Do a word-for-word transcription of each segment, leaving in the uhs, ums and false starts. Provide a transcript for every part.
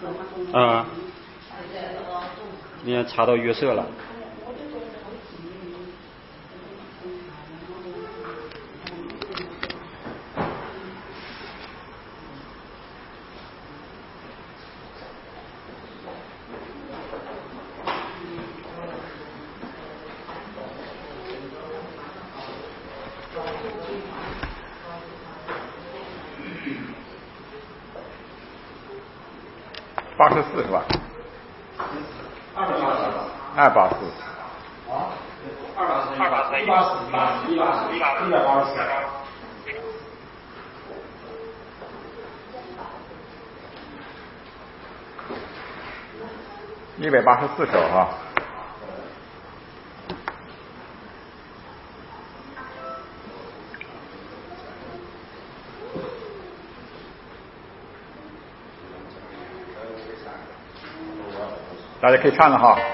啊，你看查到约瑟了。 八十四是吧？ 二百八十。 二八四。 啊？二百四。二百四。一百四。一百四。一百四。一百八十四。 一百八十四首哈。大家可以看了哈。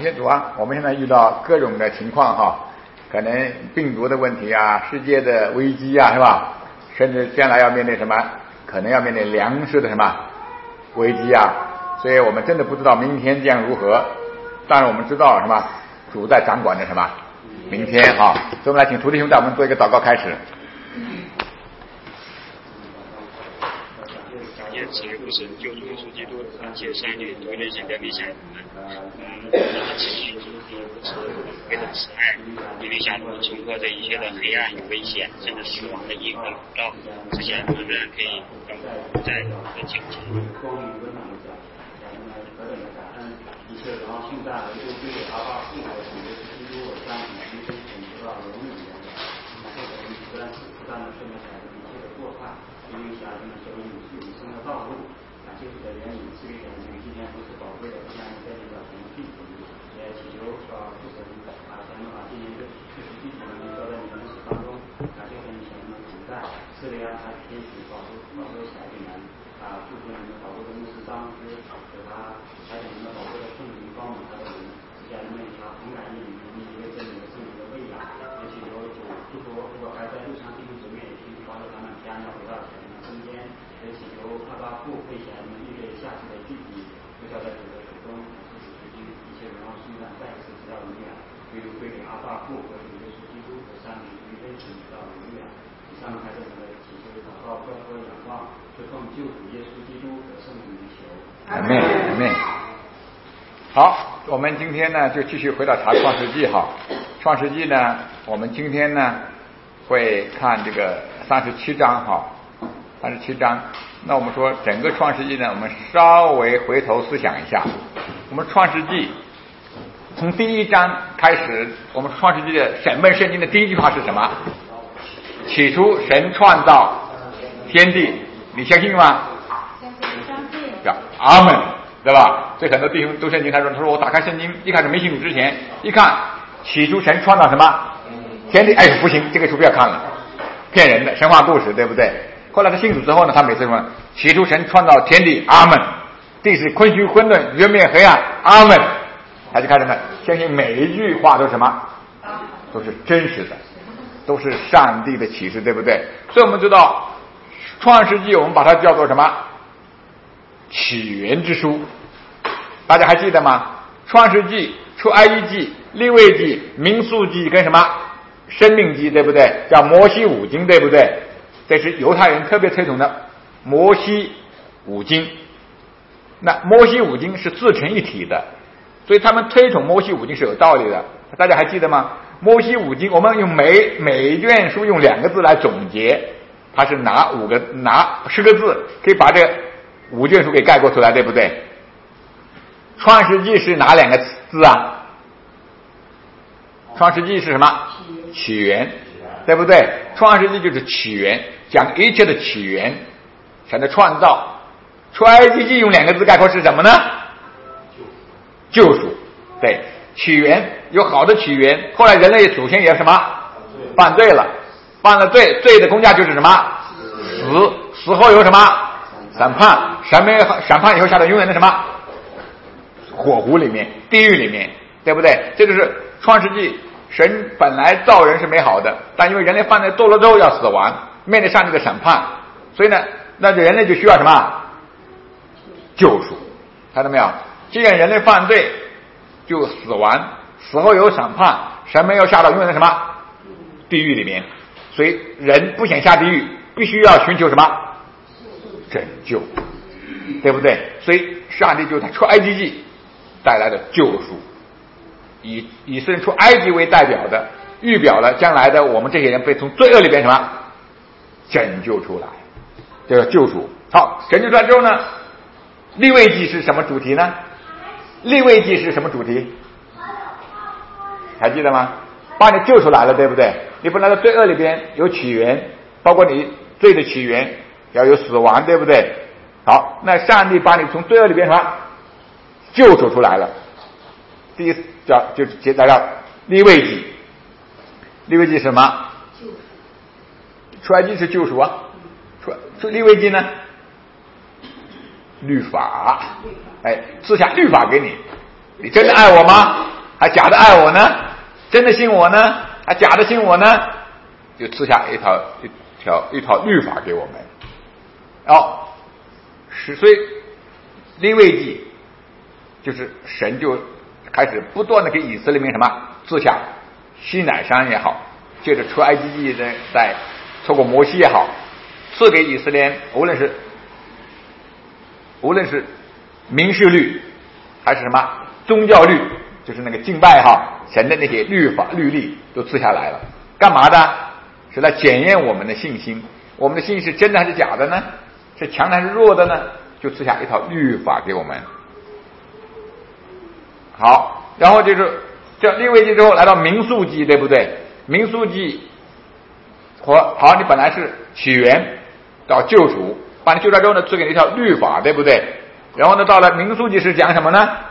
谢主啊，我们现在遇到各种的情况哈，可能病毒的问题啊，世界的危机啊，是吧？甚至将来要面对什么，可能要面对粮食的什么危机啊，所以我们真的不知道明天将如何。但是我们知道什么，主在掌管着什么明天哈。所以我们来请徒弟兄带我们做一个祷告开始。 也慈爱不神救主耶稣基督，感谢上帝对人性的理想我们，嗯，让他持续主题不是为了慈爱，因为下我们冲破这一切的黑暗与危险，甚至死亡的阴和笼罩，这些我们仍然可以更在的境界。一切荣耀颂赞都归给阿爸父和主耶稣基督，我将你一生存直到永远。感谢我们不断不断的顺着孩子一切的过犯，因为下人们走永生的道路。感谢主的怜悯，赐给我们今天不是宝贵的，将在这个神地里，也祈求啊父神啊神们把今天这这些地方能交在你们的手当中。感谢神神们同在，赐给他他天使保护保护小弟们啊，祝福你们保护的牧师张师，给他还有你们保护的圣灵光满他的人，使人们他同感应你一位真理的圣灵的喂养，也祈求主祝福如果还在路上弟兄姊妹，也请帮助他们平安的回到神的身边，也祈求阿爸父为小人们预备下次的具体，就交在主的手中，是主基督一切荣耀颂赞再一次直到永远，唯有归给阿爸父和主耶稣基督和上帝一位直到永远。以上还是我们的祈求祷告，关乎仰望，就奉救主耶稣基督和圣灵求。 阿门，阿门。好，我们今天呢就继续回到查创世纪哈。创世纪呢，我们今天呢会看这个三十七章哈，三十七章。那我们说整个创世纪呢，我们稍微回头思想一下，我们创世纪从第一章开始，我们创世纪的审问圣经的第一句话是什么？起初神创造天地，你相信吗？叫阿门，对吧？所以很多弟兄读圣经，他说：“他说我打开圣经，一开始没信主之前，一看起初神创造什么天地，哎，不行，这个书不要看了，骗人的神话故事，对不对？”后来他信主之后呢，他每次说：“起初神创造天地，阿门。地是空虚混沌，渊面黑暗，阿门。”他就开始呢，相信每一句话都是什么，都是真实的，都是上帝的启示，对不对？所以我们知道创世纪我们把它叫做什么？起源之书。大家还记得吗？创世纪、出埃及记、利未记、民数记跟什么生命记，对不对？叫摩西五经，对不对？这是犹太人特别推崇的摩西五经。那摩西五经是自成一体的，所以他们推崇摩西五经是有道理的。大家还记得吗？摩西五经，我们用每每一卷书用两个字来总结，它是拿五个拿十个字可以把这五卷书给概括出来，对不对？创世纪是哪两个字啊？创世纪是什么？起源，对不对？创世纪就是起源，讲一切的起源，神的创造。出埃及记用两个字概括是什么呢？救赎。对，起源有好的起源，后来人类首先也什么犯罪了，犯了罪，罪的公价就是什么？死，死后有什么？审判，审判审判以后下到永远的什么？火湖里面，地狱里面，对不对？这就是创世纪，神本来造人是美好的，但因为人类犯罪堕落之后要死亡，面对上帝的审判，所以呢，那人类就需要什么？救赎。看到没有？既然人类犯罪就死亡，死后有审判，神们要下到永远的什么？地狱里面。所以人不想下地狱，必须要寻求什么？拯救，对不对？所以上帝就他出埃及记带来的救赎，以以色列出埃及为代表的，预表了将来的我们这些人被从罪恶里边什么拯救出来，这个救赎。好，拯救出来之后呢，利未记是什么主题呢？利未记是什么主题？还记得吗？把你救出来了，对不对？你本来在罪恶里边有起源，包括你罪的起源要有死亡，对不对？好，那上帝把你从罪恶里边什么救赎出来了。第一叫就是接来到利未记，利未记是什么？出埃及是救赎啊，出出利未记呢？律法，哎，赐下律法给你，你真的爱我吗？ 还假的爱我呢？真的信我呢？还假的信我呢？就赐下一套一条一套律法给我们。哦，十岁利未记，就是神就开始不断的给以色列民什么赐下西乃山也好，借着出埃及记的在透过摩西也好，赐给以色列无论是无论是民事律还是什么宗教律，就是那个敬拜哈神的那些律法律例都赐下来了。干嘛的？是来检验我们的信心，我们的信心是真的还是假的呢？是强的还是弱的呢？就赐下一套律法给我们。好，然后就是这利未记之后来到民数记，对不对？民数记和好，你本来是起源到救赎，把你救出来之后呢，赐给你一条律法，对不对？然后呢，到了民数记是讲什么呢？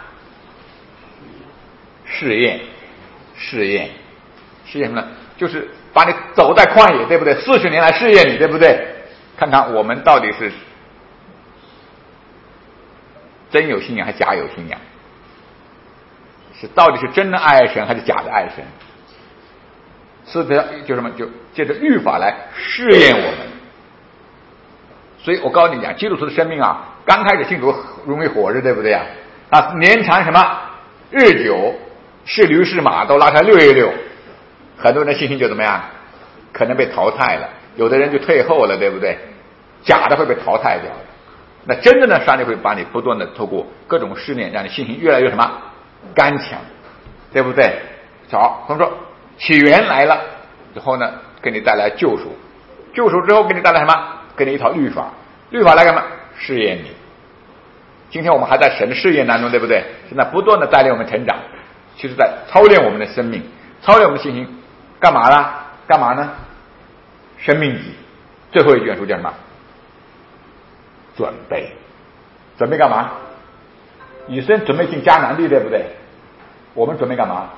试验，试验，试验什么呢？就是把你走在旷野，对不对？四十年来试验你，对不对？看看我们到底是真有信仰还是假有信仰，是到底是真的爱神还是假的爱神？是的，就什么？就借着律法来试验我们。所以我告诉你讲，基督徒的生命啊，刚开始信主容易火热，对不对啊？啊，年长什么日久，是驴是马都拉开六一六，很多人的信心就怎么样？可能被淘汰了，有的人就退后了，对不对？假的会被淘汰掉的。那真的呢，上帝会把你不断的透过各种试炼，让你信心越来越什么刚强，对不对？好，他们说起源来了之后呢，给你带来救赎，救赎之后给你带来什么？给你一套律法，律法来干嘛？试验你。今天我们还在神的试验当中，对不对？现在不断的带领我们成长，其实在操练我们的生命，操练我们的信心，干嘛呢？干嘛呢？生命记最后一卷书叫什么？准备。准备干嘛？以色列准备进迦南地，对不对？我们准备干嘛？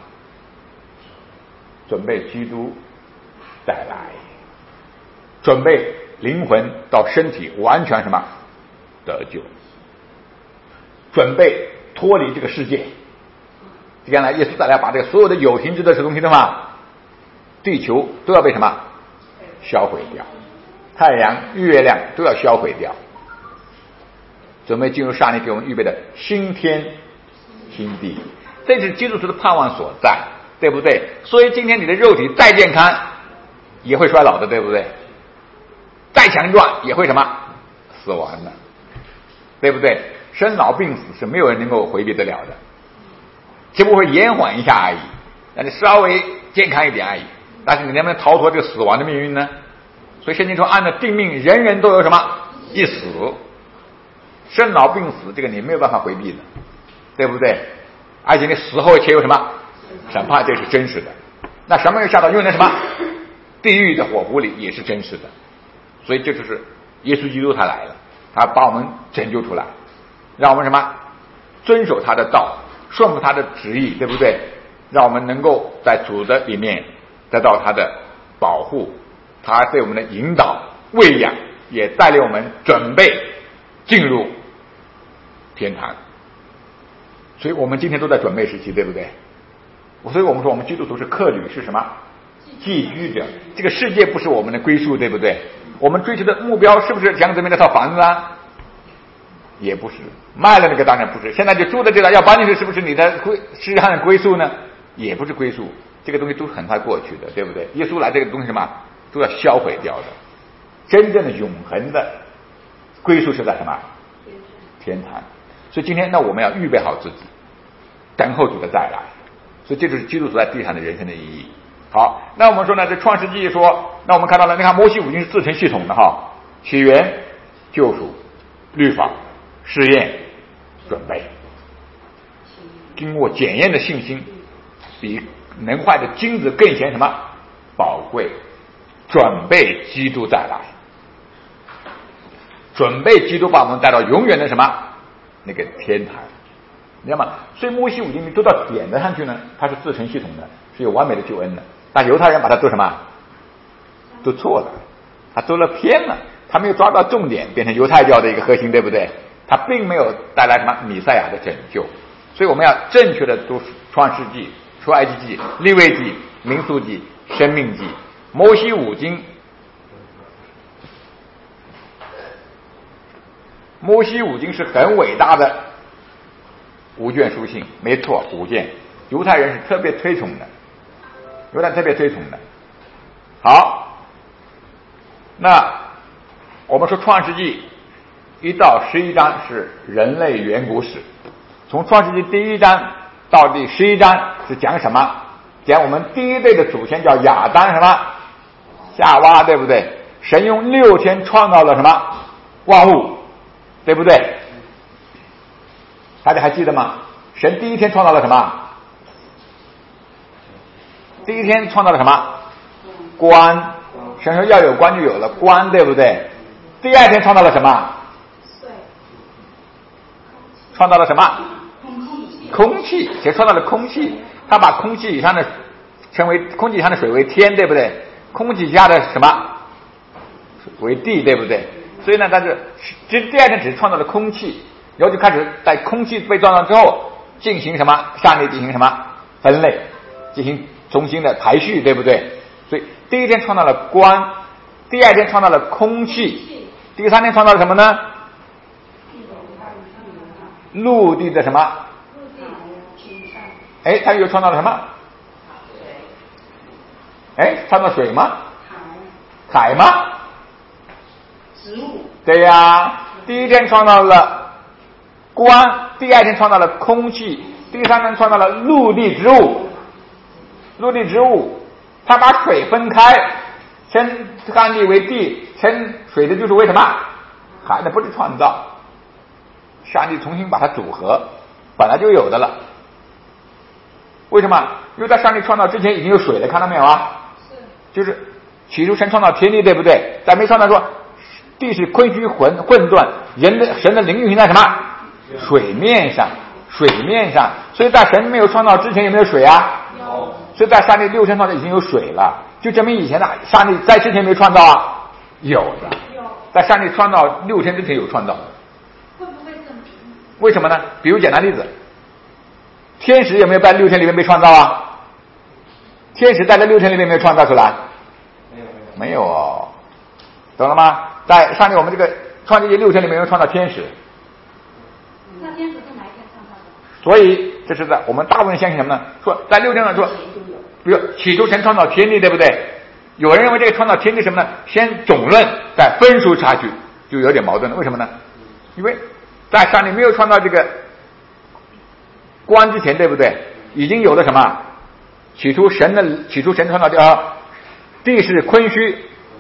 准备基督再来，准备灵魂到身体完全什么得救，准备脱离这个世界。将来耶稣再来把这个所有的有形质的东西的嘛，地球都要被什么销毁掉，太阳月亮都要销毁掉，准备进入上帝给我们预备的新天新地。这是基督徒的盼望所在，对不对？所以今天你的肉体再健康也会衰老的，对不对？再强壮也会什么死亡的，对不对？生老病死是没有人能够回避得了的，只不过会延缓一下而已，让你稍微健康一点而已。但是你能不能逃脱这个死亡的命运呢？所以圣经说按照定命，人人都有什么一死，生老病死，这个你没有办法回避的，对不对？而且你死后且有什么审判，这是真实的。那什么人下到用的什么地狱的火湖里也是真实的。所以这就是耶稣基督他来了，他把我们拯救出来，让我们什么遵守他的道，顺服他的旨意，对不对？让我们能够在主的里面得到他的保护，他对我们的引导喂养，也带领我们准备进入天堂。所以我们今天都在准备时期，对不对？所以我们说我们基督徒是客旅，是什么寄居者。这个世界不是我们的归宿，对不对？我们追求的目标是不是江子面那套房子啊？也不是，卖了那个当然不是，现在就住的这个要搬进去，是不是你的归世界上的归宿呢？也不是归宿，这个东西都是很快过去的，对不对？耶稣来这个东西什么都要销毁掉的，真正的永恒的归宿是在什么天堂。所以今天那我们要预备好自己，等候主的再来。所以这就是基督徒在地上的人生的意义。好，那我们说呢，这创世纪说，那我们看到了，你看摩西五经是自成系统的哈，起源、救赎、律法、试验、准备，经过检验的信心，比能坏的金子更显什么宝贵，准备基督再来，准备基督把我们带到永远的什么那个天堂，你知道吗？所以摩西五经都到点的上去呢，它是自成系统的，是有完美的救恩的。但犹太人把它做什么都错了，他做了偏了，他没有抓到重点，变成犹太教的一个核心，对不对？他并没有带来什么弥赛亚的拯救。所以我们要正确的读创世纪、出埃及记、利未记、民数记、生命记。摩西五经，摩西五经是很伟大的五卷书信，没错，五卷，犹太人是特别推崇的，犹太特别推崇的。好，那我们说创世纪一到十一章是人类远古史，从创世纪第一章到第十一章是讲什么？讲我们第一代的祖先叫亚当什么？夏娃，对不对？神用六天创造了什么？万物，对不对？大家还记得吗？神第一天创造了什么？第一天创造了什么？光。神说要有光，就有了光，对不对？第二天创造了什么？创造了什么？空气。谁创造了空气？他把空气以上的称为空气以上的水为天，对不对？空气下的什么为地，对不对？所以呢，他是这第二天只创造了空气，然后就开始在空气被创造之后进行什么？上帝进行什么分类，进行重新的排序，对不对？所以第一天创造了光，第二天创造了空气，第三天创造了什么呢？陆地的什么？哎，他又创造了什么？哎，创造水吗？海吗？ 植物。 对呀，第一天创造了光，第二天创造了空气，第三天创造了陆地植物。陆地植物，他把水分开，称干地为地，称水的就是为什么？海的不是创造，上帝重新把它组合，本来就有的了。为什么？因为在上帝创造之前已经有水了，看到没有啊？就是起初神创造天地，对不对？在没创造说地是空虚混混沌，人的神的灵运行在什么？水面上，水面上。所以在神没有创造之前有没有水啊？有。所以在上帝六天创造已经有水了，就证明以前的上帝在之前没有创造啊？有的。有。在上帝创造六天之前有创造。 会不会证明？ 为什么呢？比如简单例子，天使有没有在六天里面被创造啊？天使在这六天里面没有创造出来？没有，没有哦，懂了吗？在上帝我们这个创世纪六天里面有创造天使。 那天使是哪一天创造的？ 所以这是在我们大部分相信什么呢？说在六天上说，比如起初神创造天地，对不对？有人认为这个创造天地什么呢？先总论再分数差距，就有点矛盾了。为什么呢？因为在上帝没有创造这个光之前，对不对？已经有了什么？起初神的起初神创造叫地是空虚，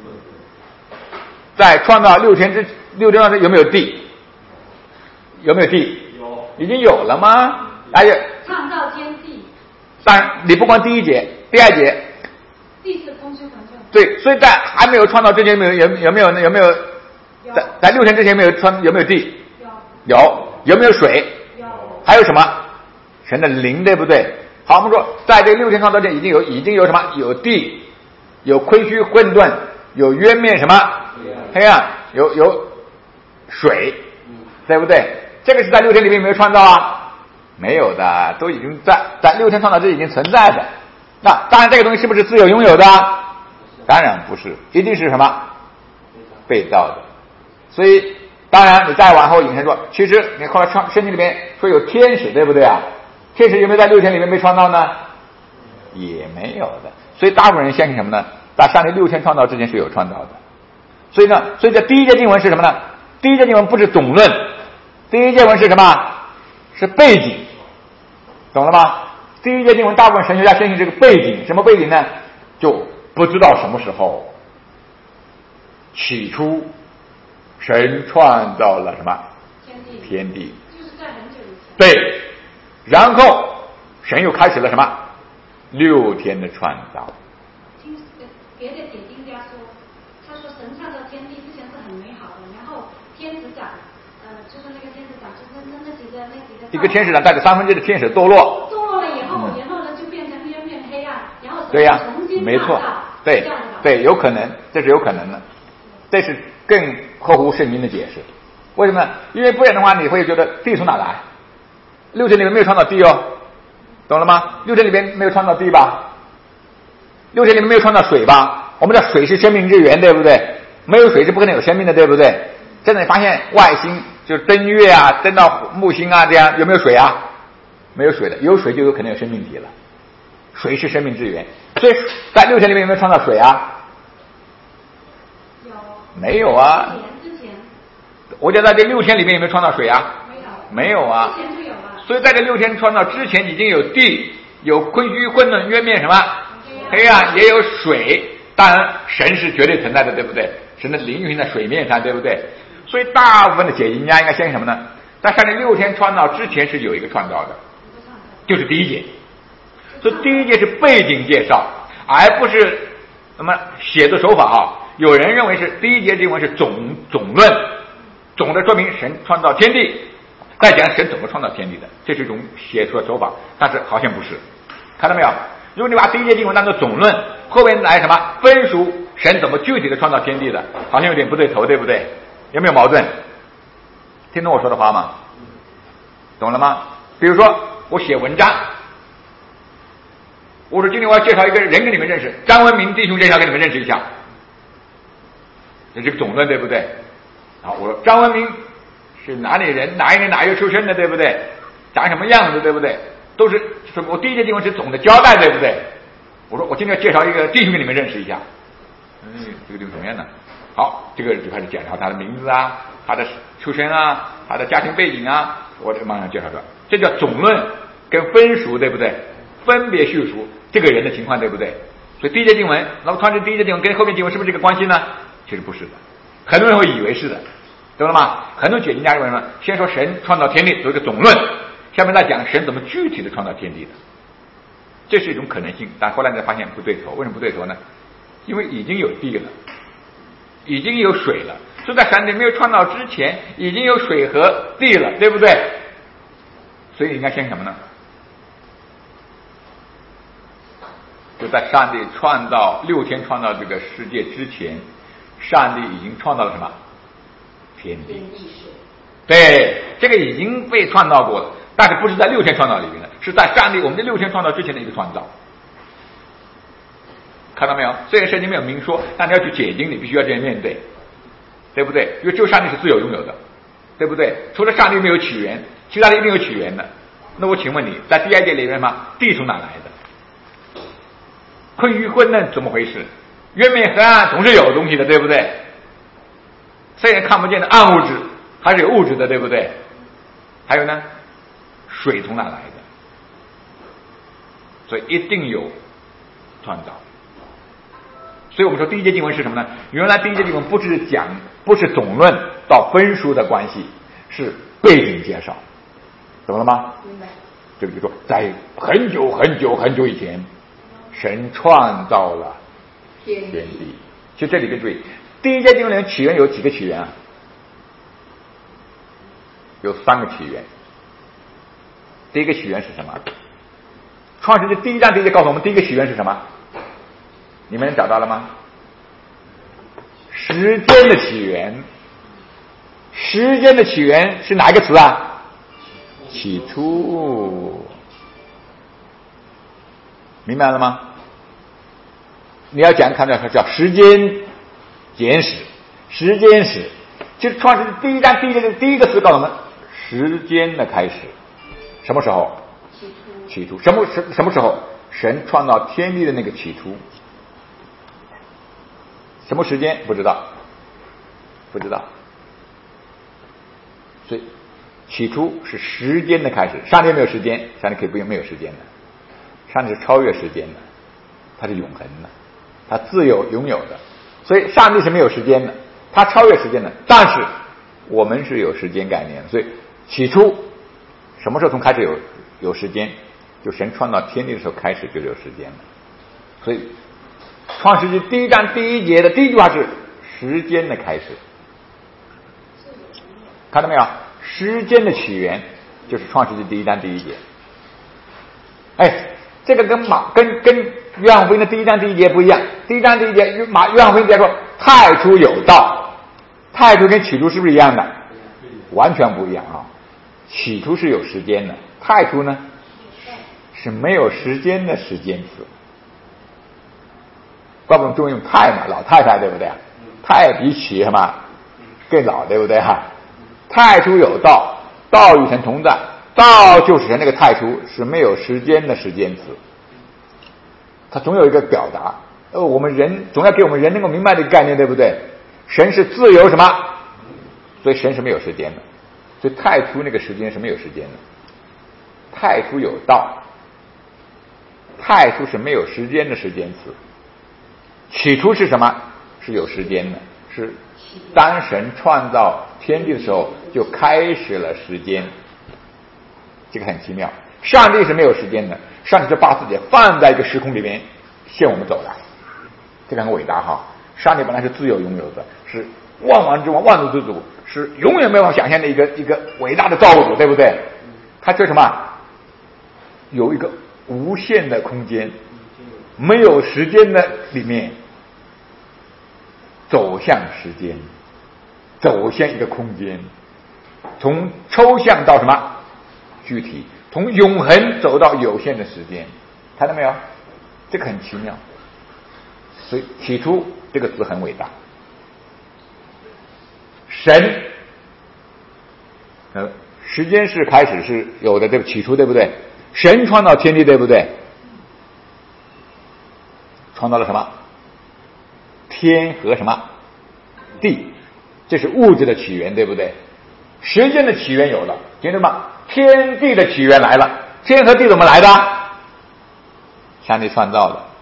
在创造六天之六天上有没有地？有没有地？有，已经有了吗？而且创造天地。 当然，你不光第一节，第二节， 地是空虚混沌。 对，所以在还没有创造之前，有没有有有没有有没有在在六天之前没有创有没有地？有，有有没有水？有，还有什么？神的灵，对不对？好，我们说在这六天创造前已经有已经有什么？有地，有空虚混沌，有渊面什么黑暗，有有水，对不对？这个是在六天里面没有创造啊，没有的，都已经在在六天创造之前已经存在的。那当然这个东西是不是自由拥有的？当然不是，一定是什么被造的。所以当然你再往后引申说，其实你后来创圣经里面说有天使，对不对啊？天使有没有在六天里面被创造呢？也没有的。所以大部分人相信什么呢？在上帝六天创造之前是有创造的。所以呢，所以这第一节经文是什么呢？第一节经文不是总论，第一节经文是什么？是背景，懂了吗？第一节经文大部分神学家相信这个背景，什么背景呢？就不知道什么时候起初神创造了什么天地， 天地， 就是在很久以前。 对，然后神又开始了什么六天的创造。 听别的解经家说，他说神创造天地之前是很美好的，然后天使长，呃，就是那个天使长，就是那那几个那几个一个天使长带着三分之一的天使堕落， 堕落了以后，嗯、然后呢就变成渊面黑暗，然后对呀、啊， 重新没错，对对对，有可能，这是有可能的，这是更合乎圣经的解释。为什么呢？因为不然的话，你会觉得地从哪来？六天里面没有创造地哦， 懂了吗？六天里面没有创造地吧？六天里面没有创造水吧？我们的水是生命之源，对不对？没有水是不可能有生命的，对不对？现在你发现外星就是登月啊，登到木星啊，这样有没有水啊？没有水的，有水就有可能有生命体了。水是生命之源，所以在六天里面有没有创造水啊？ 有。 没有啊。 之前。 我觉得在这六天里面有没有创造水啊？ 没有。 没有啊。 之前就有了。 所以在这六天创造之前，已经有地，有坤虚、混沌、渊面什么黑暗，也有水。当然，神是绝对存在的，对不对？神的灵运在水面上，对不对？所以大部分的解经家应该相信什么呢？在上面六天创造之前是有一个创造的，就是第一节。所以第一节是背景介绍，而不是那么写作手法啊。有人认为是第一节经文是总总论，总的说明神创造天地，再讲神怎么创造天地的，这是一种写作手法，但是好像不是。看到没有？如果你把第一节经文当作总论，后面来什么分述神怎么具体的创造天地的，好像有点不对头，对不对？有没有矛盾？听懂我说的话吗？懂了吗？比如说我写文章，我说今天我要介绍一个人给你们认识，张文明弟兄介绍给你们认识一下，这是个总论，对不对？好，我说张文明是哪里人，哪一年哪月出生的，对不对？长什么样子，对不对？都是我第一节经文是总的交代，对不对？我说我今天要介绍一个弟兄给你们认识一下，嗯，这个弟兄怎么样呢？好，这个就开始介绍他的名字啊，他的出身啊，他的家庭背景啊，我这马上介绍出来，这叫总论跟分述，对不对？分别叙述这个人的情况，对不对？所以第一节经文，那么创世第一节经文跟后面经文是不是这个关系呢？其实不是的，很多人会以为是的，懂了吗？很多解经家认为什么？先说神创造天地，做一个总论，下面再讲神怎么具体的创造天地的，这是一种可能性，但后来才发现不对头。为什么不对头呢？因为已经有地了，已经有水了，就在上帝没有创造之前，已经有水和地了，对不对？所以你应该相信什么呢？就在上帝创造六天创造这个世界之前，上帝已经创造了什么？天地。对，这个已经被创造过了，但是不是在六天创造里面的，是在上帝我们的六天创造之前的一个创造。看到没有？虽然圣经没有明说，但你要去解经，你必须要这样面对，对不对？因为只有上帝是自由拥有的，对不对？除了上帝没有起源，其他的一定有起源的。那我请问你，在第二节里面嘛，地从哪来的？坤虚混沌怎么回事？渊面黑暗总是有东西的，对不对？虽然看不见的暗物质，还是有物质的，对不对？还有呢，水从哪来的？所以一定有创造。所以我们说第一节经文是什么呢？原来第一节经文不是讲，不是总论到分书的关系，是背景介绍，懂了吗？明白。这个就说在很久很久很久以前，神创造了天地。其实这里边注意，第一节经文起源有几个起源啊？有三个起源。第一个起源是什么？创世纪第一章第一节告诉我们，第一个起源是什么？你们找到了吗？时间的起源。时间的起源是哪一个词啊？起初。明白了吗？你要讲看到叫时间简史，时间史就是创世第一章第一个第一个词告诉我们时间的开始。什么时候？起初。起初什么什什么时候？神创造天地的那个起初。什么时间？不知道，不知道。所以起初是时间的开始。上帝没有时间，上帝可以不用没有时间的。上帝是超越时间的，他是永恒的，他自有拥有的。所以上帝是没有时间的，他超越时间的。但是我们是有时间概念的。所以起初什么时候从开始有有时间？就神创造天地的时候开始就有时间了。所以创世纪第一章第一节的第一句话是时间的开始，看到没有？时间的起源就是创世纪第一章第一节。哎，这个跟马跟跟约翰福音的第一章第一节不一样。第一章第一节马约翰福音在说太初有道，太初跟起初是不是一样的？完全不一样啊！起初是有时间的，太初呢是没有时间的时间词。怪不得中文用太嘛，老太太对不对？太比起什么更老对不对哈？太初有道，道与神同在，道就是神，那个太初是没有时间的时间词，它总有一个表达。呃，我们人总要给我们人能够明白这个概念，对不对？神是自由什么？所以神是没有时间的，所以太初那个时间是没有时间的。太初有道，太初是没有时间的时间词。起初是什么？是有时间的，是当神创造天地的时候就开始了时间。这个很奇妙。上帝是没有时间的，上帝就把自己放在一个时空里面向我们走来，这个很伟大哈。上帝本来是自由拥有的，是万王之王、万主之主，是永远没有想象的一个一个伟大的造物主，对不对？他这什么？有一个无限的空间，没有时间的里面走向时间，走向一个空间，从抽象到什么具体，从永恒走到有限的时间，看到没有？这个很奇妙。所以起初这个字很伟大。神呃，时间是开始是有的，对不？起初对不对？神创造天地，对不对？创造了什么？天和什么？地，这是物质的起源，对不对？时间的起源有了，听懂吗？天地的起源来了，天和地怎么来的？上帝创造的。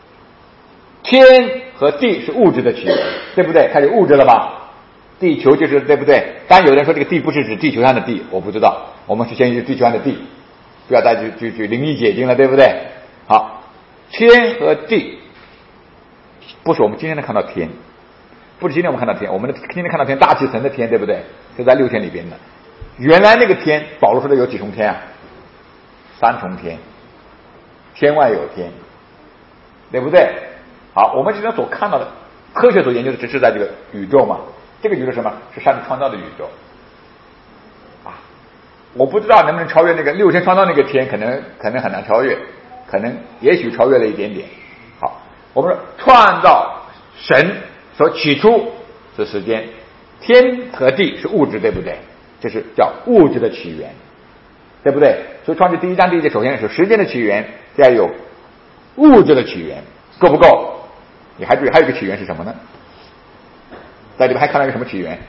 天和地是物质的起源，对不对？开始物质了吧？地球就是对不对？当然有人说这个地不是指地球上的地，我不知道，我们是先是地球上的地，不要再去去去灵异解经了，对不对？好，天和地不是我们今天能看到天，不是今天我们看到天，我们的今天看到天大气层的天，对不对？就在六天里边的。原来那个天，保罗说的有几重天啊？三重天，天外有天，对不对？好，我们今天所看到的科学所研究的只是在这个宇宙嘛，这个宇宙是什么？是上帝创造的宇宙啊！我不知道能不能超越那个六天创造那个天，可能可能很难超越，可能也许超越了一点点。好，我们说创造神所起初是时间，天和地是物质，对不对？这是叫物质的起源，对不对？所以创世第一章第一节首先是时间的起源，再有物质的起源，够不够？你还注意还有一个起源是什么呢？在里面还看到一个什么起源？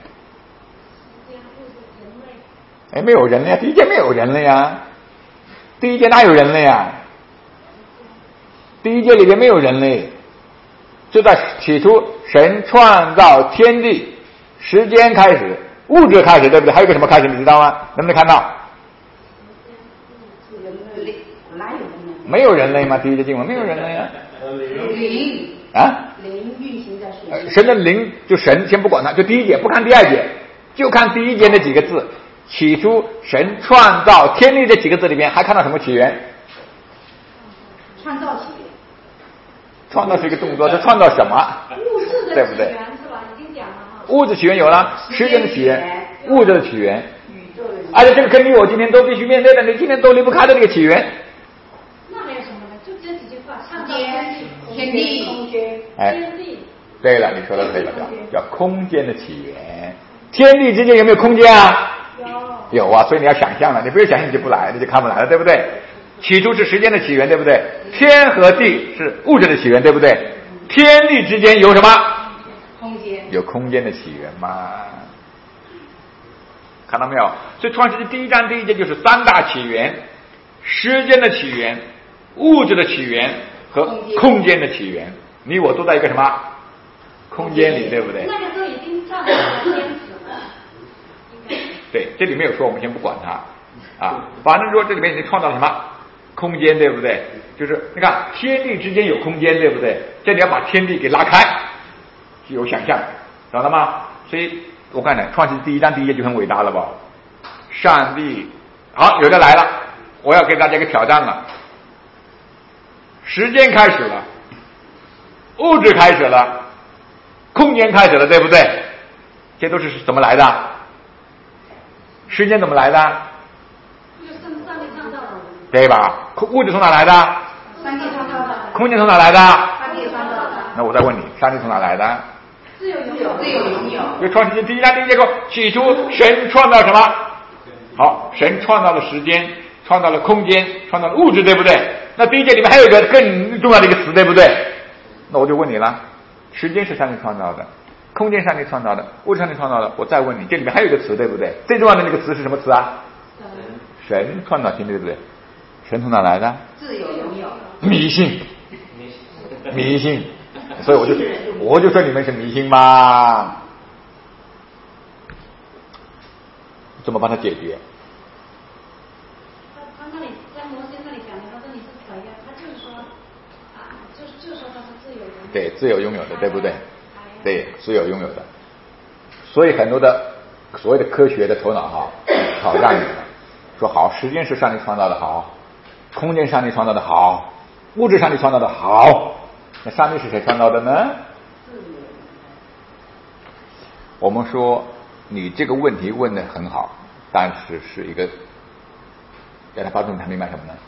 哎，没有人了呀！第一节没有人了呀！第一节哪有人了呀？第一节里面没有人类，就在起初神创造天地，时间开始，物质开始，对不对？还有个什么开始？你知道吗？能不能看到？没有人类吗？第一节经文没有人类呀。 灵啊， 灵运行在水中。 神的灵就神，先不管它，就第一节，不看第二节，就看第一节那几个字。起初神创造天地这几个字里边，还看到什么起源？ 创造起源。 创造是一个动作，是创造什么？ 物质的起源是吧？已经讲了哈。物质起源有了，时间的起源，物质的起源， 宇宙的。 而且这个跟你我今天都必须面对的，你今天都离不开的那个起源。 那还有什么呢？就这几句话：创造天地、 天地、空间。 哎， 天地。 对了，你说的对了，叫叫空间的起源。天地之间有没有空间啊？ 有。 有啊，所以你要想象了，你不要想象你就不来，你就看不来了，对不对？起初是时间的起源，对不对？天和地是物质的起源，对不对？天地之间有什么？ 空间。 有空间的起源吗？看到没有？所以创世纪第一章第一节就是三大起源：时间的起源、物质的起源和空间的起源。你我都在一个什么空间里，对不对？ 那个时候已经创造了天子了。 对，这里没有说，我们先不管它啊。反正说这里面已经创造了什么空间，对不对？就是你看天地之间有空间，对不对？这里要把天地给拉开，有想象，懂了吗？所以我看呢，创世第一章第一节就很伟大了吧？上帝，好，有的来了，我要给大家一个挑战了。时间开始了，物质开始了，空间开始了，对不对？这都是怎么来的？时间怎么来的？ 就是上帝创造的。 对吧？物质从哪来的？ 上帝创造的。 空间从哪来的？ 上帝创造的。 那我再问你，上帝从哪来的？ 自由拥有， 自由拥有。 就创世纪第一章第一节说，起初神创造什么？好，神创造了时间，创造了空间，创造了物质，对不对？那第一节里面还有一个更重要的一个词，对不对？那我就问你了，时间是上帝创造的，空间上帝创造的，物质上帝创造的。我再问你，这里面还有一个词，对不对？最重要的那个词是什么词啊？神创造天地，对不对？神从哪来的？ 自由拥有。 迷信，迷信。所以我就我就说你们是迷信嘛，怎么帮他解决？ 他他那里在摩西那里讲的，他说你是可以的，他就是说啊，就是就是说他是自由拥有。 对，自由拥有的，对不对？对，自由拥有的。所以很多的所谓的科学的头脑哈，挑战你了，说好，时间是上帝创造的好，空间上帝创造的好，物质上帝创造的好。那上帝是谁创造的呢？我们说你这个问题问得很好，但是是一个让他发出他明白什么呢？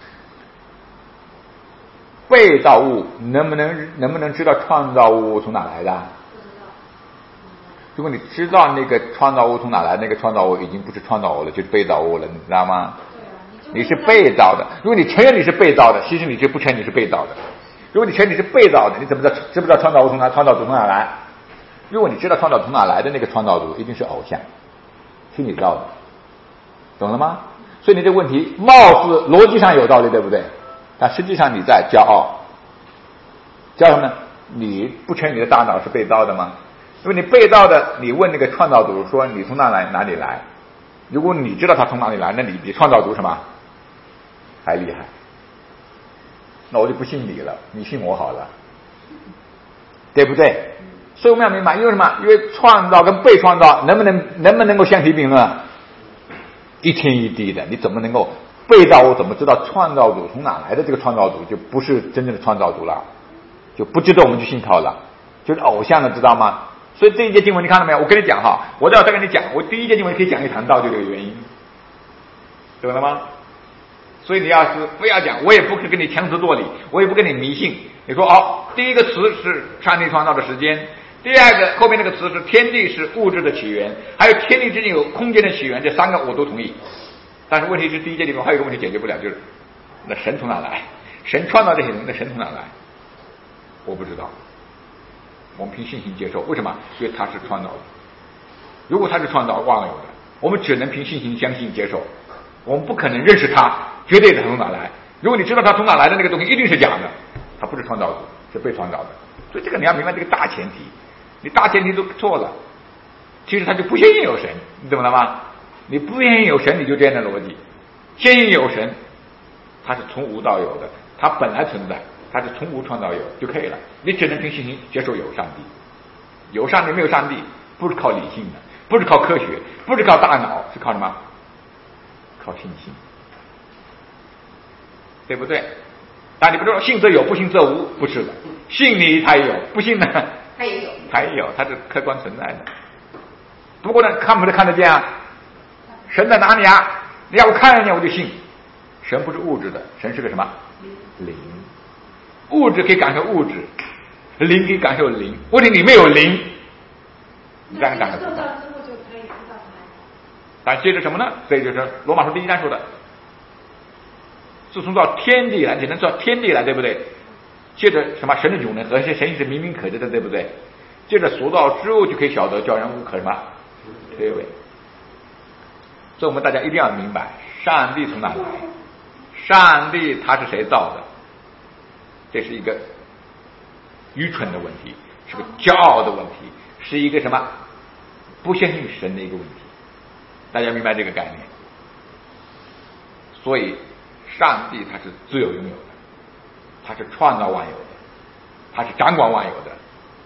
被造物能不能能不能知道创造物从哪来的？如果你知道那个创造物从哪来，那个创造物已经不是创造物了，就是被造物了，你知道吗？你是被造的。如果你承认你是被造的，其实你就不承认你是被造的。如果你承认你是被造的，你怎么知道知不知道创造物从哪创造主从哪来？如果你知道创造从哪来的，那个创造主一定是偶像，是你造的，懂了吗？所以你这个问题貌似逻辑上有道理，对不对？但实际上你在骄傲，骄傲什么呢？你不承认你的大脑是被造的吗？因为你被造的，你问那个创造主说你从哪来哪里来？如果你知道他从哪里来，那你比创造主什么还厉害？那我就不信你了，你信我好了，对不对？所以我们要明白，因为什么？因为创造跟被创造能不能能不能够相提并论？一天一地的，你怎么能够被造物怎么知道创造主从哪来的？这个创造主就不是真正的创造主了，就不值得我们去信靠了，就是偶像的，知道吗？所以这一节经文你看到没有？我跟你讲哈，我都要再跟你讲，我第一节经文可以讲一堂道，就这个原因，懂了吗？所以你要是非要讲，我也不可跟你强词夺理，我也不跟你迷信。你说哦，第一个词是上帝创造的时间，第二个后面那个词是天地是物质的起源，还有天地之间有空间的起源，这三个我都同意。但是问题是第一节里面还有一个问题解决不了，就是那神从哪来？神创造这些人，那神从哪来？我不知道。我们凭信心接受，为什么？因为他是创造的。如果他是创造万有的，我们只能凭信心相信接受，我们不可能认识他，绝对他从哪来。如果你知道他从哪来的那个东西一定是假的，他不是创造主，是被创造的。所以这个你要明白这个大前提，你大前提都错了，其实他就不相信有神，你懂了吗？你不相信有神，你就这样的逻辑。相信有神，他是从无到有的，他本来存在，他是从无创造有就可以了。你只能凭信心接受有上帝，有上帝没有上帝，不是靠理性的，不是靠科学，不是靠大脑，是靠什么？靠信心，对不对？但你不知道信则有，不信则无，不是的，信你才有，不信呢它也有， 它也有，它是客观存在的。不过呢，看不得看得见啊？神在哪里啊？你要我看得见我就信。神不是物质的，神是个什么？灵。物质可以感受物质，灵可以感受灵。问题你没有灵，你才能感受不到。但接着什么呢？这就是罗马书第一章说的，自从到天地来，只能知道天地来，对不对？接着什么？神的永能和神神是明明可知的，对不对？接着所造之物就可以晓得，叫人无可什么推诿。所以我们大家一定要明白，上帝从哪来？上帝他是谁造的？这是一个愚蠢的问题，是个骄傲的问题，是一个什么？不相信神的一个问题。大家明白这个概念？所以上帝他是自有拥有的，他是创造万有的，他是掌管万有的。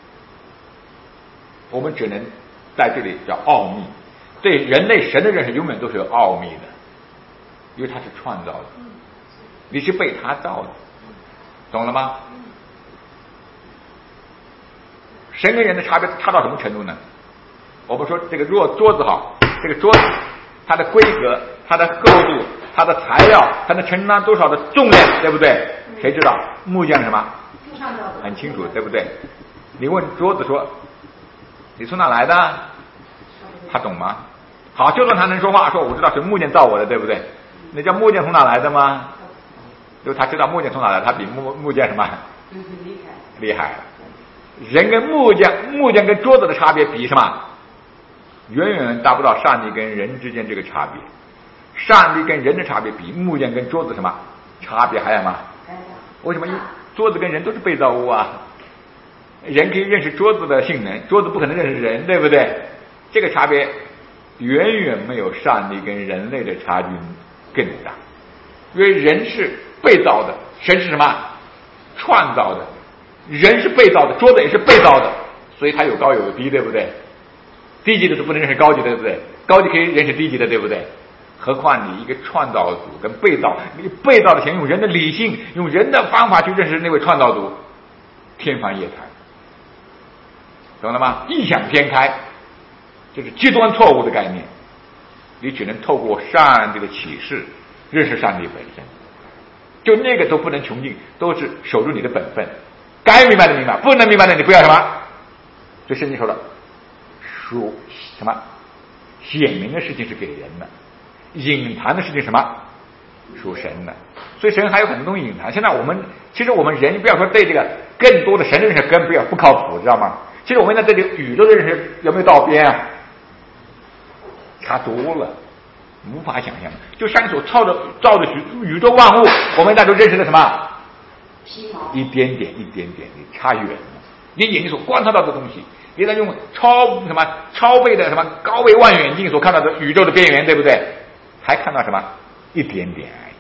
我们只能在这里叫奥秘。对人类神的认识永远都是有奥秘的，因为他是创造的，你是被他造的，懂了吗？神跟人的差别差到什么程度呢？我们说这个桌桌子好，这个桌子它的规格、它的厚度、它它的材料它能承担多少的重量，对不对？谁知道？木匠什么？很清楚，对不对？你问桌子说，你从哪来的？他懂吗？好，就算他能说话，说我知道是木匠造我的，对不对？那叫木匠从哪来的吗？就他知道木匠从哪来，他比木木匠什么厉害？人跟木匠，木匠跟桌子的差别比什么？远远达不到上帝跟人之间这个差别。上帝跟人的差别比木匠跟桌子什么差别还要吗？为什么？因为桌子跟人都是被造物啊，人可以认识桌子的性能，桌子不可能认识人，对不对？这个差别远远没有上帝跟人类的差距更大，因为人是被造的，神是什么？创造的，人是被造的，桌子也是被造的，所以它有高有低，对不对？低级的是不能认识高级的，对不对？高级可以认识低级的，对不对？何况你一个创造主跟被造，你被造的前用人的理性，用人的方法去认识那位创造主，天方夜谭，懂了吗？异想天开，这是极端错误的概念。你只能透过上帝的启示认识上帝本身，就那个都不能穷尽，都是守住你的本分。该明白的明白，不能明白的你不要什么。这圣经说了，属什么显明的事情是给人的，隐藏的事情什么属神的。所以神还有很多东西隐藏。现在我们其实我们人不要说对这个更多的神的认识根不要不靠谱，知道吗？其实我们在这里宇宙的认识有没有到边啊？差多了，无法想象。就上帝所造的造的宇宙万物，我们大都认识的什么？一点点一点点的差远了。你眼睛所观察到的东西，你在用超什么超倍的什么高倍望远镜所看到的宇宙的边缘，对不对？还看到什么一点点而已，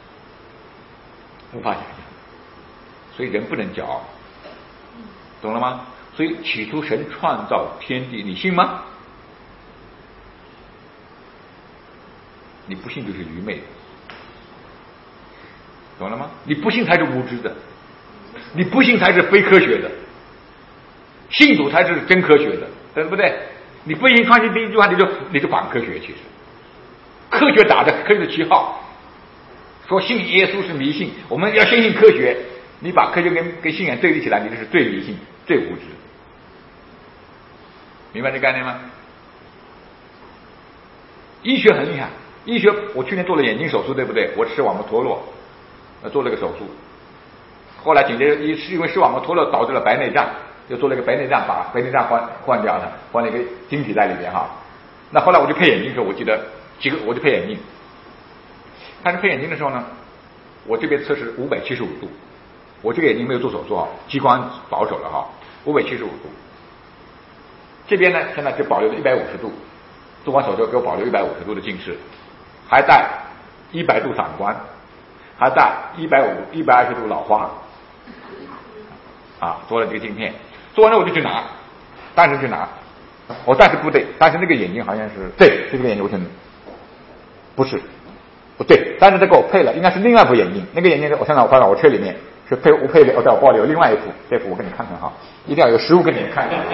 无法想象。所以人不能骄傲，懂了吗？所以起初神创造天地，你信吗？你不信就是愚昧的，懂了吗？你不信才是无知的，你不信才是非科学的，信主才是真科学的，对不对？你不信创新第一句话，你就你就反科学。其实科学打着科学的旗号，说信耶稣是迷信，我们要相信科学。你把科学跟跟信仰对立起来，你就是最迷信最无知。明白这概念吗？医学很厉害，医学我去年做了眼睛手术，对不对？我视网膜脱落，做了个手术，后来紧接着是因为视网膜脱落导致了白内障，又做了一个白内障，把白内障换换掉了，换了一个晶体在里面哈。那后来我就配眼镜的时候，我记得几个我就配眼镜，但是配眼镜的时候呢，我这边测试五百七十五度，我这个眼睛没有做手术啊，激光保守了哈，五百七十五度。这边呢现在就保留了一百五十度，做完手术给我保留一百五十度的近视，还带一百度散光，还带一百五一百二十度老花，啊，做了这个镜片，做完了我就去拿，当时去拿，我当时不对，当时那个眼镜好像是对，这个眼镜我听不是不对，但是他给我配了，应该是另外一副眼镜，那个眼镜我现在我放在我车里面是配我配的，我在我包里有另外一副，这副我给你看看哈，一定要有实物给你们看看。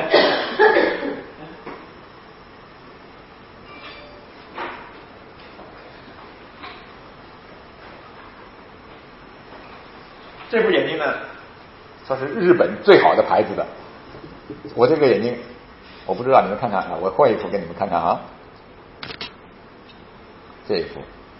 这副眼镜呢，说是日本最好的牌子的。我这个眼镜，我不知道你们看看啊，我换一副给你们看看啊。这一副，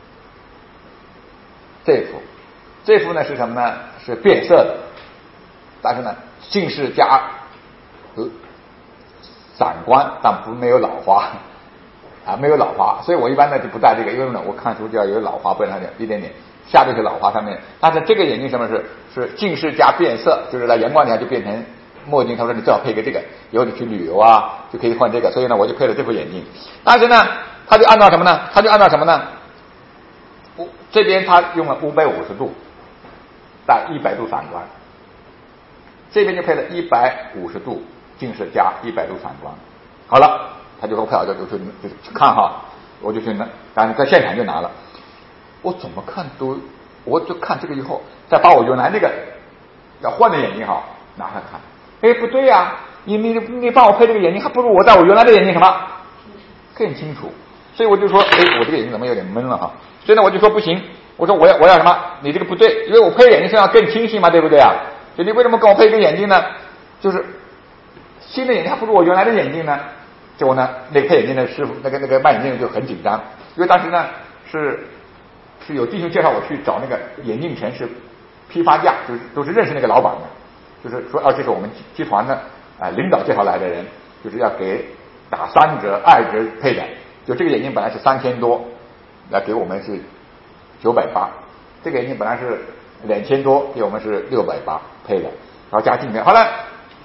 这副，这副呢是什么呢？是变色的，但是呢，近视加呃散光，但不没有老花啊，没有老花，所以我一般呢就不戴这个，因为呢我看书就要有老花，不然它就一点点。下面是老花上面，但是这个眼镜什么是是近视加变色，就是在阳光底下就变成墨镜。他说你最好配个这个，以后你去旅游啊就可以换这个，所以呢我就配了这副眼镜。但是呢他就按照什么呢？他就按照什么呢？我这边他用了五百五十度带一百度散光，这边就配了一百五十度近视加一百度散光。好了，他就给我配好，就就去就去看哈，我就去拿，然后在现场就拿了。我怎么看都，我就看这个以后，再把我原来那个要换的眼镜哈拿来看，哎不对呀、啊，你你你帮我配这个眼镜，还不如我戴我原来的眼镜什么更清楚。 所以我就说，哎，我这个眼睛怎么有点闷了哈？所以呢，我就说不行，我说我要我要什么？你这个不对，因为我配眼镜是要更清晰嘛，对不对啊？所以你为什么跟我配一个眼镜呢？就是新的眼镜还不如我原来的眼镜呢。结果呢，那个配眼镜的师傅，那个那个卖眼镜的就很紧张，因为当时呢是是有弟兄介绍我去找那个眼镜城市批发价，就是都是认识那个老板的，就是说啊，这是我们集团的啊、呃、领导介绍来的人，就是要给打三折、二折配的。就这个眼镜本来是三千多，那给我们是九百八；这个眼镜本来是两千多，给我们是六百八配的，然后加镜片。后来。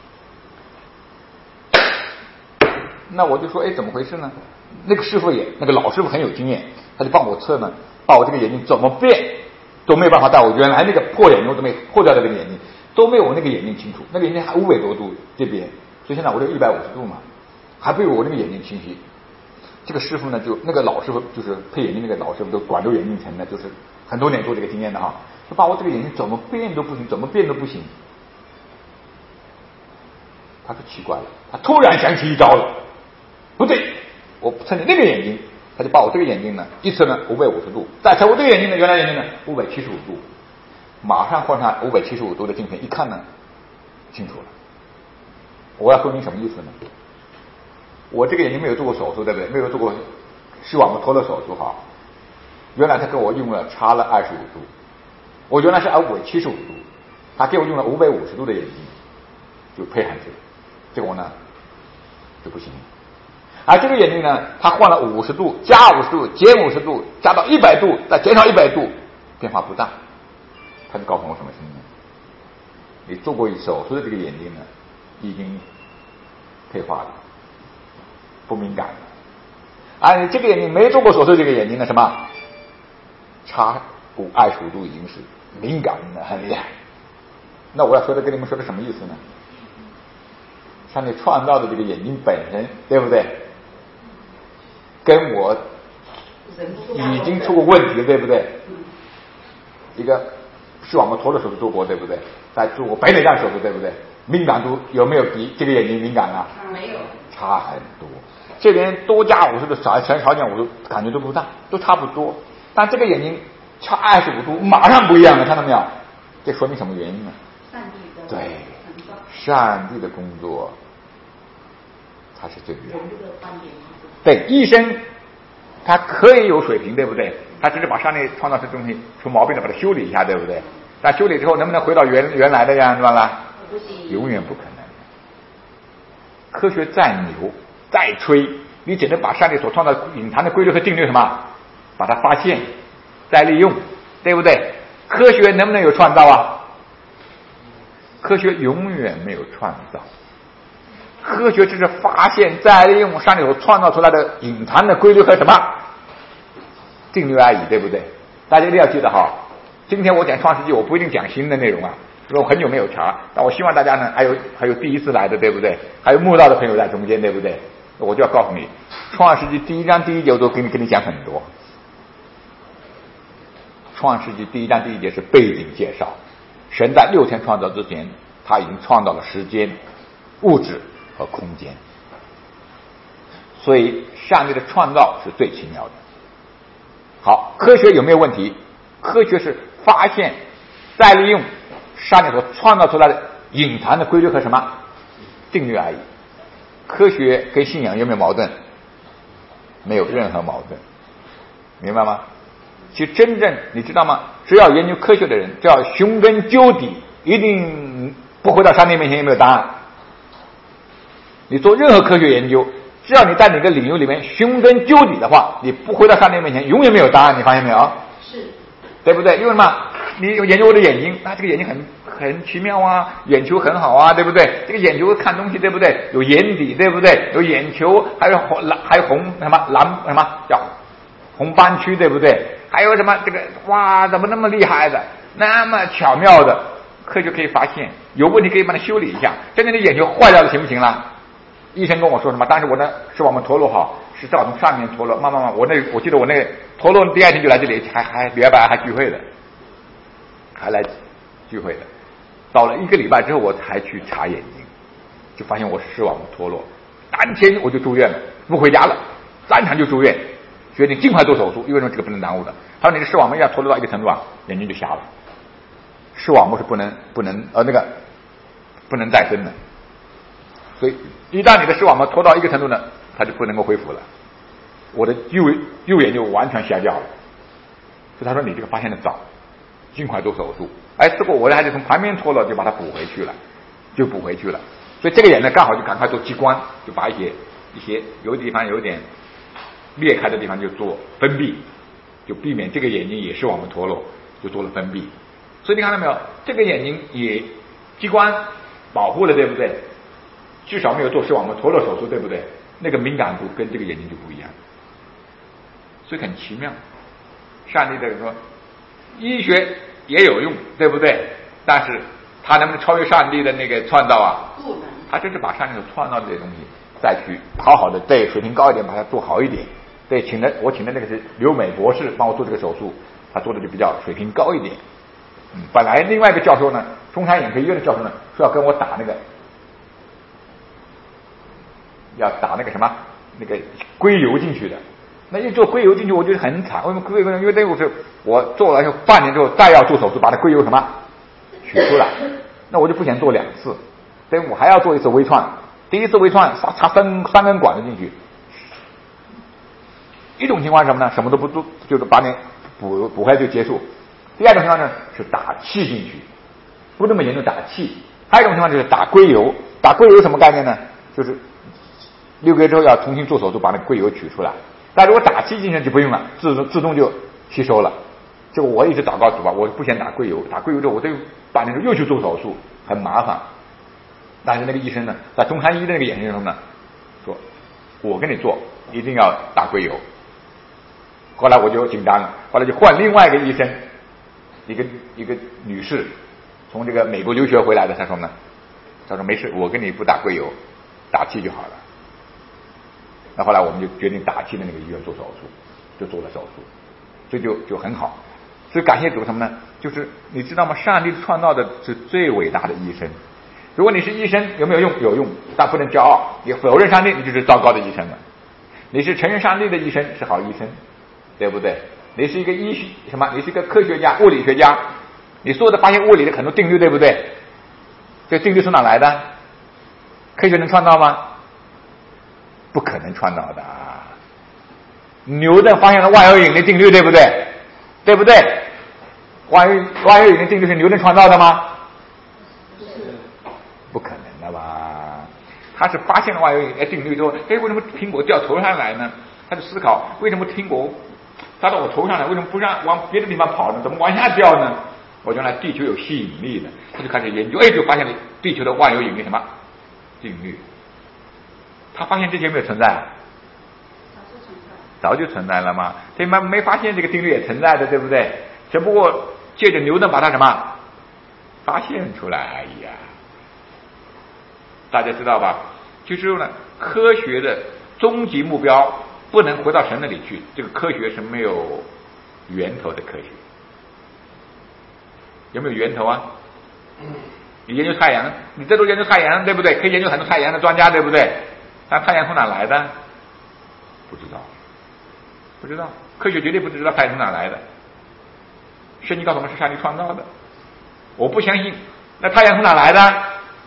那我就说，哎，怎么回事呢？那个师傅也，那个老师傅很有经验，他就帮我测呢，把我这个眼睛怎么变都没有办法带我原来那个破眼睛，我都没破掉的那个眼睛，都没有我那个眼睛清楚。那个眼睛还五百多度这边，所以现在我这一百五十度嘛，还不如我那个眼睛清晰。这个师傅呢，就那个老师傅，就是配眼镜那个老师傅，都广州眼镜城的，就是很多年做这个经验的哈，就把我这个眼睛怎么变都不行，怎么变都不行。他说奇怪了，他突然想起一招了。不对，我测你那个眼睛，他就把我这个眼睛呢一测呢五百五十度，再测我这个眼睛呢原来眼睛呢五百七十五度，马上换上五百七十五度的镜片，一看呢清楚了。我要说明什么意思呢？我这个眼睛没有做过手术，对不对？没有做过视网膜脱落手术哈。原来他给我用了差了二十五度，我原来是五百七十五度，他给我用了五百五十度的眼睛就配上去了，结果呢就不行。而这个眼镜呢，它换了五十度、加五十度、减五十度、加到一百度、再减少一百度，变化不大。他就告诉我什么事情呢？你做过手术的这个眼睛呢，已经退化了，不敏感了。而你这个眼睛没做过手术，这个眼睛呢，什么差五二十五度已经是敏感的很厉害。那我要说的跟你们说的什么意思呢？上帝创造的这个眼睛本身，对不对？跟我已经出过问题，对不对？一个视网膜脱落手术做过，对不对？再做过白内障手术，对不对？敏感度有没有比这个眼睛敏感啊？ 没有， 差很多。这边多加五十度，少少少减五十度，感觉都不大，都差不多。但这个眼睛差二十五度，马上不一样了，看到没有？这说明什么原因呢？ 上帝的对，上帝的工作，他是最厉害的。对，医生他可以有水平，对不对？他只是把上帝创造出东西出毛病了，把它修理一下，对不对？但修理之后能不能回到原原来的样子了？ 不行， 永远不可能。科学再牛再吹，你只能把上帝所创造隐藏的规律和定律什么，把它发现再利用，对不对？科学能不能有创造啊？科学永远没有创造。科学只是发现再利用上帝所创造出来的隐藏的规律和什么定律而已，对不对？大家一定要记得哈，今天我讲创世纪，我不一定讲新的内容啊，因为我很久没有查，但我希望大家呢，还有还有第一次来的，对不对？还有慕道的朋友在中间，对不对？我就要告诉你，创世纪第一章第一节我都跟你跟你讲很多。创世纪第一章第一节是背景介绍，神在六天创造之前，他已经创造了时间、物质和空间，所以上帝的创造是最奇妙的。好，科学有没有问题？科学是发现再利用上帝所创造出来的隐藏的规律和什么定律而已。科学跟信仰有没有矛盾？没有任何矛盾，明白吗？其实真正你知道吗？只要研究科学的人，只要寻根究底，一定不回到上帝面前有没有答案。你做任何科学研究，只要你在哪个领域里面寻根究底的话，你不回到上帝面前永远没有答案，你发现没有？ 是， 对不对？因为什么？你研究我的眼睛，那这个眼睛很很奇妙啊，眼球很好啊，对不对？这个眼球看东西，对不对？有眼底，对不对？有眼球，还有红蓝，还有红什么蓝什么叫红斑区，对不对？还有什么这个哇，怎么那么厉害的，那么巧妙的，科学可以发现有问题可以把它修理一下。真正的眼球坏掉了行不行啦？医生跟我说什么？当时我那视网膜脱落好，是照从上面脱落，慢慢慢，我那我记得我那个脱落第二天就来这里，还还礼拜还聚会的，还来聚会的。到了一个礼拜之后，我才去查眼睛，就发现我视网膜脱落，当天我就住院了，不回家了，当场就住院。 决定尽快做手术，因为什么？这个不能耽误的。他说你的视网膜要脱落到一个程度啊，眼睛就瞎了。视网膜是不能不能呃那个不能再生的，所以一旦你的视网膜脱到一个程度呢，它就不能够恢复了。我的右右眼就完全瞎掉了。所以他说你这个发现的早，尽快做手术。哎，结果我的孩子从旁边脱了，就把它补回去了，就补回去了。所以这个眼呢，刚好就赶快做激光，就把一些一些有的地方有点裂开的地方就做封闭，就避免这个眼睛也视网膜脱落，就做了封闭。所以你看到没有，这个眼睛也激光保护了，对不对？至少没有做视网膜脱落手术，对不对？那个敏感度跟这个眼睛就不一样，所以很奇妙。上帝这个说，医学也有用，对不对？但是他能不能超越上帝的那个创造啊？ 不能。 他真是把上帝所创造的这些东西再去好好的，对水平高一点，把它做好一点。对，请的我请的那个是刘美博士帮我做这个手术，他做的就比较水平高一点。嗯，本来另外一个教授呢，中山眼科医院的教授呢，说要跟我打那个，要打那个什么那个硅油进去的。那一做硅油进去，我觉得很惨。为什么硅油？因为这个是我做了以后半年之后再要做手术，把那硅油什么取出来，那我就不想做两次，所以我还要做一次微创。第一次微创插三三根管子进去，一种情况是什么呢？什么都不做，就是把你补补回来就结束。第二种情况呢是打气进去，不那么严重打气。还有一种情况就是打硅油，打硅油什么概念呢？就是六个月之后要重新做手术把那个硅油取出来。但如果打气进去就不用了，自动自动就吸收了。这个我一直祷告主吧，我不想打硅油，打硅油之后我这半年之后又去做手术，很麻烦。但是那个医生呢，在中山医的那个眼睛上呢，说我跟你做一定要打硅油。后来我就紧张了，后来就换另外一个医生，一个一个女士，从这个美国留学回来的，她说呢，她说没事，我跟你不打硅油，打气就好了。那后来我们就决定打气的那个医院做手术，就做了手术，这就就很好。所以感谢主什么呢？就是你知道吗？上帝创造的是最伟大的医生。如果你是医生，有没有用？有用，但不能骄傲。你否认上帝，你就是糟糕的医生了。你是承认上帝的医生，是好医生，对不对？你是一个医学什么？你是一个科学家、物理学家，你所有的发现物理的很多定律，对不对？这定律是哪来的？科学能创造吗？不可能创造的。牛顿发现了万有引力定律，对不对？对不对？万有万有引力定律是牛顿创造的吗？不可能的吧？他是发现了万有引力定律之后，哎，为什么苹果掉头上来呢？他就思考，为什么苹果掉到我头上来，为什么不让往别的地方跑呢？怎么往下掉呢？我原来地球有吸引力的，他就开始研究，哎，就发现了地球的万有引力什么定律。他发现这些没有存在，早就存在了吗？他没没发现这个定律也存在的，对不对？只不过借着牛顿把它什么发现出来而已啊。大家知道吧？就是说呢，科学的终极目标不能回到神那里去，这个科学是没有源头的科学。有没有源头啊？你研究太阳，你这都研究太阳，对不对？可以研究很多太阳的专家，对不对？但太阳从哪来的？不知道，不知道。科学绝对不知道太阳从哪来的。圣经告诉我们是上帝创造的，我不相信。那太阳从哪来的？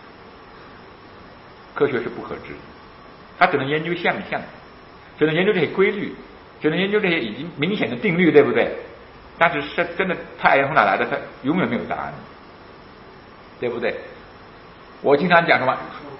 科学是不可知，他只能研究现象，只能研究这些规律，只能研究这些已经明显的定律，对不对？但是是真的太阳从哪来的，他永远没有答案，对不对？我经常讲什么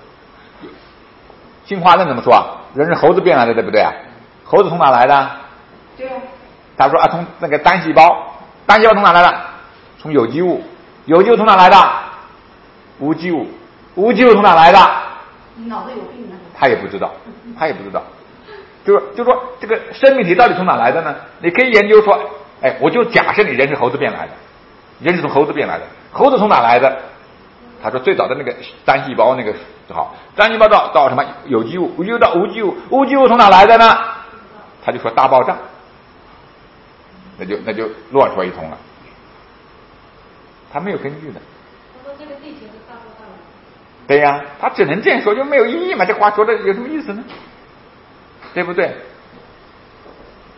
进化论怎么说啊？人是猴子变来的，对不对啊？猴子从哪来的？ 对啊。 他说啊，从那个单细胞，单细胞从哪来的？从有机物，有机物从哪来的？无机物，无机物从哪来的？ 你脑子有病啊！ 他也不知道，他也不知道。就是就是说，这个生命体到底从哪来的呢？你可以研究说，哎，我就假设你人是猴子变来的，人是从猴子变来的，猴子从哪来的？他说最早的那个单细胞那个好，单细胞到到什么有机物，有机物到无机物，无机物从哪来的呢？他就说大爆炸，那就那就乱说一通了，他没有根据的。 他说这个地球是大爆炸了。 对呀、啊，他只能这样说，就没有意义嘛。这话说的有什么意思呢？对不对？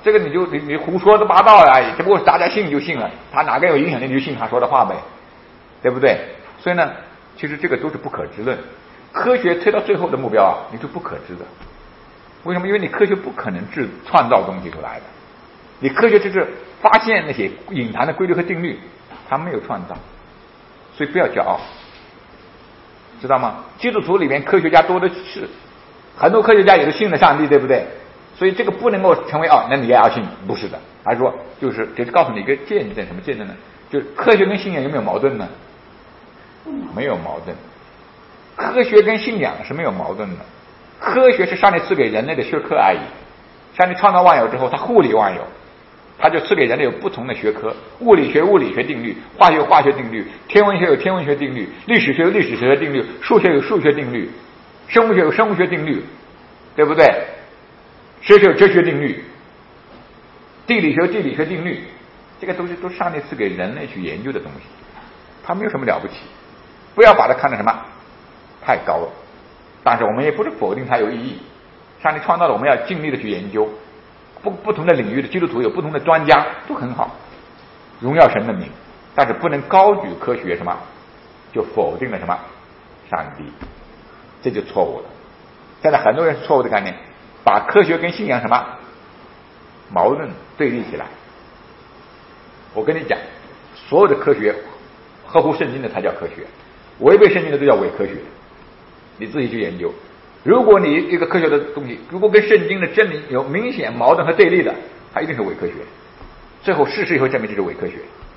这个你就你你胡说的八道而已，只不过大家信就信了，他哪个有影响力你就信他说的话呗，对不对？所以呢，其实这个都是不可知论。科学推到最后的目标啊，你是不可知的。为什么？因为你科学不可能制创造东西出来的，你科学只是发现那些隐含的规律和定律，它没有创造，所以不要骄傲，知道吗？基督徒里面科学家多的是，很多科学家也是信了上帝，对不对？所以这个不能够成为哦，那你也要信，不是的，而是说就是只是告诉你一个见证，什么见证呢？就是科学跟信仰有没有矛盾呢？没有矛盾，科学跟信仰是没有矛盾的。科学是上帝赐给人类的学科而已，上帝创造万有之后，他护理万有，他就赐给人类有不同的学科，物理学物理学定律，化学有化学定律，天文学有天文学定律，历史学有历史学定律，数学有数学定律，生物学有生物学定律，对不对？哲学有哲学定律，地理学有地理学定律，这个东西都是上帝赐给人类去研究的东西，它没有什么了不起，不要把它看得什么太高了。但是我们也不是否定它有意义，上帝创造了，我们要尽力的去研究，不不同的领域的基督徒有不同的专家，都很好，荣耀神的名，但是不能高举科学什么就否定了什么上帝，这就错误了。现在很多人错误的概念，把科学跟信仰什么矛盾对立起来。我跟你讲，所有的科学合乎圣经的才叫科学，违背圣经的都叫伪科学，你自己去研究。如果你一个科学的东西如果跟圣经的真理有明显矛盾和对立的，它一定是伪科学，最后事实也会证明这是伪科学，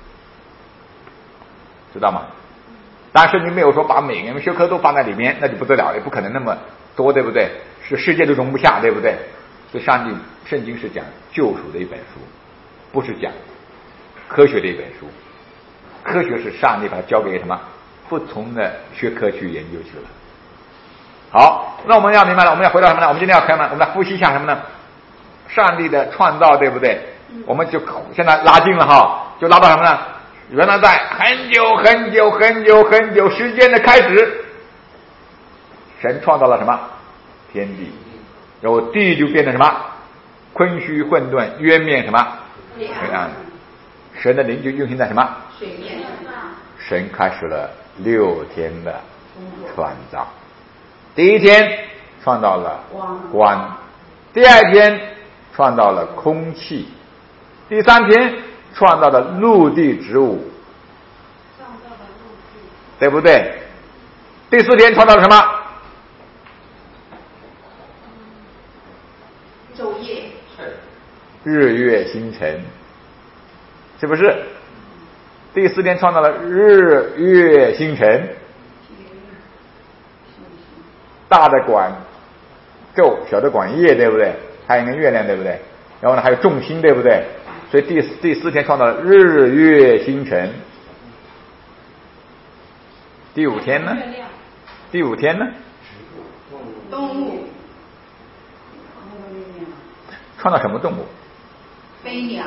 知道吗？当然圣经没有说把每个学科都放在里面，那就不得了，也不可能那么多，对不对？是世界都容不下，对不对？所以上帝圣经是讲救赎的一本书，不是讲科学的一本书。科学是上帝把它交给什么不同的学科去研究去了。好，那我们要明白了，我们要回到什么呢？我们今天要看呢，我们来复习一下什么呢？上帝的创造，对不对？我们就现在拉近了哈，就拉到什么呢？原来在很久很久很久很久时间的开始，神创造了什么？天地，然后地就变成什么？坤虚混沌，渊面什么？黑暗。神的灵就运行在什么？ 水面上。 神开始了六天的创造。第一天创造了光，第二天创造了空气，第三天创造了陆地植物，对不对？第四天创造了什么？ 昼夜， 日月星辰，是不是？第四天创造了日月星辰，大的管昼，小的管夜，对不对？太阳跟月亮，对不对？然后呢，还有众星，对不对？所以第第四天创造了日月星辰。第五天呢？第五天呢？ 动物， 创造什么动物？ 飞鸟，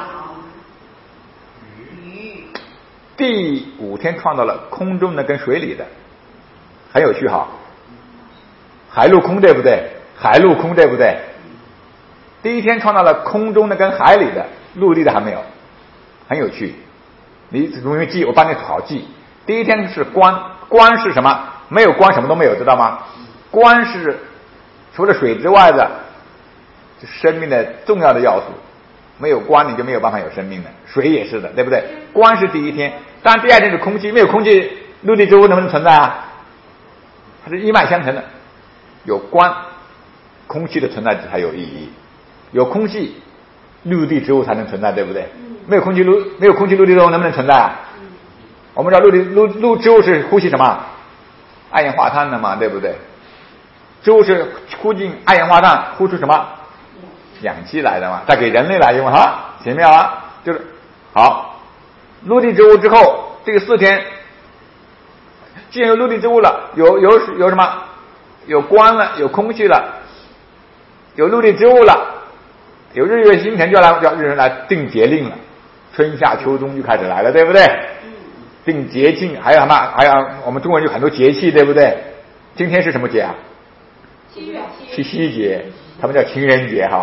鱼。 第五天创造了空中的跟水里的，很有趣哈。海陆空，对不对？海陆空，对不对？第一天创造了空中的跟海里的，陆地的还没有，很有趣。你容易记，我帮你好记。第一天是光，光是什么？没有光什么都没有，知道吗？光是除了水之外的生命的重要的要素，没有光你就没有办法有生命的，水也是的，对不对？光是第一天，当然第二天是空气，没有空气陆地植物能不能存在啊？它是一脉相承的，有光空气的存在才有意义，有空气陆地植物才能存在，对不对？没有空气陆没有空气陆地植物能不能存在啊？我们知道陆地陆陆植物是呼吸什么？二氧化碳的嘛，对不对？植物是呼进二氧化碳，呼出什么？氧气来的嘛，再给人类来用哈，奇妙啊！就是好，陆地植物之后，这个四天，既然有陆地植物了，有有有什么？有光了，有空气了，有陆地植物了，有日月星辰，就来叫日人来定节令了，春夏秋冬就开始来了，对不对？定节庆，还有什么？还有我们中国人有很多节气，对不对？今天是什么节啊？ 七月七夕节，他们叫情人节哈。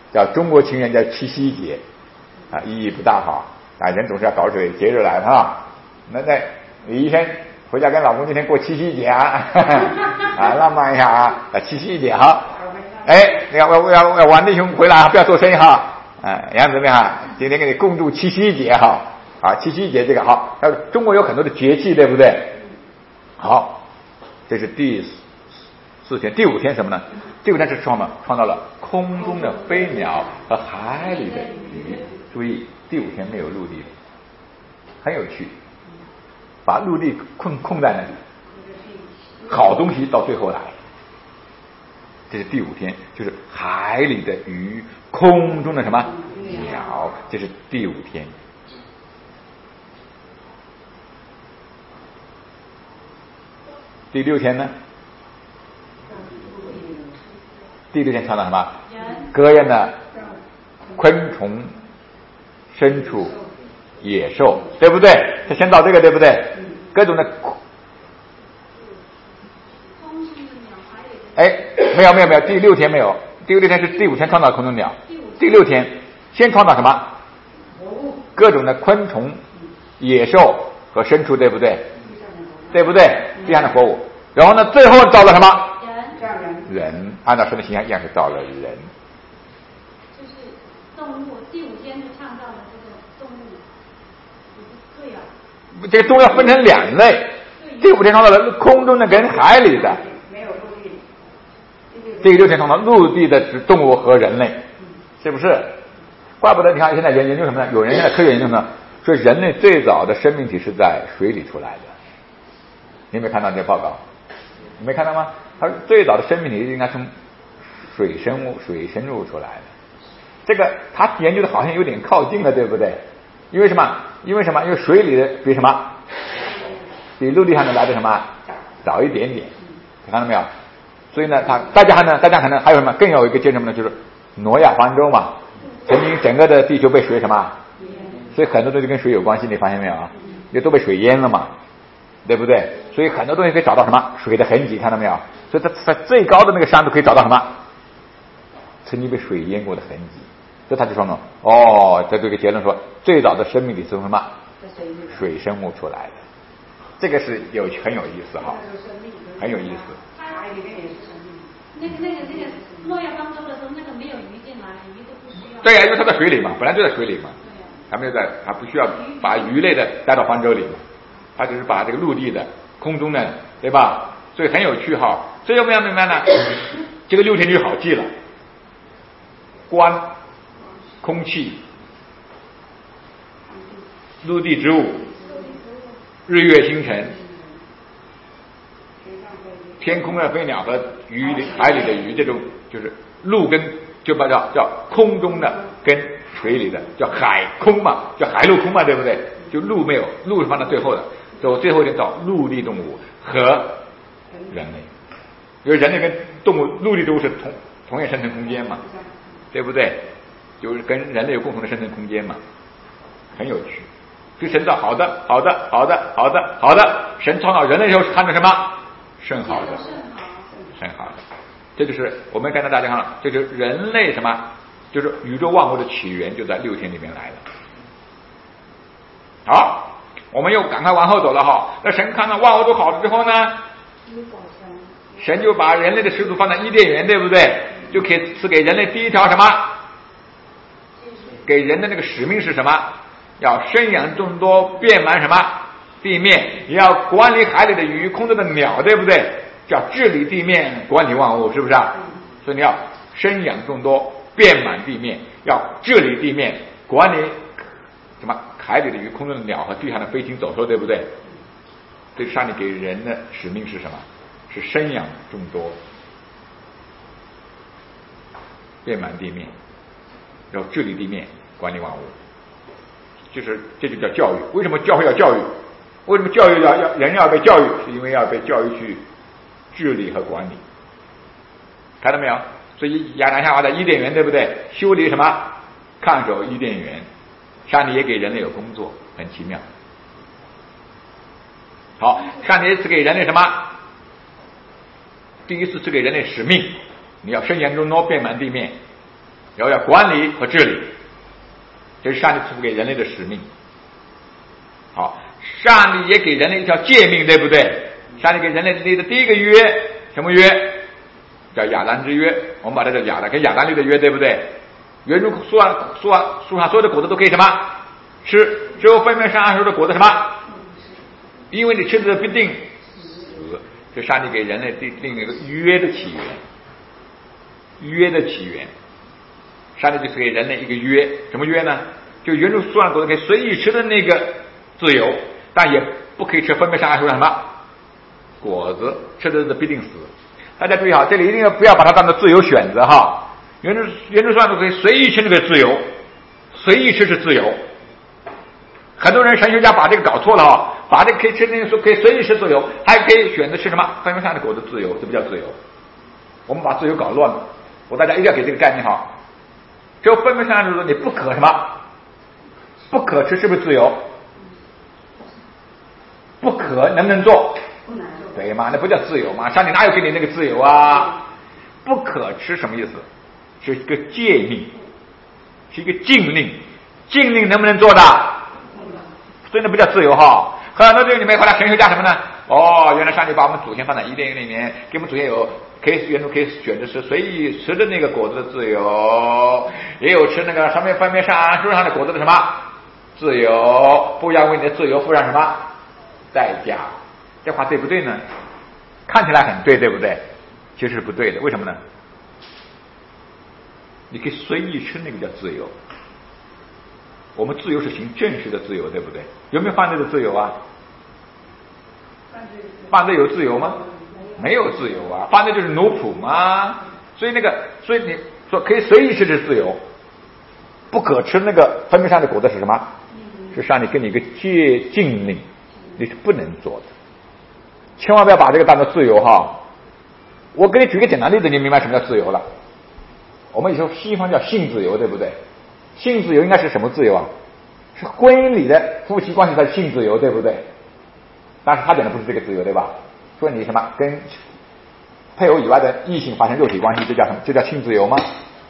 叫中国情人叫七夕节啊，意义不大好啊，人总是要搞出节日来哈。那在李医生回家跟老公今天过七夕节啊，啊浪漫一下啊，七夕节好。哎，要要要要王弟兄回来不要做生意哈。哎，杨子妹哈，今天给你共度七夕节哈。啊，七夕节这个好，还有中国有很多的节气，对不对？好，这是第四天，第五天什么呢？第五天是创造创造了空中的飞鸟和海里的鱼。注意，第五天没有陆地，很有趣，把陆地困困在那里，好东西到最后来。这是第五天，就是海里的鱼，空中的什么鸟，这是第五天。第六天呢？第六天创造什么？各样的昆虫、牲畜、野兽，对不对？他先到这个，对不对？各种的。哎，没有没有没有，第六天没有，第六天是第五天创造空中鸟，第六天先创造什么？各种的昆虫、野兽和牲畜，对不对？对不对？地上的活物。然后呢，最后造了什么？人。人，按照神的形象一样是造了人。 就是动物，第五天就创造了这个动物，不对啊。 这个动物要分成两类，第五天创造了空中的跟海里的。 没有陆地。 第六天创造陆地的动物和人类，是不是？怪不得你看现在研究什么呢？有人现在科学研究呢，说人类最早的生命体是在水里出来的。你有没有看到这个报告？你没看到吗？他说最早的生命体应该从水生物、水生物出来的。这个他研究的好像有点靠近了，对不对？因为什么？因为什么？因为水里的比什么？比陆地上的来的什么早一点点，你看到没有？所以呢，他大家还能，大家可能还有什么更有一个见证呢？就是挪亚方舟嘛，曾经整个的地球被水什么？所以很多东西跟水有关系，你发现没有啊？也都被水淹了嘛。对不对？所以很多东西可以找到什么水的痕迹，看到没有？所以它在最高的那个山都可以找到什么曾经被水淹过的痕迹。所以他就说呢，哦，这这个结论说，最早的生命体是从什么水生物出来的。这个是有很有意思哈，很有意思。 海里面也是生命。 那个那个那个诺亚方舟的时候，那个没有鱼进来，鱼都不需要。 对呀、啊，因为它在水里嘛，本来就在水里嘛，还没有在，还不需要把鱼类的带到方舟里嘛。他只是把这个陆地的、空中的，对吧？所以很有趣哈。所以我们要明白呢，这个六天就好记了：光、空气、陆地植物、日月星辰、天空的飞鸟和鱼海里的鱼，这种就是陆跟就把叫叫空中的跟水里的叫海空嘛，叫海陆空嘛，对不对？就陆没有，陆是放在最后的。走最后一点找陆地动物和人类，因为人类跟动物、陆地动物是同同样生存空间嘛，对不对？就是跟人类有共同的生存空间嘛，很有趣。所以神造好的、好的、好的、好的、好的。神创造人类的时候是看着什么？甚好的，甚好的。这就是我们跟大家看了，这就是人类什么？就是宇宙万物的起源就在六天里面来的。好。我们又赶快往后走了哈。那神看到万物都好了之后呢，神就把人类的始祖放在伊甸园，对不对？就可以赐给人类第一条什么？给人的那个使命是什么？要生养众多，遍满什么地面，也要管理海里的鱼，空中的鸟，对不对？叫治理地面，管理万物，是不是啊？所以你要生养众多，遍满地面，要治理地面，管理什么？海里的鱼、空中的鸟和地上的飞禽走兽，对不对？这上帝给人的使命是什么？是生养众多，遍满地面，然后治理地面，管理万物。就是这就叫教育。为什么教会要教育？为什么教育要要人要被教育？是因为要被教育去治理和管理。看到没有？所以亚当夏娃在伊甸园，对不对？修理什么？看守伊甸园。上帝也给人类有工作，很奇妙。好，上帝赐给人类什么？第一次赐给人类使命，你要生养众多，遍满地面， 然后要管理和治理，这是上帝赐福给人类的使命。好，上帝也给人类一条诫命，对不对？上帝给人类立的第一个约，什么约？叫亚当之约，我们把它叫亚当，跟亚当立的约，对不对？原著树上树上树上所有的果子都可以什么吃，只有分别善恶树的果子什么？因为你吃的必定死。这上帝给人类定另一个约的起源，约的起源，上帝就是给人类一个约，什么约呢？就原著树上果子可以随意吃的那个自由，但也不可以吃分别善恶树上什么果子，吃的是必定死。大家注意好，这里一定要不要把它当做自由选择哈。原著原著上都可以随意吃那个自由，随意吃是自由。很多人神学家把这个搞错了啊，把这个可以吃那个说可以随意吃自由，还可以选择吃什么分别善的果子自由，这不叫自由。我们把自由搞乱了，我大家一定要给这个概念好。只有分别善就是说你不可什么，不可吃是不是自由？不可能不能做？对吗？那不叫自由吗？上帝哪有给你那个自由啊？不可吃什么意思？是一个诫命，是一个禁令。禁令能不能做的？所以那不叫自由哈。很多对你们后来神学家什么呢？哦，原来上帝把我们祖先放在伊甸园里面，给我们祖先有可以原来可以选择吃随意吃的那个果子的自由，也有吃那个上面分别善树上的果子的什么自由，不要为你的自由付上什么代价。这话对不对呢？看起来很对，对不对？其实是不对的。为什么呢？你可以随意吃，那个叫自由。我们自由是行正式的自由，对不对？有没有犯罪的自由啊？犯罪有自由吗？没有自由啊，犯罪就是奴仆嘛。所以那个，所以你说可以随意吃是自由，不可吃那个分别善的果子是什么？是上帝给你一个戒禁令，你是不能做的。千万不要把这个当作自由哈！我给你举个简单例子，你明白什么叫自由了？我们有时候西方叫性自由，对不对？性自由应该是什么自由啊？是婚姻里的夫妻关系才是性自由，对不对？但是他讲的不是这个自由，对吧？说你什么跟配偶以外的异性发生肉体关系，这叫什么？这叫性自由吗？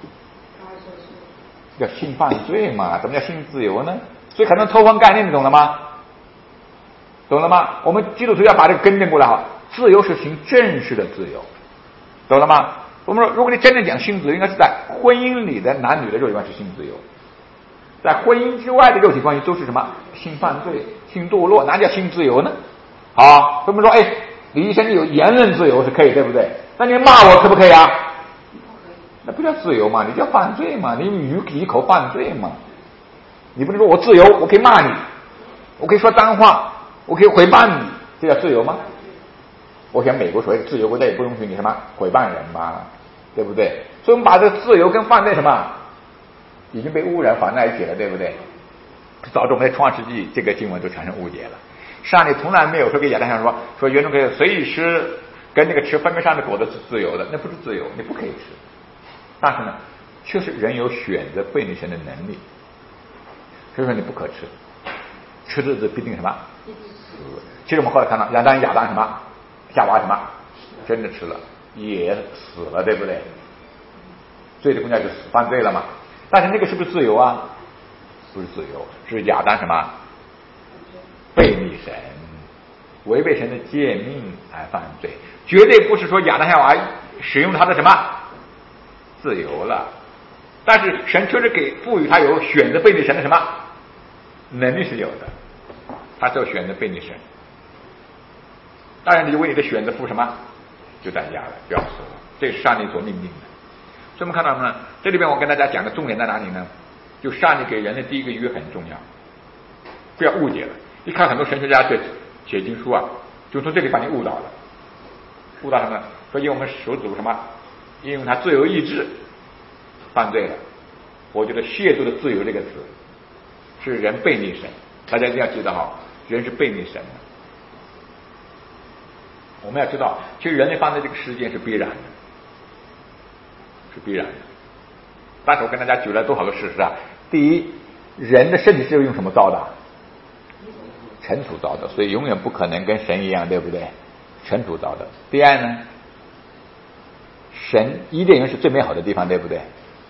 叫性犯罪嘛？怎么叫性自由呢？所以很多偷换概念，你懂了吗？懂了吗？我们基督徒要把这个更正过来哈。自由是行正式的自由，懂了吗？我们说，如果你真正讲性自由，应该是在婚姻里的男女的肉体关系是性自由，在婚姻之外的肉体关系都是什么？性犯罪、性堕落，哪叫性自由呢？好，我们说，哎，李医生有言论自由是可以，对不对？那你骂我可不可以啊？那不叫自由嘛，你叫犯罪嘛，你语一口犯罪嘛。你不能说我自由，我可以骂你，我可以说脏话，我可以诽谤你，这叫自由吗？我想美国所谓的自由国家也不容许你什么诽谤人嘛，对不对？所以我们把这个自由跟犯罪什么已经被污染放在一起了，对不对？导致我们在创世纪这个经文都产生误解了。上帝从来没有说给亚当夏说说原种可以随意吃，跟那个吃分别善的果子是自由的，那不是自由，你不可以吃。但是呢，确实人有选择背逆神的能力，所以说你不可吃，吃的是必定什么死。其实我们后来看到亚当亚当什么夏娃什么真的吃了也死了，对不对？罪的工价就死，犯罪了嘛。但是那个是不是自由啊？不是自由，是亚当什么背逆神，违背神的诫命而犯罪，绝对不是说亚当夏娃使用他的什么自由了。但是神确实给赋予他有选择背逆神的什么能力是有的，他就选择背逆神。当然你就为你的选择付什么就代价了，就要死了，这是上帝所命令的。所以我们看到呢，这里边我跟大家讲的重点在哪里呢？就上帝给人的第一个约很重要，不要误解了。一看很多神学家写写经书啊，就从这里把你误导了。误导什么呢？说因为我们手指什么，因为他自由意志犯罪了。我觉得亵渎的自由这个词是人背逆神，大家一定要记得好，人是背逆神的。我们要知道，其实人类犯罪这个事件是必然的，是必然的。但是我跟大家举了多少个事实啊？第一，人的身体是用什么造的？尘土造的，所以永远不可能跟神一样，对不对？尘土造的。第二呢，神伊甸园是最美好的地方，对不对？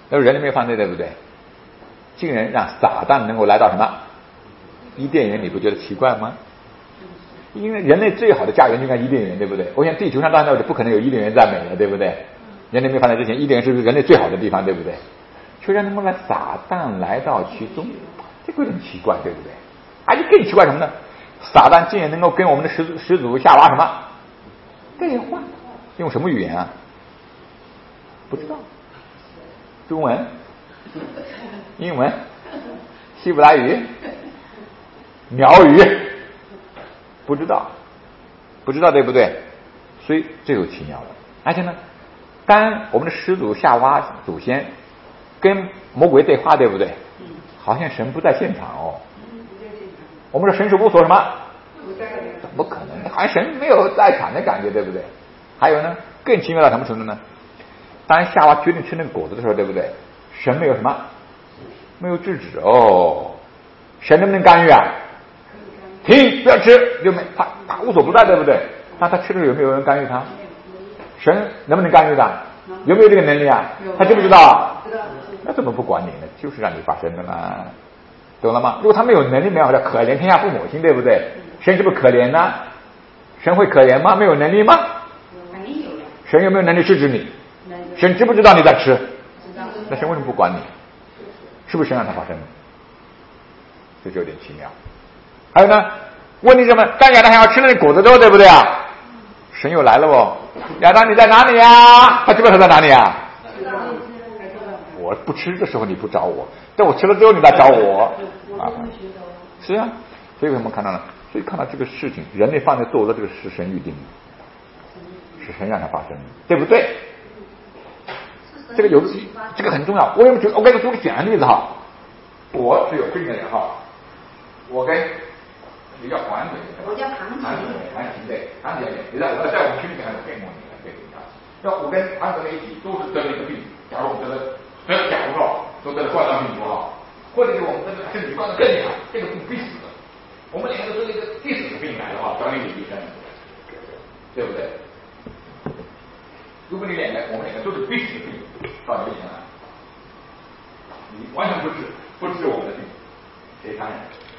那人类没有犯罪，对不对？竟然让撒旦能够来到什么伊甸园，你不觉得奇怪吗？因为人类最好的家园就应该伊甸园，对不对？我想地球上到现在就不可能有伊甸园再美了，对不对？人类没有犯罪之前，伊甸园是不是人类最好的地方，对不对？却让能够来撒旦来到其中，这个有点奇怪，对不对？而且更奇怪什么呢？撒旦竟然能够跟我们的始祖始祖夏娃什么对话，用什么语言啊？不知道。中文、英文、希伯来语、鸟语，不知道，不知道对不对？所以这有奇妙了。而且呢，当我们的始祖夏娃祖先跟魔鬼对话，对不对？好像神不在现场哦。我们说神是无所什么？怎么可能？好像神没有在场的感觉，对不对？还有呢，更奇妙到什么程度呢？当夏娃决定吃那个果子的时候，对不对？神没有什么？没有制止哦。神能不能干预啊？停，不要吃，就没他他无所不在，对不对？那他吃的时候有没有人干预他？神能不能干预他？有没有这个能力啊？他知不知道？那怎么不管你呢？就是让你发生的嘛，懂了吗？如果他没有能力，没有叫可怜天下父母心，对不对？神是不是可怜呢？神会可怜吗？没有能力吗？神有没有能力制止你？神知不知道你在吃？那神为什么不管你？是不是神让他发生的？这就有点奇妙。还有呢，问题是什么？当亚当想要吃那个果子之后，对不对啊？神又来了哦，亚当你在哪里呀？他知不知道他在哪里啊？我不吃的时候你不找我，但我吃了之后你来找我啊！是啊，所以我们看到了，所以看到这个事情，人类犯罪做的这个是神预定的，是神让它发生的，对不对？这个有这个很重要。我有觉得，我给你举个简单的例子哈，我是有这个人哈，我跟你叫黄姐， 我叫唐姐， 唐姐对，唐姐姐，你在我在我们群里面还有见过你的，对不对？要我跟唐姐在一起都是得了一个病，假如我们得了得了假如说都得了冠状病毒哈，或者是我们得了身体状况更厉害，这个病必死的，我们两个都是一个必死的病来的话，找你医生，对不对？如果你两个我们两个都是必死的病，到你面前来，你完全不治不治我们的病，谁承认？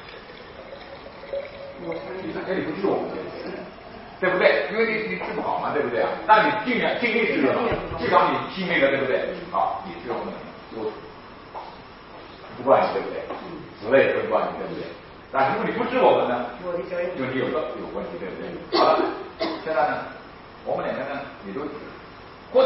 你这里不治我们的病，对不对？因为你你治不好嘛，对不对啊？那你尽量尽力治了，至少你尽力了，对不对？好，你治我们我不怪你，对不对？死了也不怪你，对不对？但如果你不治我们呢，就你有个有问题，对不对？好了，现在呢，我们两个呢，你都治。或者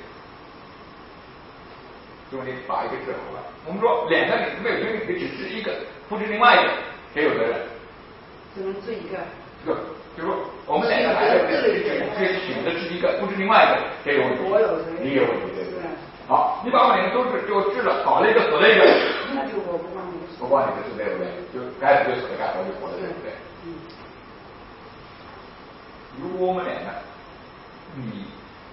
就是你把一个治好了，我们说两个你没有因为你只治一个，不治另外一个，谁有责任？ 只能治一个。 这个就是说我们两个还是只选择治一个，不治另外一个，谁有问题？ 我有责任。 你有问题，对不对？好，你把我们两个都治，就治了，好了一个，死了一个， 那就我不帮你。 不关你的事，对不对？就该死就死了，该活就活了，对不对？ 嗯。 如果我们两个，你。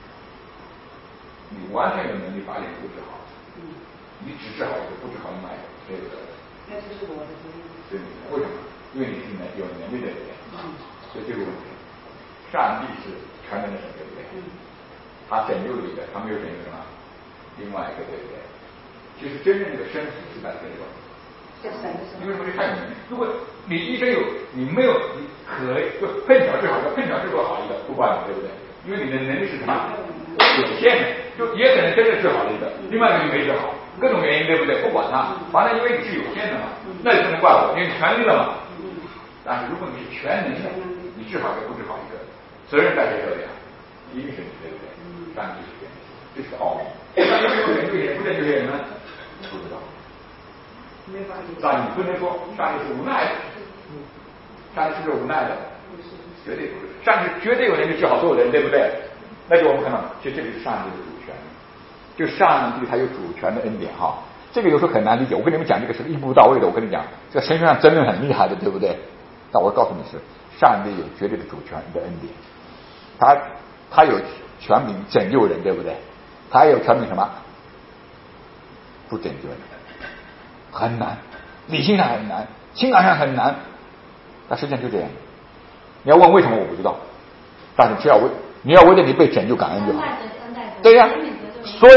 你完全有能力把两个治好，嗯，你只治好一个，不治好另外一个，谁有责任？ 那就是我的责任。 对，为什么？因为你是能有能力的人，嗯，所以这个问题，上帝是全能的神，对不对？嗯，他拯救了一个，他没有拯救什么另外一个，对不对？其实真正的生死是在这里。因为什么？是看你，如果你医生有，你没有，你可以就碰巧治好一个，碰巧治不好一个，不管你，对不对？因为你的能力是什么？有限的，就也可能真的治好了一个，另外一个就没治好，各种原因，对不对？不管它，反正因为你是有限的嘛，那你不能怪我，因为你全力了嘛。但是如果你是全能的，你治好一个不治好一个，责任在谁这里啊？一定是你，对不对？上帝是这样，这是奥秘。那有没有拯救人，不拯救人呢？不知道。但你不能说上帝是无奈的，上帝是不是无奈的？绝对不是，上帝绝对有能力治好所有人，对不对？那就我们看到，其实这里是上帝的主权，就上帝他有主权的恩典哈。这个有时候很难理解，我跟你们讲这个是一步到位的。我跟你讲，这个神学上争论很厉害的，对不对？但我告诉你是，上帝有绝对的主权的恩典，他他有权柄拯救人，对不对？他有权柄什么？不拯救人，很难，理性上很难，情感上很难，但实际上就这样。你要问为什么，我不知道，但是只要为你要为了你被拯救感恩就好。对呀、啊，所以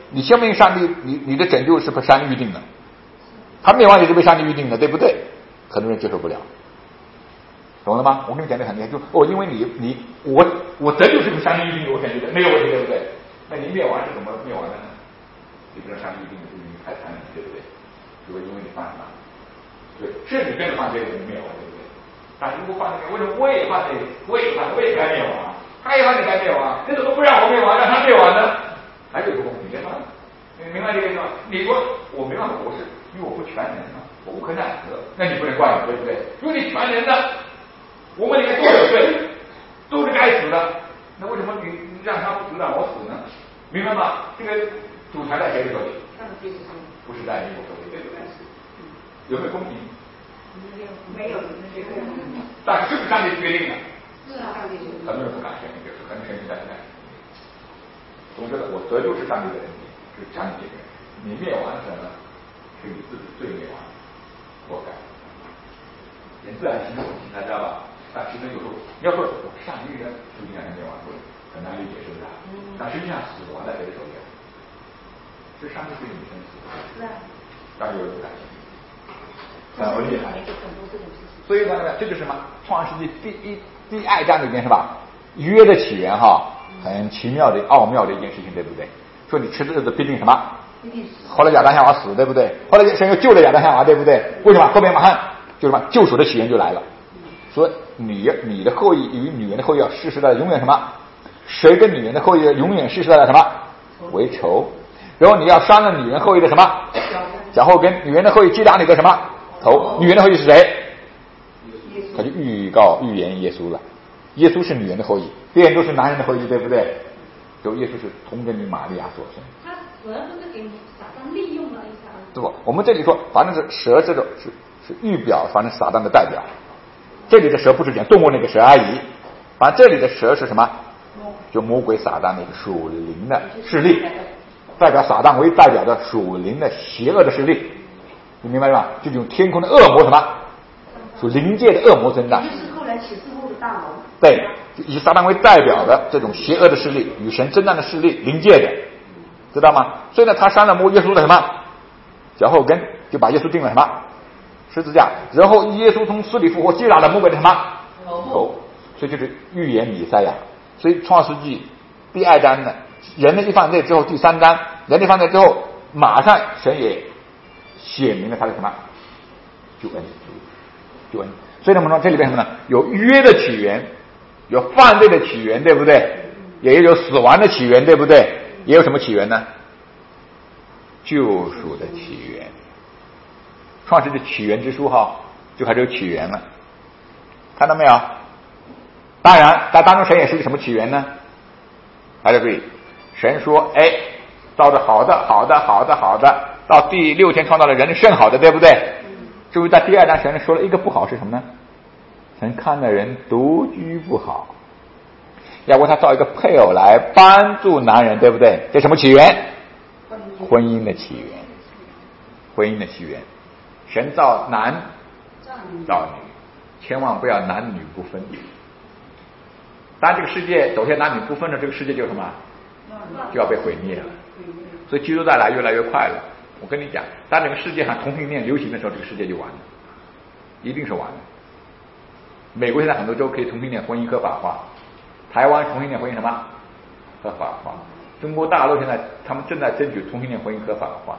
你相不信上帝，你你的拯救是被上帝预定的，他灭亡也是被上帝预定的，对不对？很多人接受不了，懂了吗？我跟你讲的很明显，就哦，因为你你我我得救是被上帝预定的，我拯救的没有问题，对不对？那你灭亡是怎么灭亡的呢？你不能上帝预定的，就是你太残忍，对不对？如果因为你犯了，对，是你跟着犯罪的人灭亡，对不对？但如果犯罪，为什么我也犯罪，我也犯，我也该灭亡？他也犯罪该灭亡，你怎么不让我灭亡，让他灭亡呢？还是不公平，对吗？你明白这个意思吗？你说我没办法，我是因为我不全能嘛，我无可奈何，那你不能怪我，对不对？如果你全能的，我们里面都有罪，都是该死的，那为什么你让他不死，让我死呢？明白吗？这个主裁在谁的手里？不是在你我手里，对不对？有没有公平？ 没有，没有。 但是是不是上帝决定的？ 是啊，上帝决定。 很多人不敢相信，就是很神奇在在。总之呢，我得救是上帝的恩典，是上帝解决。你灭亡是什么？是你自己罪灭亡，活该。人自然形成大家知道吧？但其实有时候你要说上帝人就应该灭亡，很难理解，是不是？但实际上死亡在谁的手里？是上帝对你生死。是啊。但有人不敢相信。很厉害，所以呢，这就是什么？创世纪第一第二章里面是吧？约的起源哈，很奇妙的奥妙的一件事情，对不对？说你吃的日子必定什么？后来亚当夏娃死，对不对？后来神又救了亚当夏娃，对不对？为什么？后面马上就什么救赎的起源就来了。说你你的后裔与女人的后裔要世世代代永远什么？谁跟女人的后裔永远世世代代什么？为仇。然后你要伤了女人后裔的什么？然后跟女人的后裔击打你的什么？头，女人的后裔是谁？他就预告预言耶稣了。耶稣是女人的后裔，别人都是男人的后裔，对不对？就耶稣是童贞女玛利亚所生。 他蛇不是给撒旦利用了一下？ 对不？我们这里说，反正是蛇这种是是预表，反正撒旦的代表。这里的蛇不是讲动物那个蛇而已，反正这里的蛇是什么？就魔鬼撒旦那个属灵的势力，代表撒旦为代表的属灵的邪恶的势力。你明白吗？就用天空的恶魔什么，属灵界的恶魔征战， 就是后来启示录的大龙。 对，以撒旦为代表的这种邪恶的势力，与神征战的势力，灵界的，知道吗？所以呢，他伤了魔耶稣的什么脚后跟，就把耶稣钉了什么十字架，然后耶稣从死里复活，击打了魔鬼的什么头，所以就是预言弥赛亚。所以创世纪第二章呢，人类一犯罪之后，第三章人类犯罪之后，马上神也写明了他的什么救恩，救恩。所以呢，我们说这里边什么呢？有约的起源，有犯罪的起源，对不对？也有死亡的起源，对不对？也有什么起源呢？救赎的起源。创世的起源之书哈，就开始有起源了，看到没有？当然，在当中神也是个什么起源呢？大家注意，神说：“哎，造的好的，好的，好的，好的。”到第六天创造了人甚好的，对不对？至于在第二章神说了一个不好是什么呢？神看的人独居不好，要为他造一个配偶来帮助男人，对不对？这什么起源？婚姻的起源，婚姻的起源。神造男造女，千万不要男女不分。当这个世界走向男女不分的，这个世界就什么？就要被毁灭了。所以基督再来越来越快了。我跟你讲，当整个世界上同性恋流行的时候，这个世界就完了，一定是完了。美国现在很多州可以同性恋婚姻合法化，台湾同性恋婚姻什么合法化？中国大陆现在他们正在争取同性恋婚姻合法化。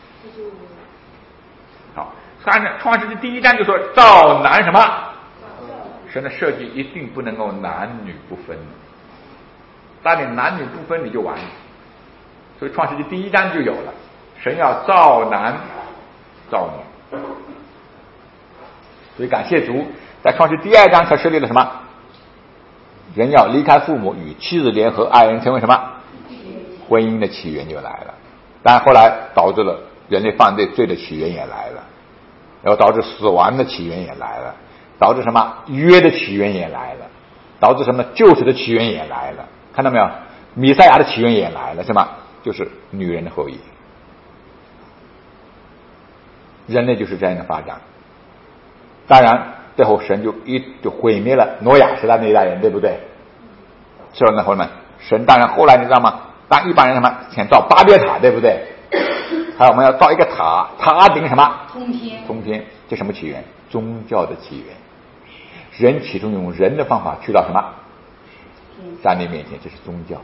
好，看着创世纪第一章就说造男什么？神的设计一定不能够男女不分，当你男女不分你就完了。所以创世纪第一章就有了，神要造男造女。所以感谢主，在创世第二章才设立了什么？人要离开父母，与妻子联合，二人成为什么？婚姻的起源就来了。但后来导致了人类犯罪罪的起源也来了，然后导致死亡的起源也来了，导致什么？约的起源也来了，导致什么？救赎的起源也来了。看到没有？弥赛亚的起源也来了，是吗？就是女人的后裔。人类就是这样的发展。当然最后神就一就毁灭了挪亚时代那一代人，对不对？是吧？那后面神当然后来你知道吗？ 当一般人什么想造巴别塔，对不对？还有我们要造一个塔，塔顶什么？ 通天。 通天，这什么起源？宗教的起源。人起初用人的方法去到什么？上帝面前，这是宗教，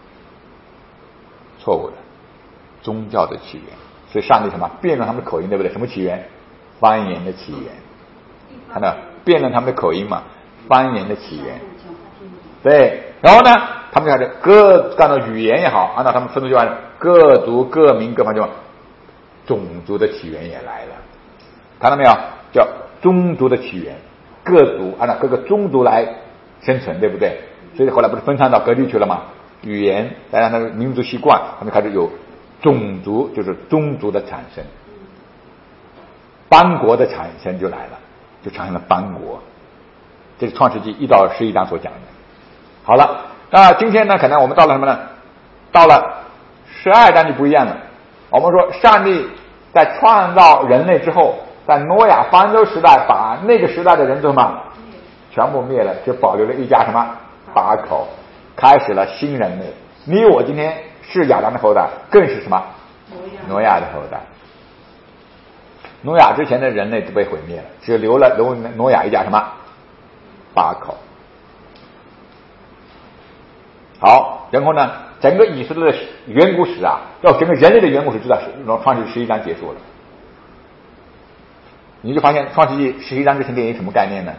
错误的，宗教的起源。所以上帝什么？辩论他们的口音，对不对？什么起源？方言的起源。看到辩论他们的口音嘛？方言的起源。对，然后呢，他们就开始各按照语言也好，按照他们分出去完，各族各民各方就种族的起源也来了，看到没有？叫宗族的起源，各族按照各个宗族来生存，对不对？所以后来不是分散到各地去了吗？语言再让他的民族习惯，他们开始有种族，就是宗族的产生，邦国的产生就来了，就产生了邦国。这是创世纪一到十一章所讲的。好了，那今天呢，可能我们到了什么呢？到了十二章就不一样了。我们说上帝在创造人类之后，在挪亚方舟时代把那个时代的人什么全部灭了，只保留了一家什么八口，开始了新人类。你我今天是亚当的后代，更是什么挪亚的后代。挪亚之前的人类都被毁灭了，只留了留挪亚一家什么八口。好，然后呢，整个以色列的远古史啊，要整个人类的远古史就在创世纪十一章结束了。你就发现创世纪十一章这篇电影什么概念呢？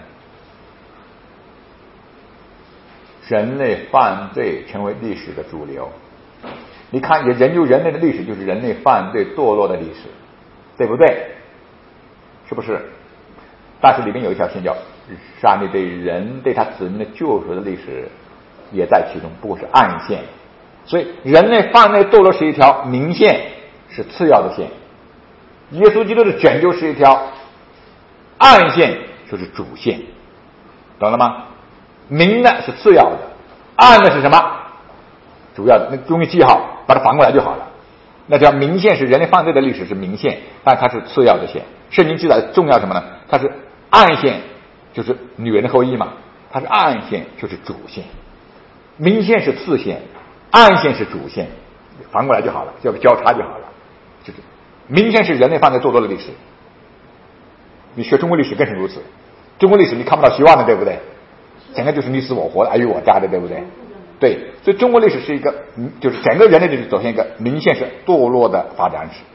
人类犯罪成为历史的主流。你看，也研究人类的历史，就是人类犯罪堕落的历史，对不对？是不是？但是里面有一条线叫上帝对人对他子民的救赎的历史也在其中，不过是暗线。所以人类犯罪堕落是一条明线，是次要的线；耶稣基督的拯救是一条暗线，就是主线，懂了吗？明的是次要的，暗的是什么？主要的。那东西记好，把它反过来就好了。那条明线是人类犯罪的历史是明线，但它是次要的线。圣经记载重要什么呢？它是暗线，就是女人的后裔嘛，它是暗线，就是主线。明线是次线，暗线是主线，反过来就好了，叫个交叉就好了。就是明线是人类犯罪堕落的历史，你学中国历史更是如此。中国历史你看不到希望的，对不对？整个就是你死我活的，尔虞我诈的，对不对？对，所以中国历史是一个，就是整个人类历史走向一个明线是堕落的发展史，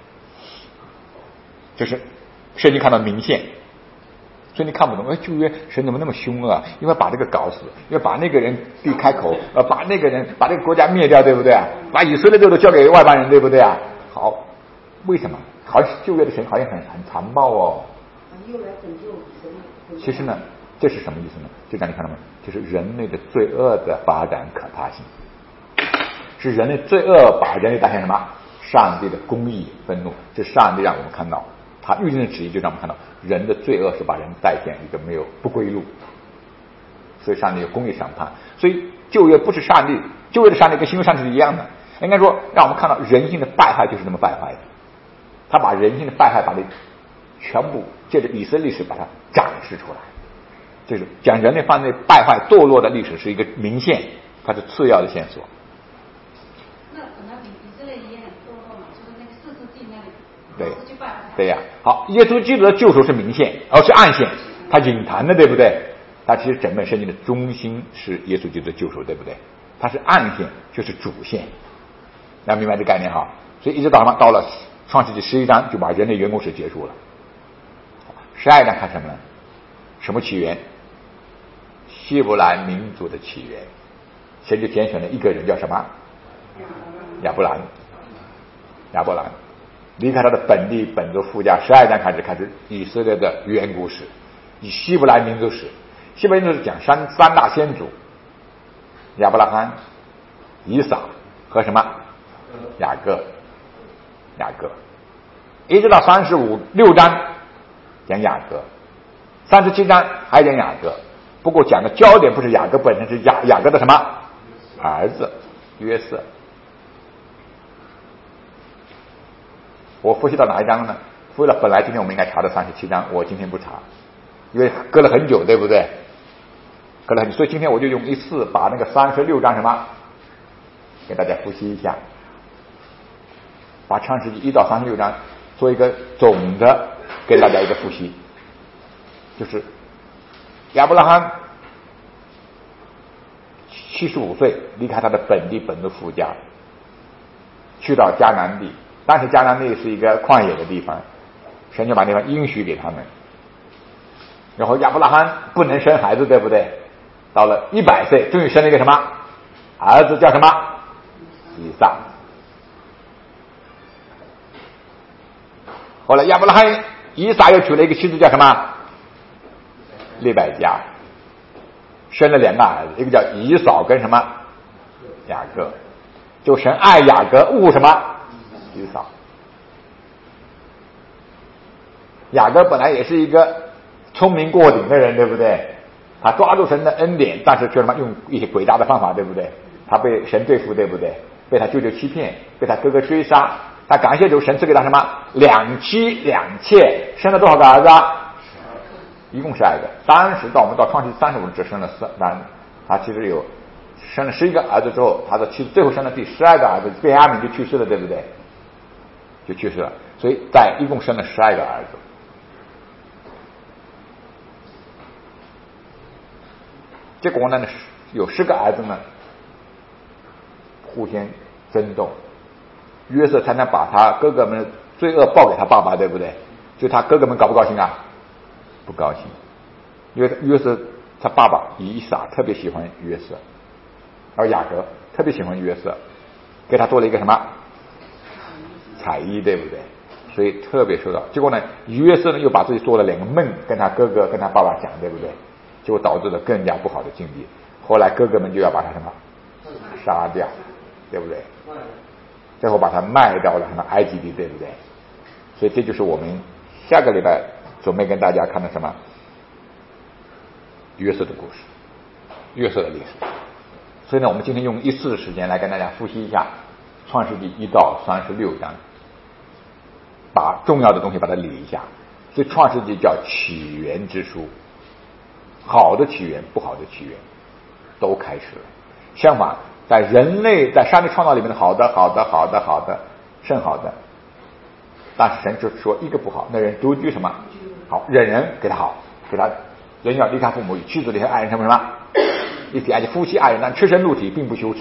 就是圣经看到明线，所以你看不懂，哎，旧约神怎么那么凶啊？因为把这个搞死，因为把那个人地开口，呃，把那个人把这个国家灭掉，对不对啊？把以色列都交给外邦人，对不对啊？好，为什么？好像旧约的神好像很很残暴哦。 又来拯救神。 其实呢，这是什么意思呢？就让你看到没有？就是人类的罪恶的发展可怕性，是人类罪恶把人类带向什么？上帝的公义愤怒，这上帝让我们看到，他预定的旨意就让我们看到，人的罪恶是把人带向一个没有不归路，所以上帝有公义审判。所以旧约不是上帝，旧约的上帝跟新约上帝是一样的，应该说让我们看到人性的败坏就是这么败坏的，他把人性的败坏把这全部借着以色列历史把它展示出来。就是讲人类犯罪败坏堕落的历史是一个明线，它是次要的线索。 那可能以以色列也很堕落嘛，就是那个四世纪那里， 对去拜对呀、啊。好，耶稣基督的救赎是明线，而是暗线，它隐含的，对不对？它其实整本圣经的中心是耶稣基督的救赎，对不对？它是暗线，就是主线。要明白这概念哈。所以一直到什么？到了创世纪十一章就把人类远古史结束了。十二章看什么呢？什么起源？希伯来民族的起源，神就拣选了一个人，叫什么？亚伯兰。亚伯兰离开他的本地本族父家，十二章开始开始以色列的远古史，以希伯来民族史。希伯来民族史讲三三大先祖：亚伯拉罕、以撒和什么？雅各。雅各，一直到三十五六章讲雅各，三十七章还讲雅各。不过讲的焦点不是雅各本身，是雅雅各的什么儿子约瑟。我复习到哪一章呢？复习了本来今天我们应该查的三十七章，我今天不查，因为隔了很久，对不对？隔了很久，所以今天我就用一次把那个三十六章什么给大家复习一下，把创世纪一到三十六章做一个总的给大家一个复习，就是亚伯拉罕七十五岁离开他的本地本族父家，去到迦南地，但是迦南地是一个旷野的地方，神就把地方应许给他们。然后亚伯拉罕不能生孩子，对不对？到了一百岁，终于生了一个什么儿子，叫什么以撒。后来亚伯拉罕以撒又娶了一个妻子，叫什么利百加，生了两个儿子，一个叫以扫跟什么雅各，就神爱雅各恶什么以扫。雅各本来也是一个聪明过顶的人，对不对？他抓住神的恩典，但是却什么用一些诡诈的方法，对不对？他被神对付，对不对？被他舅舅欺骗，被他哥哥追杀。他感谢主，神赐给他什么两妻两妾，生了多少个儿子啊？一共十二个。三十到我们到创世三十五只生了三，他其实有生了十一个儿子之后，他的妻子最后生了第十二个儿子，便雅悯就去世了，对不对？就去世了。所以在一共生了十二个儿子。结果呢，有十个儿子呢，互相争斗，约瑟才能把他哥哥们罪恶报给他爸爸，对不对？所以他哥哥们高不高兴啊？不高兴，因为约瑟他爸爸以撒特别喜欢约瑟，而雅各特别喜欢约瑟，给他做了一个什么彩衣，对不对？所以特别受到。结果呢，约瑟呢又把自己做了两个梦，跟他哥哥跟他爸爸讲，对不对？就导致了更加不好的境地。后来哥哥们就要把他什么杀掉，对不对？最后把他卖到了什么埃及地，对不对？所以这就是我们下个礼拜准备跟大家看的什么约瑟的故事，约瑟的历史。所以呢，我们今天用一次的时间来跟大家复习一下创世纪一到三十六章，把重要的东西把它理一下。所以创世纪叫起源之书，好的起源不好的起源都开始了。相反，在人类在上帝创造里面的好的好的好的好的甚好的，但是神就说一个不好，那人独居什么好，忍人给他好，给他人要离开父母，与妻子离开爱人什么什么一体，而且夫妻爱人但赤身露体并不羞耻。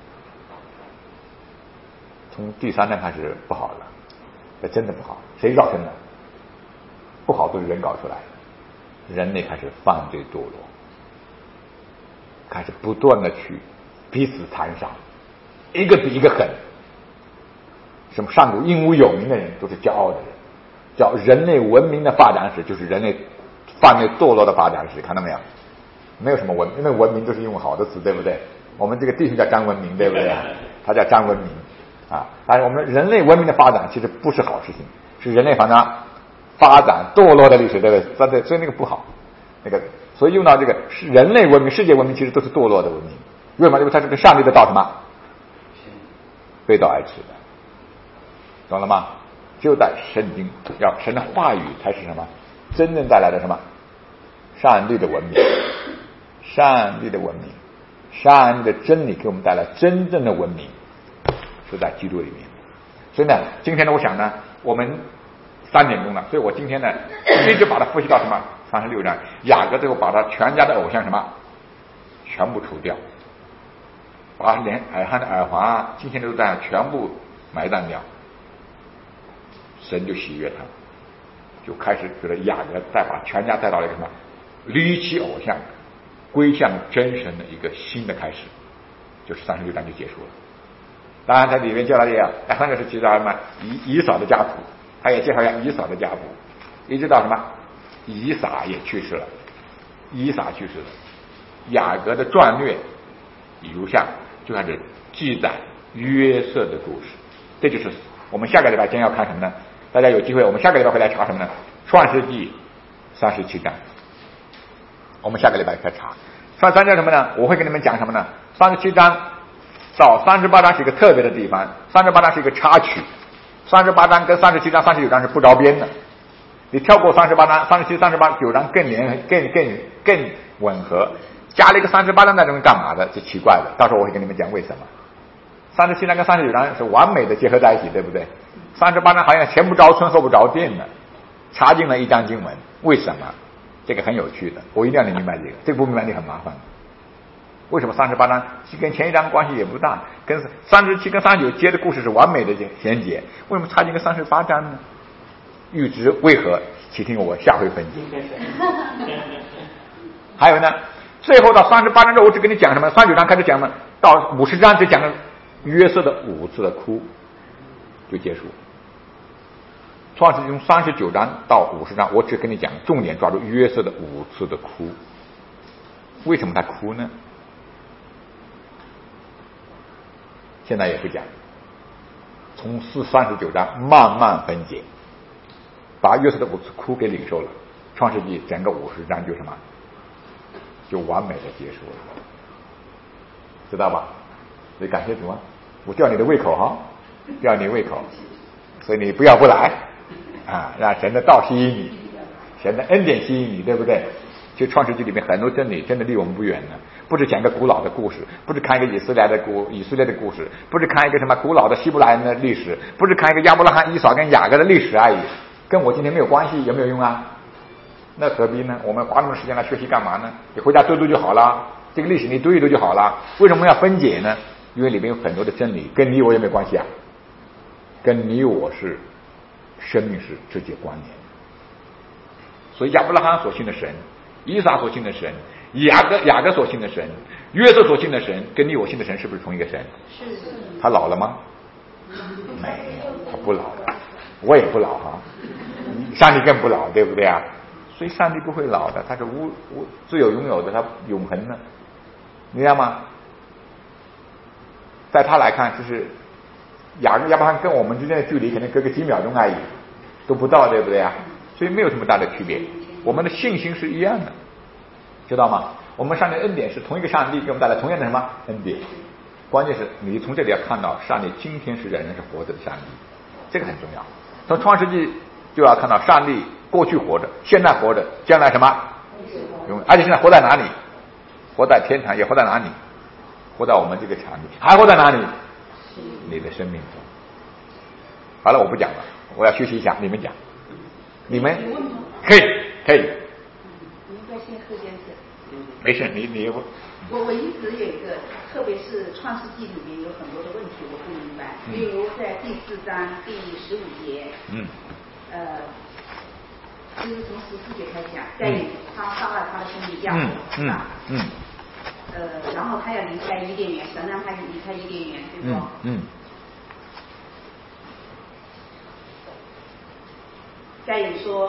从第三章开始不好了，这真的不好，谁造成的？不好都是人搞出来的，人类开始犯罪堕落，开始不断的去彼此残杀，一个比一个狠。什么上古英武有名的人都是骄傲的人，叫人类文明的发展史，就是人类犯罪堕落的发展史。看到没有？没有什么文明，因为文明都是用好的词，对不对？我们这个弟兄叫张文明，对不对？他叫张文明啊。但是我们人类文明的发展其实不是好事情，是人类发展发展堕落的历史，对不对？对，所以那个不好。那个所以用到这个是人类文明、世界文明，其实都是堕落的文明。为什么？因为它是跟上帝的道什么背道而驰的，懂了吗？就在圣经，要神的话语才是什么真正带来的什么上帝的文明，上帝的文明，上帝的真理给我们带来真正的文明，是在基督里面。所以呢，今天呢，我想呢，我们三点钟了，所以我今天呢一直把它复习到什么三十六章，雅各最后把他全家的偶像什么全部除掉，把连耳环的耳环啊、金钱都在全部埋葬掉，神就喜悦他，就开始觉得雅各再把全家带到了一个什么离弃偶像归向真神的一个新的开始，就是三十六章就结束了。当然在里面介绍了第三个是介绍什么以以扫的家谱，他也介绍一下以扫的家谱，一直到什么以撒也去世了，以撒去世了，雅各的传略如下，就开始记载约瑟的故事。这就是我们下个礼拜将要看什么呢？大家有机会我们下个礼拜会来查什么呢？创世纪三十七章，我们下个礼拜开始查。三三章什么呢？我会跟你们讲什么呢？三十七章到三十八章是一个特别的地方，三十八章是一个插曲，三十八章跟三十七章、三十九章是不着边的。你跳过三十八章，三十七、三十八、九章更连、更更更吻合，加了一个三十八章在中间干嘛的？这奇怪的，到时候我会跟你们讲为什么。 三十七章跟三十九章是完美的结合在一起，对不对？三十八章好像前不着村后不着店的，插进了一章经文，为什么？这个很有趣的，我一定要你明白这个，这个不明白你很麻烦。为什么三十八章跟前一章关系也不大，跟三十七跟三十九接的故事是完美的衔接，为什么插进个三十八章呢？欲知为何，请听我下回分解。还有呢，最后到三十八章之后，我只跟你讲什么？三十九章开始讲了，到五十章只讲了约瑟的五次的哭，就结束。创世纪从三十九章到五十章，我只跟你讲重点，抓住约瑟的五次的哭。为什么他哭呢？现在也不讲，从四三十九章慢慢分解，把约瑟的五次哭给领受了。创世纪整个五十章就什么，就完美的结束了，知道吧？所以感谢主啊，我吊你的胃口哈，吊你胃口，所以你不要不来啊，让神的道吸引你，神的恩典吸引你，对不对？就创世纪里面很多真理真的离我们不远呢，不是讲一个古老的故事，不是看一个以色列的故以色列的故事，不是看一个什么古老的希伯来人的历史，不是看一个亚伯拉罕、以扫跟雅各的历史而已，跟我今天没有关系，有没有用啊？那何必呢？我们花那么多时间来学习干嘛呢？你回家读读就好了，这个历史你读一读就好了。为什么要分解呢？因为里面有很多的真理跟你我有没有关系啊？跟你我是生命是直接关联的。所以亚伯拉罕所信的神，以撒所信的神，雅各雅各所信的神，约瑟所信的神，跟你我信的神是不是同一个神？ 是。 他老了吗？没有，他不老的，我也不老哈、啊，上帝更不老，对不对啊？所以上帝不会老的，他是无无自有永有的，他永恒的，你知道吗？在他来看，就是雅各亚伯拉罕跟我们之间的距离可能隔个几秒钟而已，都不到，对不对啊？所以没有什么大的区别，我们的信心是一样的，知道吗？我们上帝恩典是同一个上帝给我们带来同样的什么恩典，关键是你从这里要看到上帝今天是仍然是活着的上帝，这个很重要。从创世纪就要看到上帝过去活着，现在活着，将来什么永，而且现在活在哪里？活在天堂，也活在哪里？活在我们这个场地，还活在哪里？你的生命中。好了，我不讲了，我要休息一下，你们讲。你们可以可以。 您再先说件事。 没事，你你我我一直有一个，特别是创世纪里面有很多的问题我不明白， 嗯、 例如在第四章第十五节， 嗯， 呃，就是从十四节开始讲，在于他杀了他的兄弟亚伯， 嗯嗯嗯， 呃，然后他要离开伊甸园，神让他离开伊甸园，对不？ 嗯嗯。 再有说，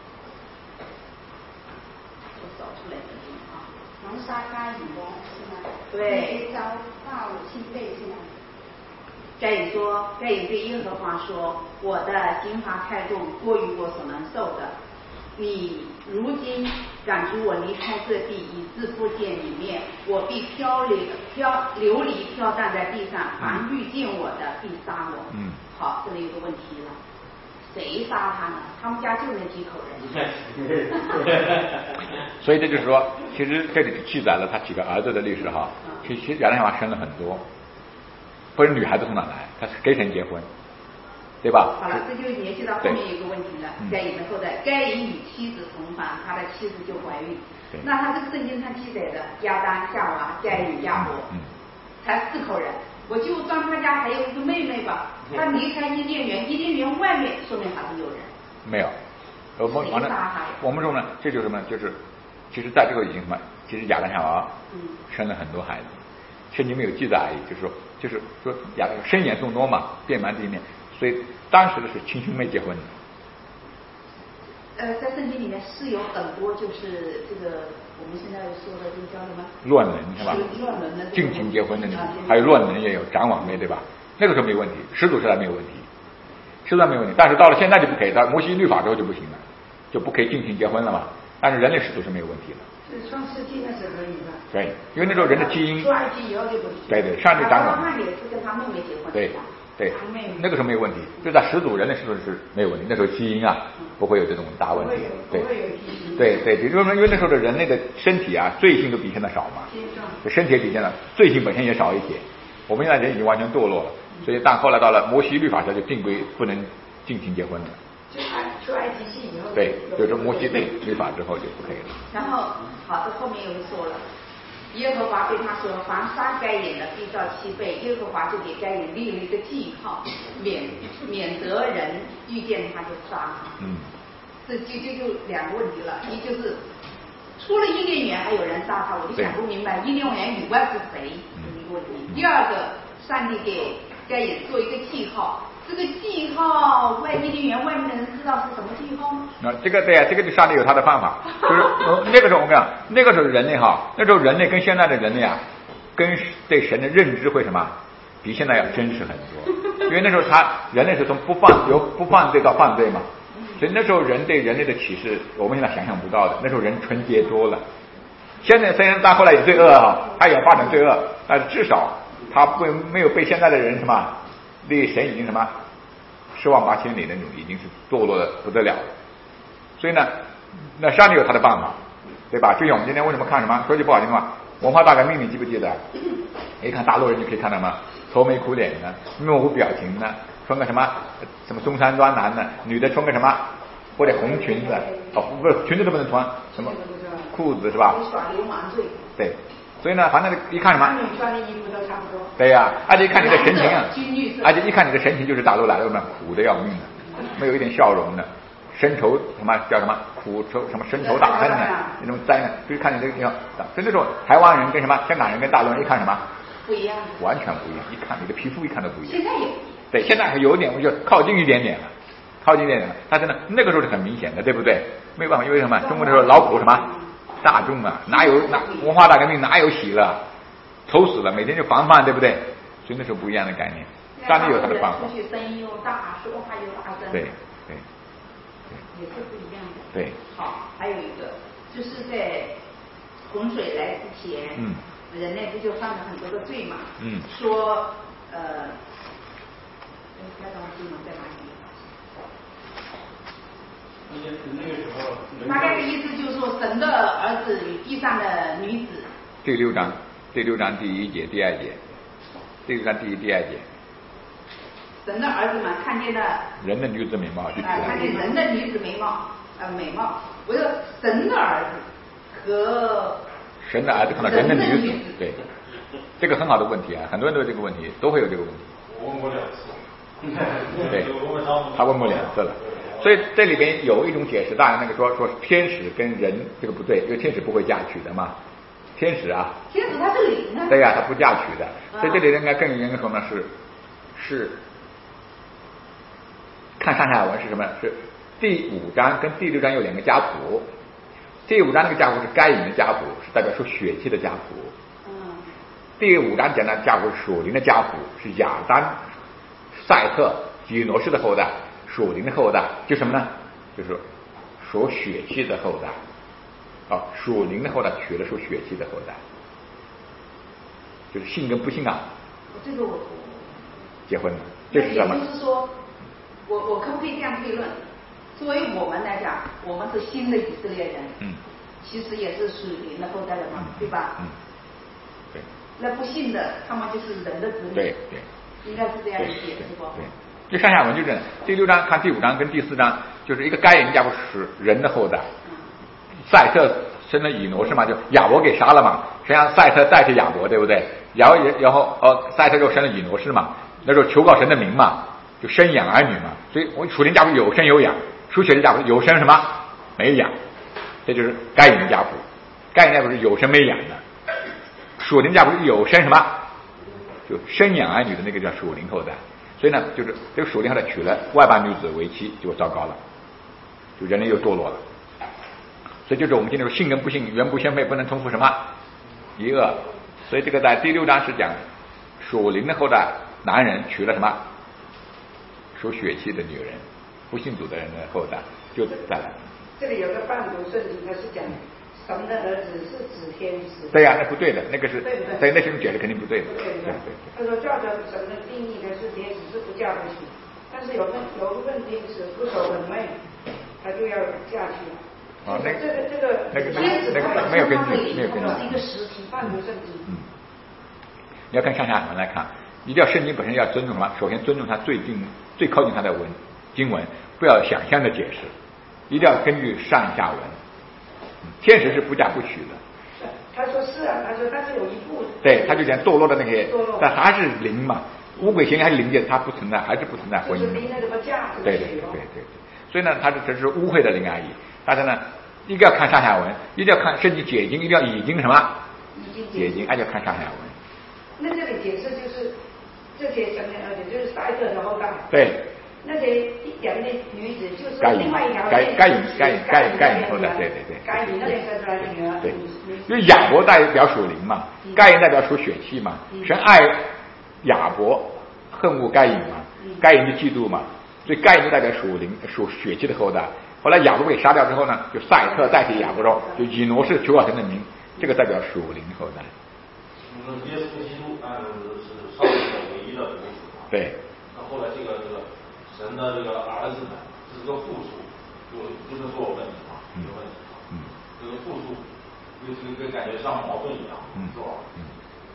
我找出来的啊， 蒙杀该隐的是吗？ 对， 遭报亲辈是吗？ 再有说，再有对耶和华说，我的刑罚太重，过于我所能受的。你如今赶逐我离开这地，以致不见里面，我必飘流飘流离飘荡在地上，凡遇见我的必杀我。 嗯， 好，这里有个问题了。谁杀他呢？他们家就那几口人。 所以这就是说，其实这里记载了他几个儿子的历史哈。其实亚当夏娃生了很多，不是女孩子从哪来？他是跟谁结婚，对吧？ 好了，这就联系到后面有个问题了。该隐的后代，该隐与妻子同房，他的妻子就怀孕。那他这个圣经上记载的亚当、夏娃、该隐、亚伯， 嗯， 才四口人。我就算他家还有一个妹妹吧，他离开伊甸园，伊甸园外面说明还是有人。 没有，我们完了，我们说呢，这就是什么？就是，其实在这个已经什么？其实亚当夏娃生了很多孩子，圣经没有记载而已，就是说，就是说亚当生养众多嘛，遍满地面，所以当时的是亲兄妹结婚的。 呃，在圣经里面是有很多，就是这个我们现在说的这个叫什么？ 乱伦是吧？ 乱伦的， 近亲结婚的那种，还有乱伦也有，长晚辈对吧？那个时候没有问题，始祖时代没有问题，始祖时代没有问题，但是到了现在就不可以，到摩西律法之后就不行了，就不可以近亲结婚了嘛。但是人类始祖是没有问题的。 是创世纪那时候可以吧？ 对，因为那时候人的基因。 出埃及以后就不行。 对对，上帝长晚。 他也是跟他妹妹结婚。 对。对，那个时候没有问题，就在始祖人类始祖是没有问题，那时候基因啊不会有这种大问题。对，对对，也就是说，因为那时候的人类的身体啊罪性都比现在少嘛，身体也比现在罪性本身也少一些， 我们现在人已经完全堕落了，所以但后来到了摩西律法时就定规不能近亲结婚了。 就埃出埃及记以后， 对，就是摩西律律法之后就不可以了。 然后好的后面又说了，耶和华对他说：“凡杀该隐的，必照七倍。”耶和华就给该隐立了一个记号，免免得人遇见他就杀他。嗯，这就就就两个问题了，一就是除了伊甸园还有人杀他，我就想不明白伊甸园以外是谁，这是一个问题。第二个，上帝给该隐做一个记号。这个记号，外伊甸园外面的人知道是什么记号吗？ 那这个对呀、啊，这个就上帝有他的办法，就是那个时候我跟你讲，那个时候人类哈，那时候人类跟现在的人类啊，跟对神的认知会什么，比现在要真实很多。因为那时候他人类是从不犯由不犯罪到犯罪嘛，所以那时候人对人类的启示，我们现在想象不到的。那时候人纯洁多了，现在虽然他后来有罪恶哈，他也发展罪恶，但是至少他不没有被现在的人什么。对神已经什么失望八千里那种，已经是堕落的不得了了。所以呢，那上帝有他的办法，对吧？就像我们今天为什么看什么？说句不好听的话，文化大革命你记不记得？一看大陆人就可以看到什么愁眉苦脸的、面无表情的，穿个什么什么中山装男的，女的穿个什么或者红裙子，哦不是裙子都不能穿，什么裤子是吧？ 耍流氓罪。 对。所以呢，反正一看什么， 男女穿的衣服都差不多。 对呀、啊，而且一看你的神情啊，而且一看你的神情就是大陆来的嘛，苦的要命的，没有一点笑容的，深仇什么叫什么苦仇什么深仇大恨的那种灾难，就是看你这个地方。所以那种台湾人跟什么香港人跟大陆人一看什么不一样， 完全不一样，一看你的皮肤一看都不一样。 现在有。 对，现在有一点我就靠近一点点了，靠近一点点了，但是呢，那个时候是很明显的，对不对？没有办法，因为什么？中国那时候劳苦什么大众啊，哪有哪文化大革命哪有喜乐？愁死了，每天就防范，对不对？所以那时候不一样的概念，上帝有他的办法。 出去声音又大，说话又大声。 对对对，也是不一样的。 对。 好，还有一个就是在洪水来之前，嗯，人类不就犯了很多的罪嘛？嗯。说呃，该当经文在哪里？ 那个时候。 大概的意思就是说，神的儿子与地上的女子。 第六章。第六章第一节、第二节，第六章第一、第二节。 神的儿子们看见了人的女子美貌，就啊、呃，看见人的女子美貌，呃，美貌。我说神的儿子和神的儿子看到人的女子，对，这个很好的问题啊，很多人都有这个问题，都会有这个问题。 我问过两次。 对，他问过两次了。所以这里边有一种解释，当然那个说说天使跟人这个不对，因为天使不会嫁娶的嘛。天使啊， 天使他是灵啊， 对呀、啊，他不嫁娶的，所以这里应该更严格说呢是是看上下文是什么？是第五章跟第六章有两个家谱，第五章那个家谱是该隐的家谱，是代表说血气的家谱。嗯。第五章讲的家谱是属灵的家谱，是亚当、赛特、以挪士的后代，属灵的后代，就什么呢？就是属血气的后代。啊，属灵的后代娶了属血气的后代，就是信跟不信啊。 这个我结婚了，这是什么？ 也就是说，我我可不可以这样推论？作为我们来讲，我们是新的以色列人，嗯，其实也是属灵的后代的嘛，嗯、对吧？ 嗯，对。 那不信的，他们就是人的子女。 对对。 应该是这样理解，是不？ 对。就上下文就这样，第六章看第五章跟第四章，就是一个该隐家谱是人的后代。赛特生了以挪是嘛，就亚伯给杀了嘛，实际上赛特代替亚伯，对不对？然后然后呃赛特又生了以挪士嘛，那时候求告神的名嘛，就生养儿女嘛，所以我属灵家谱有生有养，属血的家谱有生什么没养，这就是该隐的家谱，该隐家谱是有生没养的，属灵家谱是有生什么，就生养儿女的那个叫属灵后代，所以呢，就是这个属灵后代娶了外邦女子为妻，就糟糕了，就人类又堕落了。所以就是我们今天说信跟不信，原不相配，不能重复什么一恶。所以这个在第六章是讲属灵的后代男人娶了什么属血气的女人，不信主的人的后代就再来。 这里有个半读圣经，他是讲神的儿子是指天使。 对呀、啊，那不对的，那个是对不对？ 对，那是解释肯定不对的。 对对对。他说照着神的定义的是天使是不嫁不娶，但是有份有一份天使不守本位，他就要嫁去了。 哦，那这个这个那个那个没有根据，没有根据。 是一个实体，半读圣经。 嗯。 你要看上下文来看，一定要圣经本身要尊重什么？首先尊重它最近最靠近它的文经文，不要想象的解释，一定要根据上下文。天使是不嫁不娶的。 他说是啊，他说但是有一部。 对，他就讲堕落的那些堕落， 但还是灵嘛，污鬼邪灵还是灵界，它不存在，还是不存在婚姻。 就是灵的什么价值？ 对对对对对。所以呢，它是只是污秽的灵而已。大家呢，一定要看上下文，一定要看圣经解经，一定要已经什么？ 已经解经，而且要看上下文。 那这里解释就是这些什么儿子，就是赛特的后代。 对。 那些两个女子就是另外一条该该隐该隐该隐该隐后代，对对对。 该隐那边生出来的女儿。 对。因为亚伯代表属灵嘛，该隐代表属血气嘛，神爱亚伯，恨恶该隐嘛，该隐就嫉妒嘛，所以该隐就代表属灵属血气的后代。后来亚伯被杀掉之后呢，就赛特代替亚伯说，就以挪是求好神的名，这个代表属灵后代。 嗯，耶稣基督按是上帝的唯一的独子嘛。对。那后来这个这个神的这个儿子呢，这是个复数，就不是说有问题嘛，有问题嘛。嗯。这个复数，就就跟感觉像矛盾一样，嗯，是吧？嗯。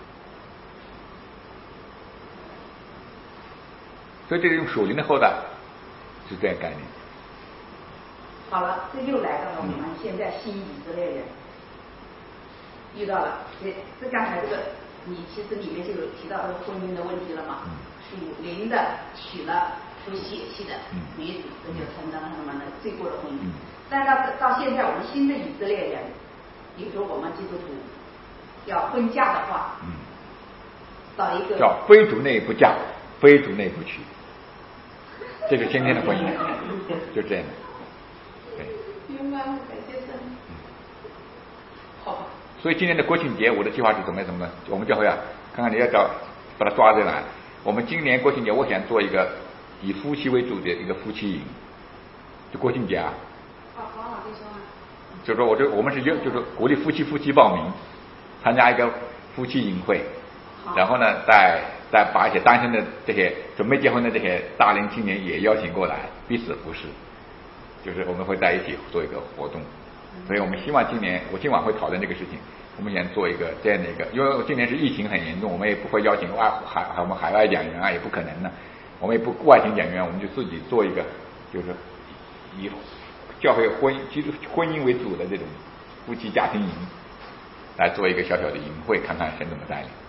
所以这种属灵的后代是这样概念。 好了，这又来到了我们现在新以色列人遇到了，这这刚才这个你其实里面就有提到这个婚姻的问题了嘛，属灵的娶了属血气的女子，这就承担了他们的罪过的婚姻。但是到到现在我们新的以色列人，比如说我们基督徒要婚嫁的话，找一个叫非主内不嫁，非主内不娶，这是今天的婚姻，就这样的。 明白了，感谢神。好。 所以今年的国庆节，我的计划是怎么怎么呢？我们教会啊，看看你要找把它抓进来。我们今年国庆节，我想做一个以夫妻为主的一个夫妻营，就国庆节啊。 好，好，老弟说啊。 就说我这我们是就就是鼓励夫妻夫妻报名参加一个夫妻营会，然后呢，再再把一些单身的这些准备结婚的这些大龄青年也邀请过来，彼此服侍。就是我们会在一起做一个活动，所以我们希望今年我今晚会讨论这个事情，我们想做一个这样的一个，因为今年是疫情很严重，我们也不会邀请外海我们海外讲员啊，也不可能的，我们也不外请讲员，我们就自己做一个，就是以教会婚姻基督婚姻为主的这种夫妻家庭营，来做一个小小的营会，看看神怎么带领。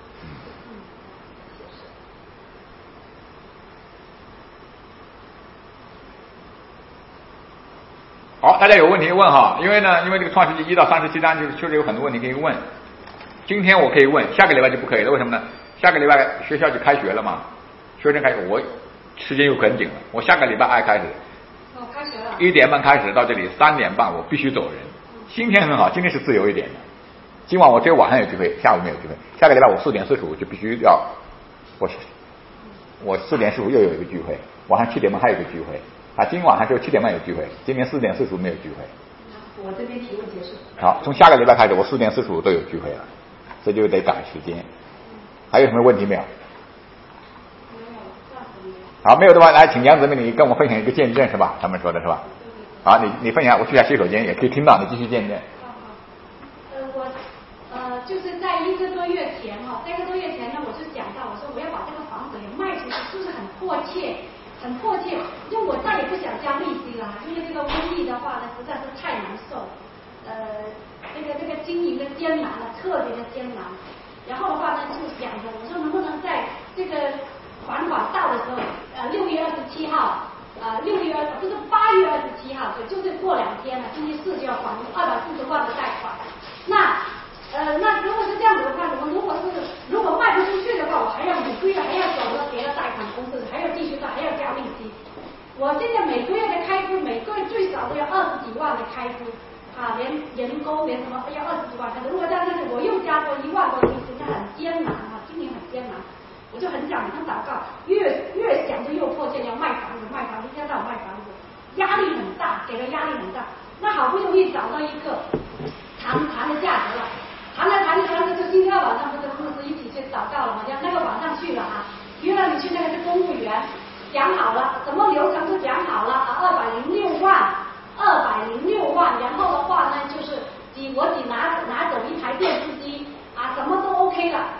好，大家有问题问哈，因为呢，因为这个创世纪一到三十七章就是确实有很多问题可以问。今天我可以问，下个礼拜就不可以了，为什么呢？下个礼拜学校就开学了嘛，学生开学，我时间又很紧了，我下个礼拜二开始， 哦，开学了， 一点半开始到这里，三点半我必须走人。今天很好，今天是自由一点的，今晚我只有晚上有聚会，下午没有聚会。下个礼拜我四点四十五就必须要，我是我四点四十五又有一个聚会，晚上七点半还有一个聚会。啊，今晚还只有七点半有聚会，今年四点四十五没有聚会。 我这边提问结束。 好，从下个礼拜开始，我四点四十五都有聚会了，这就得赶时间。还有什么问题没有？ 没有，暂时没有。 好，没有的话，来请杨子妹你跟我分享一个见证是吧？他们说的是吧？好，你你分享，我去下洗手间也可以听到，你继续见证。 呃，我呃就是在一个多月前哈，在一个多月前呢，我就讲到，我说我要把这个房子给卖出去，是不是很迫切？很迫切，因为我再也不想交利息了，因为这个瘟疫的话呢，实在是太难受，呃，这个这个经营的艰难了，特别的艰难。然后的话呢，就想着我说能不能在这个还款到的时候，呃，六月二十七号，呃，六月二不是八月二十七号，对，就是过两天了，星期四就要还二百四十万的贷款。那呃，那如果是这样子的话，我们如果是如果卖不出去的话，我还要每个月还要走到别的贷款公司，还要继续贷，还要交利息。我现在每个月的开支，每个月最少都要二十几万的开支啊，连人工连什么要二十几万开支。如果这样下去，我又加多一万多利息，那很艰难啊，今年很艰难。我就很想他祷告，越越想就又迫切要卖房子，卖房子，一天到晚卖房子，压力很大，给了压力很大。那好不容易找到一个谈谈的价格了。谈来谈去谈着，就今天晚上不是牧师一起去祷告了吗？那个晚上去了啊，约了你去那个是公务员，讲好了，什么流程都讲好了啊，二百零六万，二百零六万，然后的话呢，就是只我只拿拿走一台电视机啊，什么都 OK 了。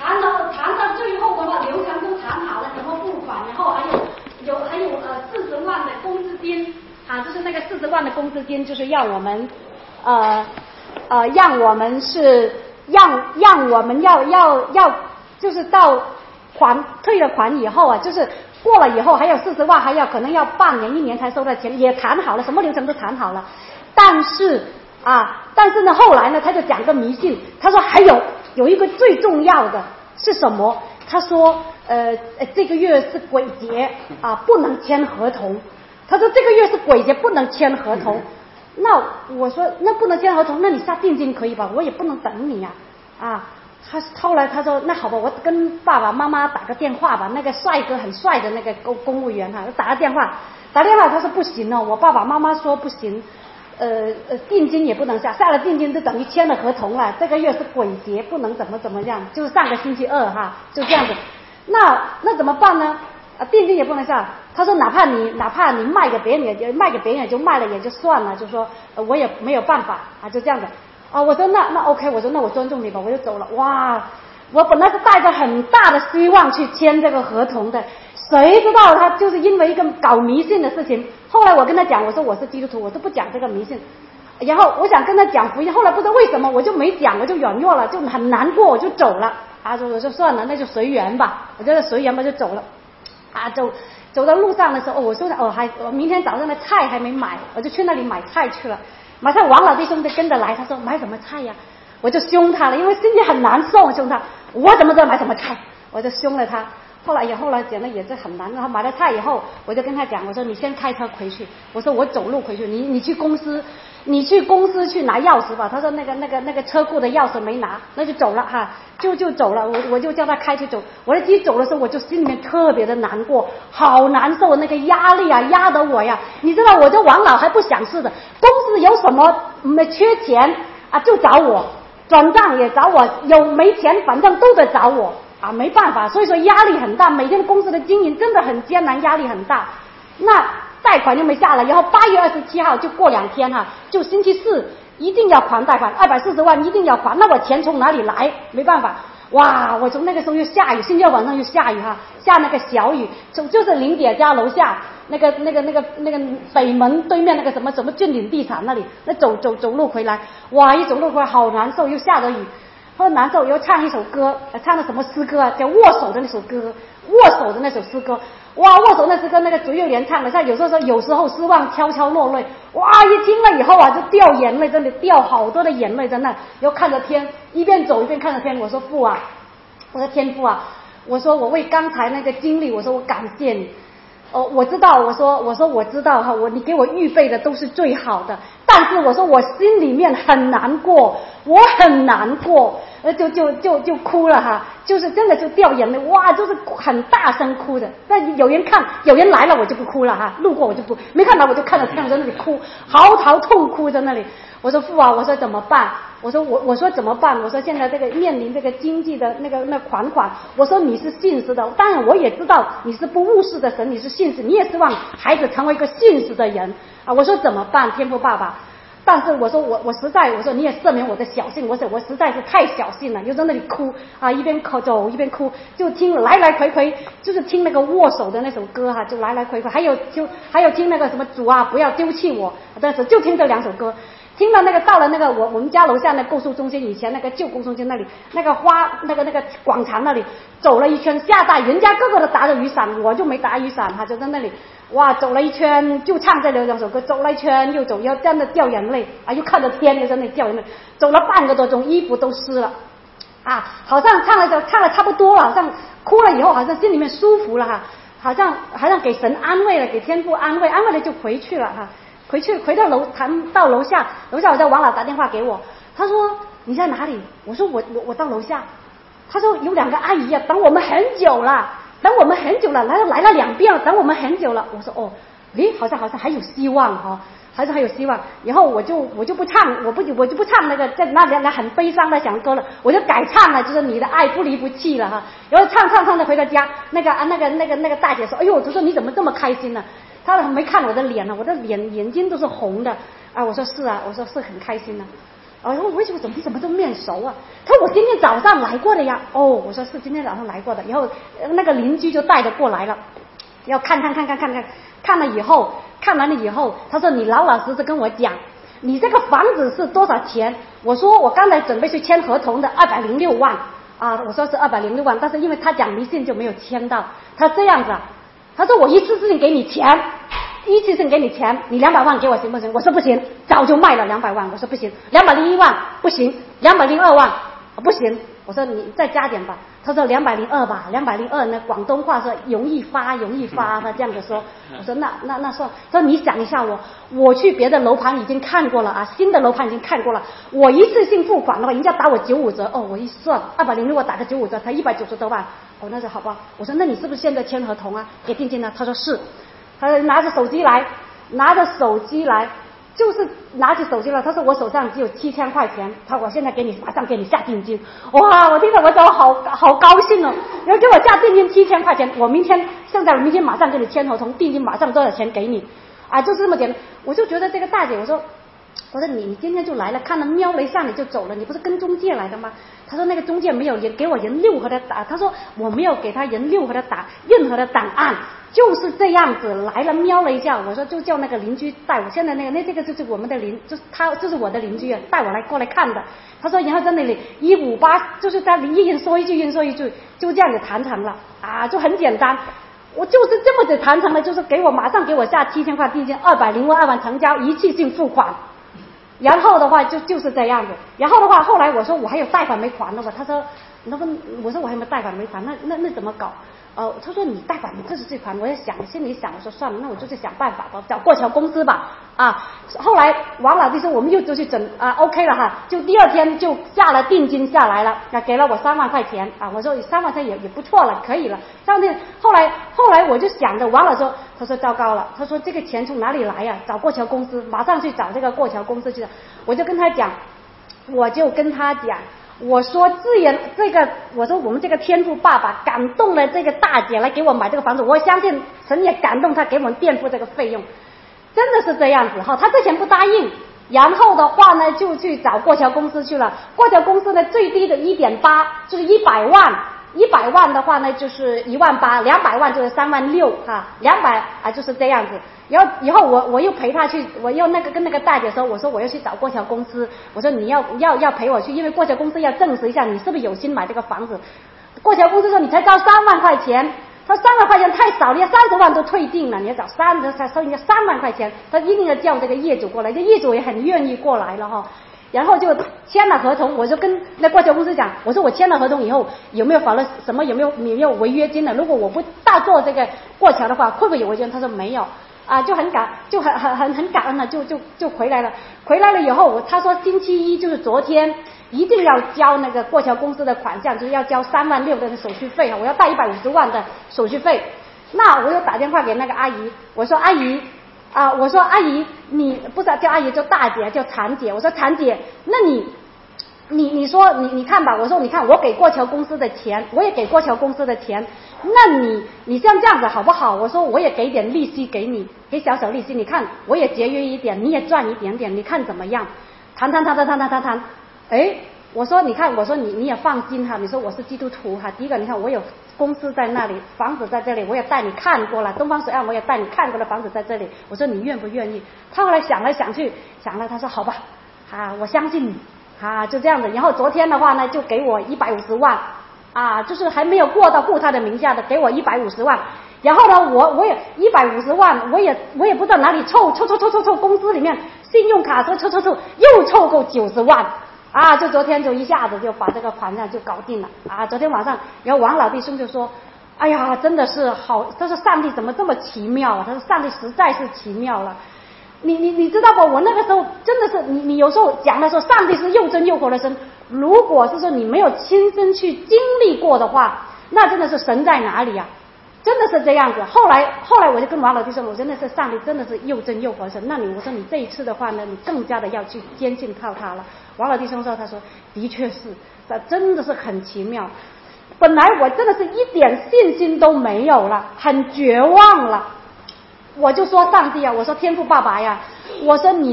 谈到谈到最后的话，流程都谈好了，怎么付款，然后还有有还有呃四十万的公积金啊，就是那个四十万的公积金，就是让我们呃呃让我们是让让我们要要要就是到还退了款以后啊，就是过了以后还有四十万，还要可能要半年一年才收到钱，也谈好了，什么流程都谈好了，但是啊，但是呢后来呢他就讲个迷信，他说还有有一个最重要的是什么？他说呃这个月是鬼节啊，不能签合同。他说这个月是鬼节，不能签合同。那我说那不能签合同，那你下定金可以吧？我也不能等你呀啊。啊他后来他说那好吧，我跟爸爸妈妈打个电话吧，那个帅哥很帅的那个公公务员哈，打个电话，打电话他说不行哦，我爸爸妈妈说不行，呃呃定金也不能下，下了定金就等于签了合同了，这个月是鬼节，不能怎么怎么样，就是上个星期二哈，就这样子。那那怎么办呢？啊，定金也不能下。他说哪怕你哪怕你卖给别人也卖给别人也就卖了也就算了，就说、呃、我也没有办法啊，就这样子。啊，我说那那 OK， 我说那我尊重你吧，我就走了。哇，我本来是带着很大的希望去签这个合同的，谁知道他就是因为一个搞迷信的事情。后来我跟他讲，我说我是基督徒，我都不讲这个迷信。然后我想跟他讲福音，后来不知道为什么我就没讲，我就软弱了，就很难过，我就走了。啊，我说算了，那就随缘吧，我觉得随缘吧就走了。啊，走走到路上的时候，我说哦还我明天早上的菜还没买，我就去那里买菜去了。马上王老弟兄就跟着来，他说买什么菜呀？我就凶他了，因为心里很难受，凶他，我怎么知道买什么菜？我就凶了他。后来也后来讲的也是很难，然后买了菜以后，我就跟他讲，我说你先开车回去，我说我走路回去，你你去公司，你去公司去拿钥匙吧。他说那个那个那个车库的钥匙没拿，那就走了哈，就就走了。我我就叫他开去走。我自己走的时候，我就心里面特别的难过，好难受，那个压力啊压得我呀，你知道我这王老还不想事的，公司有什么没缺钱啊就找我，转账也找我，有没钱反正都得找我。啊，没办法，所以说压力很大，每天公司的经营真的很艰难，压力很大。那贷款又没下来，然后八月二十七号就过两天哈，就星期四一定要还贷款，二百四十万一定要还，那我钱从哪里来？没办法，哇！我从那个时候又下雨，星期二晚上又下雨哈，下那个小雨，就就是林姐家楼下那个那个那个那个北门对面那个什么什么峻岭地产那里，那走走走路回来，哇！一走路回来好难受，又下着雨。后难受，又唱一首歌，唱的什么诗歌啊？叫握手的那首歌，握手的那首诗歌，哇，握手那诗歌那个竹幼莲唱的，像有时候说有时候失望悄悄落泪，哇，一听了以后啊就掉眼泪，真的掉好多的眼泪在那，又看着天，一边走一边看着天，我说父啊，我说天父啊，我说我为刚才那个经历，我说我感谢你。哦，我知道，我说我说我知道哈，我你给我预备的都是最好的，但是我说我心里面很难过，我很难过，呃，就就就就哭了哈，就是真的就掉眼泪，哇，就是很大声哭的。但有人看，有人来了我就不哭了哈，路过我就不，没看到我就看着天，我在那里哭，嚎啕痛哭在那里。我说父啊，我说怎么办？我说我我说怎么办？我说现在这个面临这个经济的那个那款款，我说你是信实的，当然我也知道你是不务实的神，你是信实，你也希望孩子成为一个信实的人啊。我说怎么办？天父爸爸，但是我说我我实在，我说你也赦免我的小性，我说我实在是太小性了，就在那里哭啊，一边口走一边哭，就听来来回回，就是听那个握手的那首歌哈、啊，就来来回回，还有就还有听那个什么主啊不要丢弃我，但是就听这两首歌。听了那个到了那个我我们家楼下那购书中心，以前那个旧购书中心那里那个花那个那个广场那里走了一圈，下大人家个个都打着雨伞，我就没打雨伞哈，就在那里哇走了一圈，就唱这两首歌，走了一圈又走，又真的掉眼泪啊，又看着天又在那里掉眼泪，走了半个多钟，衣服都湿了啊，好像唱了唱了差不多了，好像哭了以后好像心里面舒服了哈，好像好像给神安慰了，给天父安慰，安慰了就回去了哈。回去回到楼谈到楼下，楼下我叫王老打电话给我，他说你在哪里？我说我我我到楼下，他说有两个阿姨啊，等我们很久了，等我们很久了，来了来了两遍了，等我们很久了。我说哦，诶，好像好像还有希望哈、哦，还是还有希望。然后我就我就不唱，我不我就不唱那个在那两个很悲伤的响歌了，我就改唱了，就是你的爱不离不弃了哈。然后唱唱唱的回到家，那个啊那个那个那个大姐说，哎呦，我就说你怎么这么开心呢？他没看我的脸呢，我的脸眼睛都是红的啊！我说是啊，我说是很开心呢、啊。 我说为什么怎么怎么都面熟啊？他说我今天早上来过的呀。哦，我说是今天早上来过的。然后那个邻居就带着过来了，要看看看看看看，看了以后，看完了以后，他说你老老实实跟我讲，你这个房子是多少钱？我说我刚才准备去签合同的二百零六万啊，我说是二百零六万，但是因为他讲迷信就没有签到。他这样子啊，他说我一次性给你钱。一次性给你钱，你两百万给我行不行？我说不行，早就卖了两百万。我说不行，两百零一万不行，两百零二万不行。我说你再加点吧。他说两百零二吧，两百零二呢，广东话说容易发，容易发，他这样子说。我说那那那算，说你想一下我，我去别的楼盘已经看过了啊，新的楼盘已经看过了，我一次性付款的话，人家打我九五折，哦，我一算二百零六，我打个九五折，才一百九十多万。哦，那就好吧。我说那你是不是现在签合同啊？给定金呢？他说是。他拿着手机来，拿着手机来，就是拿起手机来。他说我手上只有七千块钱，他说我现在给你马上给你下定金。哇，我听到我说好好高兴哦，然后给我下定金七千块钱，我明天现在明天马上给你签合同，定金马上多少钱给你啊，就是这么简单。我就觉得这个大姐，我说我说你你今天就来了，看了瞄了一下你就走了，你不是跟中介来的吗？他说那个中介没有人给我人六合的打，他说我没有给他人六合的打任何的档案，就是这样子来了瞄了一下。我说就叫那个邻居带我，现在那个那这个就是我们的邻，就是他就是我的邻居啊，带我来过来看的。他说然后在那里一五八，就是在一人说一句，一人说一句，就这样子谈成了啊，就很简单。我就是这么子谈成了，就是给我马上给我下七千块定金，二百零万二万成交，一次性付款。然后的话就就是这样子，然后的话后来我说我还有贷款没还呢吧，他说那个我说我还没贷款没还，那那那怎么搞？呃，他说你贷款你这是这款，我也想心里想，我说算了，那我就去想办法吧，找过桥公司吧啊。后来王老弟说我们又就去整啊 OK 了哈，就第二天就下了定金下来了，那给了我三万块钱啊，我说三万块钱也也不错了，可以了。三万块钱后来后来我就想着王老说，他说糟糕了，他说这个钱从哪里来呀、啊？找过桥公司，马上去找这个过桥公司去了。我就跟他讲，我就跟他讲。我说自然这个，我说我们这个天父爸爸感动了这个大姐来给我买这个房子，我相信神也感动他给我们垫付这个费用，真的是这样子哈。他之前不答应，然后的话呢就去找过桥公司去了。过桥公司呢最低的一点八就是一百万，一百万的话呢就是一万八，两百万就是三万六哈，两百啊就是这样子。然后以后我我又陪他去，我又那个跟那个大姐说，我说我要去找过桥公司，我说你要要要陪我去，因为过桥公司要证实一下你是不是有心买这个房子。过桥公司说你才交三万块钱，他三万块钱太少了，要三十万都退订了，你要找三他收人家三万块钱，他一定要叫这个业主过来，这业主也很愿意过来了哈。然后就签了合同，我就跟那过桥公司讲，我说我签了合同以后有没有罚了什么，有没有有没有违约金的？如果我不大做这个过桥的话，会不会有违约金？他说没有。啊，就很感，就很很很很感恩了，就就就回来了。回来了以后，我他说星期一就是昨天，一定要交那个过桥公司的款项，就是要交三万六的手续费啊，我要贷一百五十万的手续费。那我又打电话给那个阿姨，我说阿姨啊，我说阿姨，你不是叫阿姨叫大姐叫婵姐，我说婵姐，那你。你你说你你看吧，我说你看我给过桥公司的钱，我也给过桥公司的钱，那你你像这样子好不好？我说我也给点利息给你，给小小利息，你看我也节约一点，你也赚一点点，你看怎么样？谈谈谈谈谈谈谈谈，哎，我说你看，我说你你也放心哈，你说我是基督徒哈，第一个你看我有公司在那里，房子在这里，我也带你看过了，东方水岸我也带你看过了，房子在这里，我说你愿不愿意？他后来想来想去，想了，他说好吧，啊，我相信你。啊，就这样子。然后昨天的话呢，就给我一百五十万，啊，就是还没有过到顾他的名下的，给我一百五十万。然后呢，我我也一百五十万，我也我也不知道哪里凑凑凑凑凑凑，公司里面信用卡凑凑凑凑，又凑够九十万，啊，就昨天就一下子就把这个款项就搞定了，啊，昨天晚上，然后王老弟兄就说，哎呀，真的是好，他说上帝怎么这么奇妙啊？他说上帝实在是奇妙了。你你你知道不？我那个时候真的是你你有时候讲的时候，上帝是又真又活的神。如果是说你没有亲身去经历过的话，那真的是神在哪里啊？真的是这样子。后来后来我就跟王老弟说，我真的是上帝真的是又真又活神。那你我说你这一次的话呢，你更加的要去坚信靠他了。王老弟兄说，他说的确是，他真的是很奇妙。本来我真的是一点信心都没有了，很绝望了。我就说上帝啊，我说天父爸爸呀，我说你的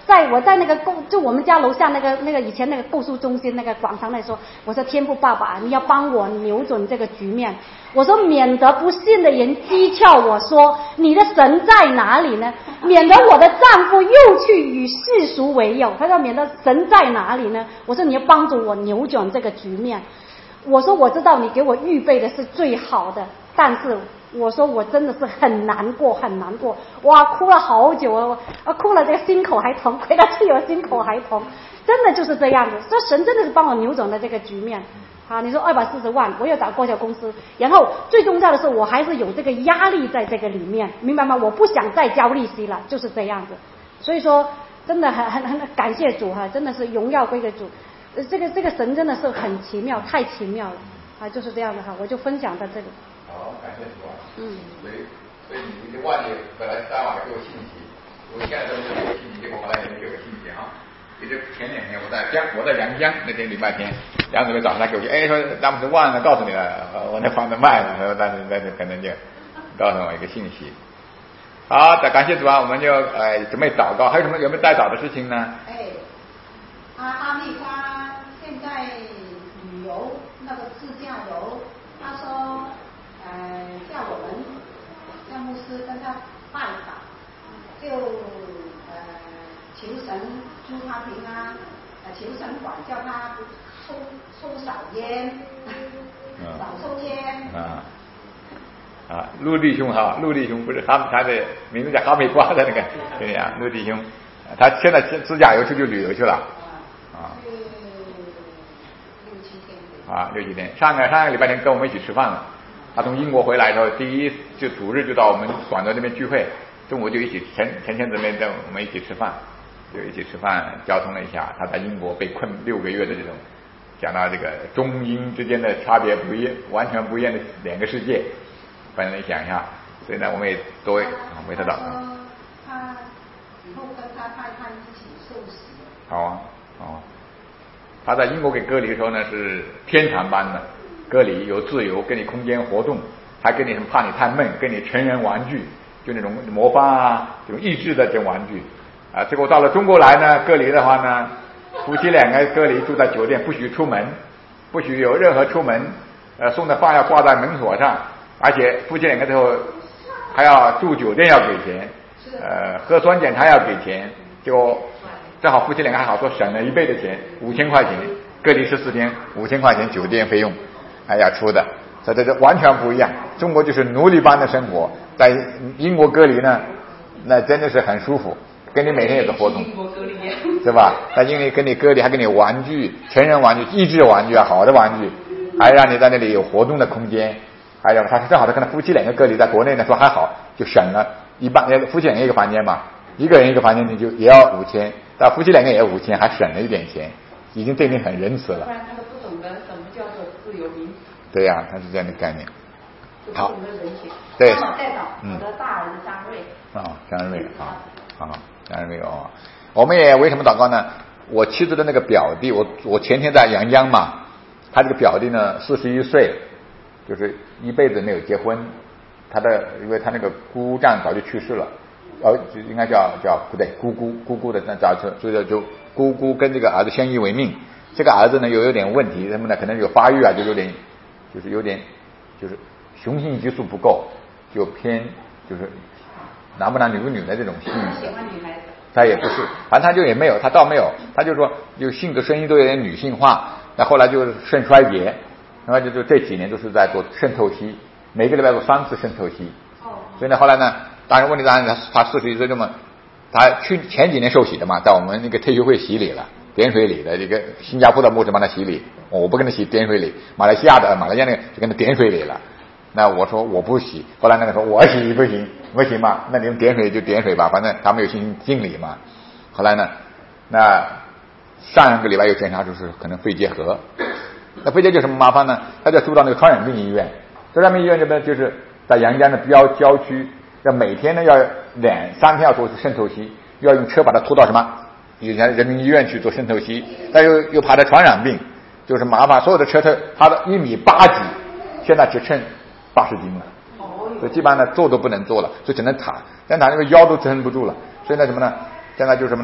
在我在那个购就我们家楼下那个那个以前那个购书中心那个广场那说，我说天父爸爸，你要帮我扭转这个局面。我说免得不信的人讥诮我说你的神在哪里呢？免得我的丈夫又去与世俗为友。他说免得神在哪里呢？我说你要帮助我扭转这个局面。我说我知道你给我预备的是最好的，但是我说我真的是很难过很难过，哇哭了好久啊，啊哭了这个心口还疼，回到去我心口还疼，真的就是这样子。所以神真的是帮我扭转了这个局面。啊，你说二百四十万，我又找国小公司，然后最重要的是我还是有这个压力在这个里面，明白吗？我不想再交利息了，就是这样子。所以说真的很很很感谢主哈，真的是荣耀归给主。呃，这个这个神真的是很奇妙，太奇妙了啊，就是这样的哈，我就分享到这里。 好，感谢主啊。 嗯。 所以所以你的万里本来当晚给我信息，我现在都没有信息，结果后来也没给我信息哈。也就前两天我在江，我在阳江那天礼拜天，杨主任早上他给我，哎说咱们是忘了告诉你了，我那房子卖了，他说但是但是可能就告诉我一个信息。好，感谢主啊，我们就呃准备祷告，还有什么有没有带祷的事情呢？ 哎，阿阿丽他现在旅游那个自驾游，他说呃叫我们叫牧师跟他拜访，就呃求神祝他平安，呃求神管教他抽抽少烟，少抽烟。 啊啊，陆弟兄哈，陆弟兄不是他们他的名字叫哈密瓜的那个，对呀，陆弟兄，他现在自驾游出去旅游去了。啊。 六七天。 啊，六七天。上个上个礼拜天跟我们一起吃饭了，他从英国回来以后，第一就主日就到我们广州那边聚会，中午就一起前前天姊妹跟我们一起吃饭。就一起吃饭，交通了一下，他在英国被困六个月的这种，讲到这个中英之间的差别不一，完全不一样的两个世界，帮人想一下，所以呢，我们也多为他祷告。 他以后跟他太太一起受洗。 好啊，好啊。他在英国给隔离的时候呢，是天堂般的隔离，有自由，给你空间活动，还给你什么怕你太闷，给你成人玩具，就那种魔方啊，这种益智的这种玩具。啊，结果到了中国来呢，隔离的话呢，夫妻两个隔离住在酒店，不许出门，不许有任何出门，呃，送的饭要挂在门锁上，而且夫妻两个之后还要住酒店要给钱，呃，核酸检查要给钱，就正好夫妻两个还好说省了一倍的钱，五千块钱，隔离十四天，五千块钱酒店费用还要出的，所以这这完全不一样。中国就是奴隶般的生活，在英国隔离呢，那真的是很舒服。跟你每天有个活动，是吧？他因为跟你隔离，还给你玩具，成人玩具、益智玩具啊，好的玩具，还让你在那里有活动的空间。还有，他是正好他跟他夫妻两个隔离，在国内呢说还好，就省了一半，夫妻两个一个房间嘛，一个人一个房间你就也要五千，但夫妻两个也要五千，还省了一点钱，已经对你很仁慈了。 不然他都不懂得什么叫做自由民主。 对呀、啊，他是这样的概念。好， 对， 对， 嗯，我的大儿子张瑞。 啊，张瑞，啊，啊。当然没有啊，我们也为什么祷告呢？我妻子的那个表弟，我我前天在阳江嘛，他这个表弟呢，四十一岁，就是一辈子没有结婚，他的因为他那个姑丈早就去世了，呃，应该叫叫不对，姑姑姑姑的那早就所以就姑姑跟这个儿子相依为命，这个儿子呢又有点问题，什么呢？可能有发育啊，就有点就是有点就是雄性激素不够，就偏就是。男不男女不女的这种性喜欢女孩子， 他也不是，反正他就也没有，他倒没有，他就说就性格声音都有点女性化，那后来就是肾衰竭，然后就就这几年都是在做渗透析，每个礼拜做三次渗透析，哦，所以呢后来呢，当然问题当然他他四十一岁这么，他去前几年受洗的嘛，在我们那个退休会洗礼了，点水礼的这个新加坡的牧师帮他洗礼，我不跟他洗点水礼，马来西亚的马来西亚那个就跟他点水礼了。那我说我不洗，后来那个说我洗不行，不行嘛，那你们点水就点水吧，反正他们有信敬礼嘛。后来呢，那上个礼拜又检查出是可能肺结核，那肺结核有什么麻烦呢？他就住到那个传染病医院，传染病医院这边就是在阳江的比较郊区，要每天呢要两三天要做渗透析，要用车把它拖到什么以前人民医院去做渗透析，但又又怕它传染病，就是麻烦，所有的车车他的一米八几，现在只剩八十斤了，所以基本上呢坐都不能坐了，所以只能躺，但躺那个腰都撑不住了，所以那什么呢？现在就是什么呢？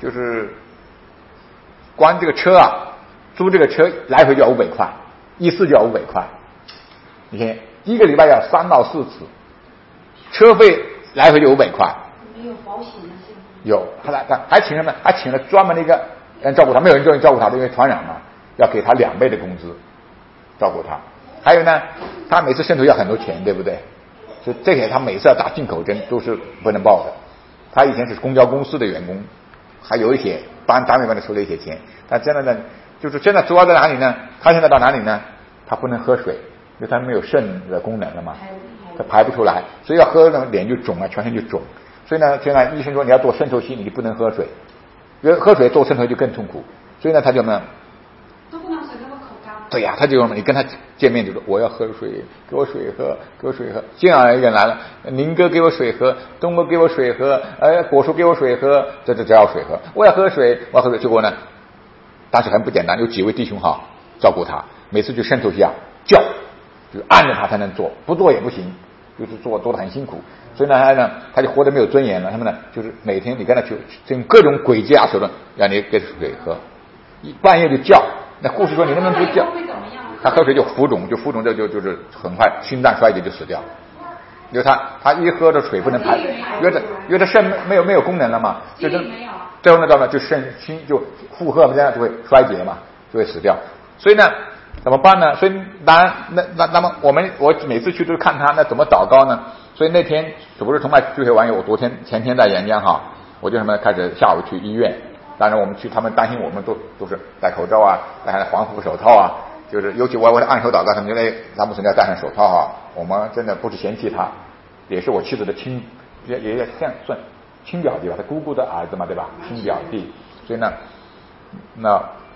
就是光这个车啊，租这个车来回就要五百块，一次就要五百块。你看一个礼拜要三到四次，车费来回就五百块。 没有保险的是吗？ 有，他来他还请什么？还请了专门的一个人照顾他，没有人专门照顾他，因为传染嘛，要给他两倍的工资照顾他。还有呢，他每次渗透要很多钱，对不对？所以这些他每次要打进口针都是不能报的。他以前是公交公司的员工，还有一些帮单位帮他收了一些钱，但真的呢，就是真的主要在哪里呢？他现在到哪里呢？他不能喝水，因为他没有肾的功能了嘛，他排不出来，所以要喝呢脸就肿了，全身就肿。所以呢，现在医生说你要做渗透析，你就不能喝水，因为喝水做渗透就更痛苦。所以呢，他就呢， 都不能水那么口干。 对呀、啊，他就你跟他见面就说我要喝水，给我水喝，给我水喝。这样一个人来了，宁哥给我水喝，东哥给我水喝，哎，果叔给我水喝，这这只要水喝，我要喝水，我要喝水。结果呢，但是很不简单，有几位弟兄哈照顾他，每次去渗透析啊叫，就是按着他才能做，不做也不行，就是做做得很辛苦。所以呢，他呢，他就活得没有尊严了。他们呢，就是每天你跟他去，用各种诡计啊手段让你给水喝，半夜就叫。那护士说你能不能不叫？他喝水就浮肿，就浮肿这就就是很快心脏衰竭就死掉。因为他他一喝的水不能排，因为这因为这肾没有没有功能了嘛，就这最后呢到了就肾心就负荷这样就会衰竭嘛，就会死掉。所以呢怎么办呢？所以当然那那那么我们我每次去都看他，那怎么祷告呢？所以那天不是同麦聚会完以后，我昨天前天在演讲哈，我就什么开始下午去医院。当然我们去，他们担心我们都都是戴口罩啊，戴防护手套啊，就是尤其我我按手祷告，他们觉得咱们是要戴上手套啊。我们真的不是嫌弃他，也是我妻子的亲，也也算算亲表弟吧，他姑姑的儿子嘛，对吧？亲表弟，所以呢，那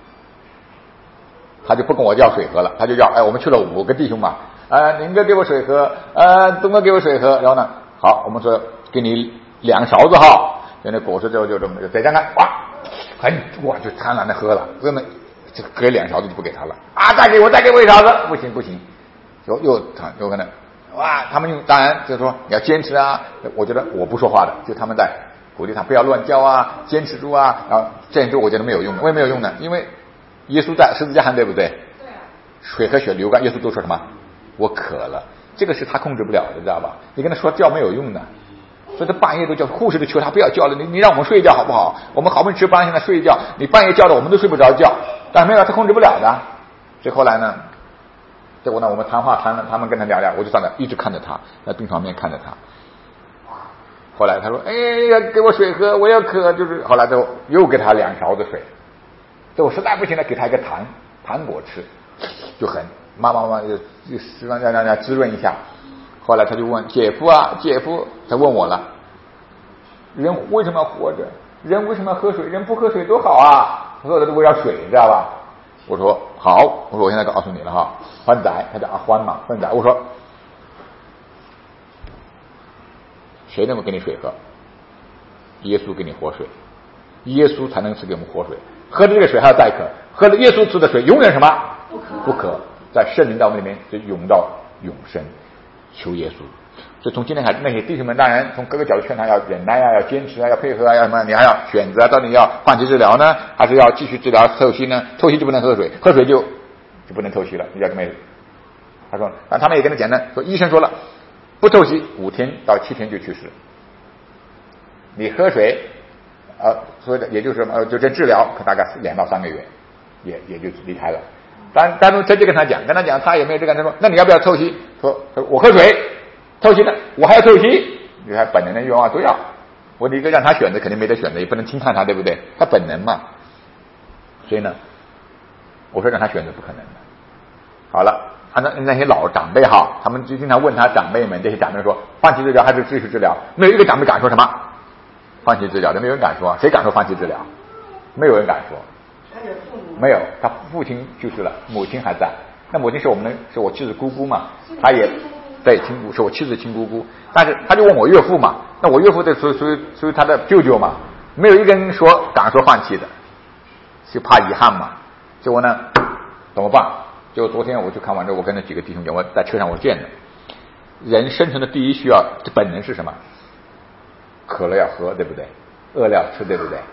他就不跟我要水喝了，他就要哎，我们去了五个弟兄嘛，呃，宁哥给我水喝，呃，东哥给我水喝，然后呢，好，我们说给你两勺子哈，就那果实之后就这么就再这样看，哇，很哇就贪婪的喝了，根本这给两勺子就不给他了啊，再给我再给我一勺子，不行不行，又又他又可能哇，他们用当然就是说你要坚持啊，我觉得我不说话的，就他们在鼓励他不要乱叫啊，坚持住啊，然后这样做我觉得没有用，为什么没有用呢？因为耶稣在十字架上，对不对？ 对啊。 水和血流干，耶稣都说什么？我渴了，这个是他控制不了的，知道吧？你跟他说叫没有用的，所以他半夜都叫，护士都求他不要叫了，你你让我们睡一觉好不好？我们好不容易值班，现在睡一觉，你半夜叫的我们都睡不着觉，但是没有他控制不了的。所以后来呢，结果呢，我们谈话谈了，他们跟他聊聊，我就站在一直看着他，在病床边看着他。后来他说：“哎呀，给我水喝，我要渴。”就是后来就又给他两勺子水，这我实在不行了，给他一个糖糖果吃，就很妈妈妈就就希望让让让滋润一下。后来他就问姐夫啊，姐夫，他问我了，人为什么要活着？人为什么要喝水？人不喝水多好啊！喝的都围绕水，知道吧？我说好，我说我现在告诉你了哈，欢仔，他叫阿欢嘛，欢仔，我说谁能够给你水喝？耶稣给你活水，耶稣才能赐给我们活水。喝的这个水还要再渴，喝了耶稣赐的水永远什么？ 不渴， 不渴，在圣灵到我们里面就永到永生。求耶稣。所以从今天开始，那些弟兄们当然从各个角度劝他要忍耐啊，要坚持啊，要配合啊，要什么？你还要选择，到底要放弃治疗呢，还是要继续治疗透析呢？透析就不能喝水，喝水就就不能透析了。你要这么？他说，但他们也跟他讲呢，说医生说了，不透析五天到七天就去世。你喝水，呃，所以的也就是呃，就这治疗可大概两到三个月，也也就离开了。单单独直接跟他讲，跟他讲，他也没有这个。他说：“那你要不要透析？”说：“我喝水，透析呢，我还要透析。”你看本能的愿望都要。我一个让他选择，肯定没得选择，也不能轻看他，对不对？他本能嘛。所以呢，我说让他选择不可能的。好了，按照那些老长辈哈，他们就经常问他长辈们，这些长辈说放弃治疗还是继续治疗？没有一个长辈敢说什么放弃治疗的，没有人敢说。谁敢说放弃治疗？没有人敢说。没有，他父亲去世了，母亲还在。那母亲是我们的，是我妻子姑姑嘛，他也对亲姑，是我妻子亲姑姑。但是他就问我岳父嘛，那我岳父的属属于属于他的舅舅嘛，没有一个人说敢说放弃的，就怕遗憾嘛。结果呢，怎么办？就昨天我去看完之后，我跟那几个弟兄讲，我在车上我见的，人生存的第一需要，这本能是什么？渴了要喝，对不对？饿了要吃，对不对？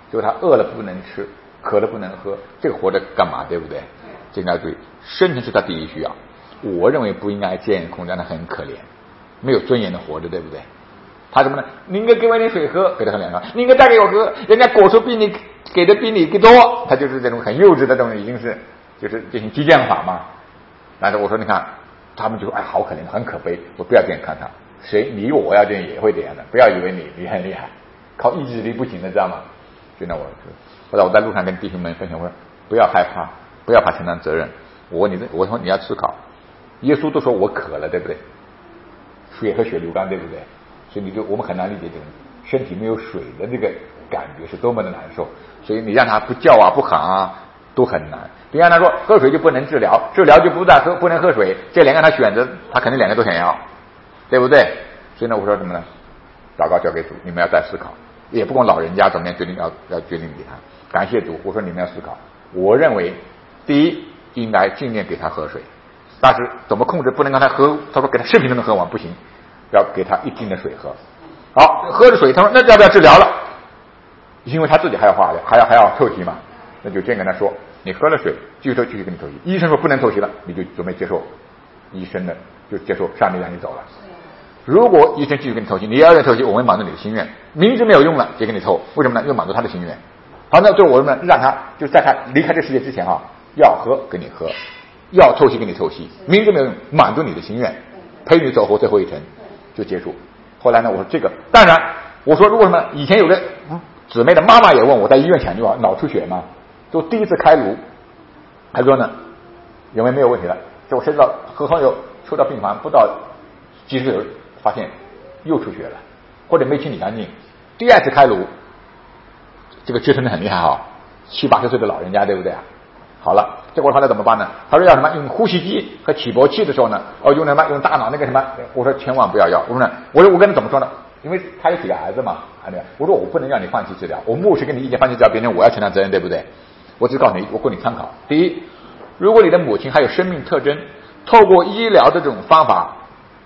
就他饿了不能吃，渴了不能喝，这个活着干嘛？对不对？这应该对，生存是他第一需要。我认为不应该监控，让他很可怜，没有尊严的活着，对不对？他什么呢？你应该给我点水喝，给他很凉爽；你应该带给我喝，人家果树比你给的比你多，他就是这种很幼稚的这种，已经是就是进行激将法嘛。但是我说，你看，他们就说，哎，好可怜，很可悲，我不要这样看他。谁你我要这样也会这样的，不要以为你你很厉害，靠意志力不行的，知道吗？就那我后来我在路上跟弟兄们分享，我说不要害怕，不要怕承担责任。我问你，我说你要思考，耶稣都说我渴了，对不对？水和血流干，对不对？所以你就我们很难理解这种身体没有水的这个感觉是多么的难受。所以你让他不叫啊不喊啊都很难。别让他说喝水就不能治疗，治疗就不再喝不能喝水，这两个他选择，他肯定两个都想要，对不对？所以呢，我说什么呢？祷告交给主，你们要再思考，也不管老人家怎么样决定要要决定给他。感谢主，我说你们要思考。我认为第一应该尽量给他喝水，但是怎么控制？不能让他喝，他说给他视频都能喝完，不行，要给他一定的水喝。好，喝了水，他说那要不要治疗了？因为他自己还要化疗，还要还要透析嘛，那就这样跟他说，你喝了水继续继续给你透析。医生说不能透析了，你就准备接受医生的，就接受上帝让你走了。如果医生继续给你透析，你要要透析，我们满足你的心愿，明知没有用了也给你透，为什么呢？又满足他的心愿。好，那就我们让他就在他离开这世界之前啊，要喝给你喝，要透析给你透析，明知没有用，满足你的心愿，陪你走过最后一程就结束。后来呢，我说这个当然，我说如果什么以前有个姊妹的妈妈也问我在医院抢救啊，脑出血嘛，就第一次开颅，他说呢，认为没有问题了，就我谁知道何况有抽到病房不到几十个人，发现又出血了，或者没清理干净，第二次开颅，这个折腾的很厉害哈，七八十岁的老人家，对不对啊？好了，结果后来怎么办呢？他说要什么用呼吸机和起搏器的时候呢，哦用什么用大脑那个什么，我说千万不要要，我说呢，我说我跟他怎么说呢？因为他有几个孩子嘛，啊对，我说我不能让你放弃治疗，我牧师跟你意见放弃治疗，别人我要承担责任，对不对？我只告诉你，我供你参考。第一，如果你的母亲还有生命特征，透过医疗的这种方法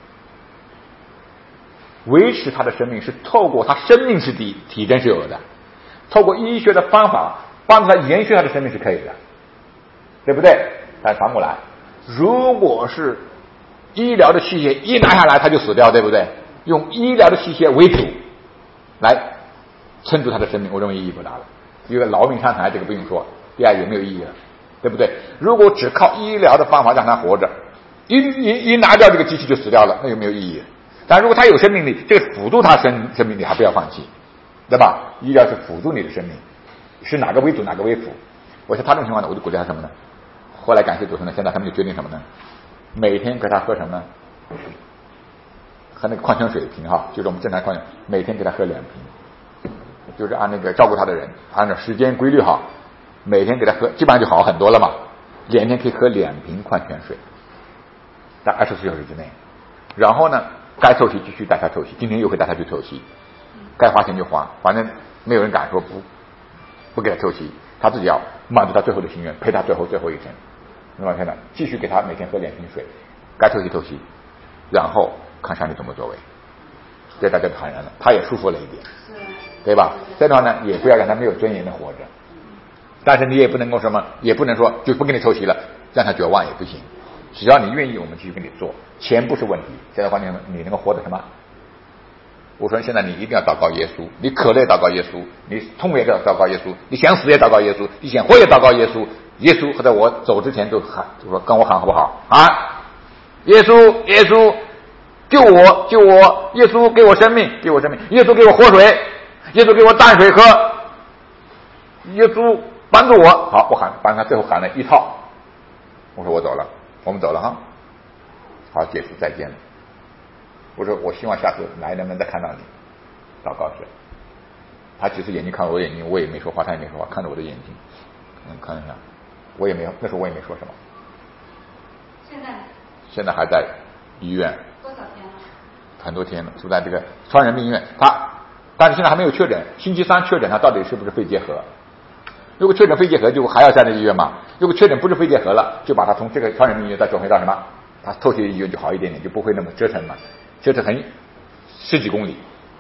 维持她的生命，是透过她生命是体体征是有的，透过医学的方法帮助她延续她的生命是可以的，对不对？但反过来，如果是医疗的器械一拿下来她就死掉，对不对？用医疗的器械为主来撑住她的生命，我认为意义不大了。一个劳命伤残这个不用说，第二也没有意义了，对不对？如果只靠医疗的方法让她活着，一一一拿掉这个机器就死掉了，那有没有意义？但如果他有生命力，这个辅助他生生命力还不要放弃，对吧？医疗是辅助你的生命，是哪个为主哪个为辅？我说他这种情况呢，我就鼓励他什么呢？后来感谢主神呢，现在他们就决定什么呢？每天给他喝什么呢？喝那个矿泉水瓶哈，就是我们正常矿泉水，每天给他喝两瓶，就是按那个照顾他的人，按照时间规律哈，每天给他喝，基本上就好很多了嘛。两天可以喝两瓶矿泉水，在二十四小时之内。然后呢，该透析继续带他透析，今天又会带他去透析，该花钱就花，反正没有人敢说不不给他透析，他自己要满足他最后的心愿，陪他最后最后一程。那么现在继续给他每天喝两瓶水，该透析透析，然后看上帝怎么作为，这大家坦然了，他也舒服了一点，对吧？这样的话呢，也不要让他没有尊严的活着，但是你也不能够什么，也不能说就不给你透析了，让他绝望也不行。只要你愿意，我们继续跟你做，钱不是问题。现在关键你能够活得什么？我说现在你一定要祷告耶稣，你渴了也祷告耶稣，你痛也祷告耶稣，你想死也祷告耶稣，你想活也祷告耶稣。耶稣或者我走之前就喊，就说跟我喊好不好啊？耶稣，耶稣，救我，救我！耶稣给我生命，给我生命！耶稣给我活水，耶稣给我淡水喝，耶稣帮助我。好，我喊，帮他最后喊了一套。我说我走了。我们走了哈，好，结束，再见了。我说我希望下次来能不能再看到你，祷告是。他只是眼睛看我的眼睛，我也没说话，他也没说话，看着我的眼睛，嗯，看一下，我也没有，那时候我也没说什么。 现在？ 现在还在医院。 多少天了？ 很多天了，住在这个川人民医院。他，但是现在还没有确诊，星期三确诊他到底是不是肺结核？如果确诊肺结核，就还要在那医院嘛？如果确诊不是肺结核了，就把他从这个川人民医院再转回到什么？他透析的医院就好一点点，就不会那么折腾嘛，折腾很十几公里，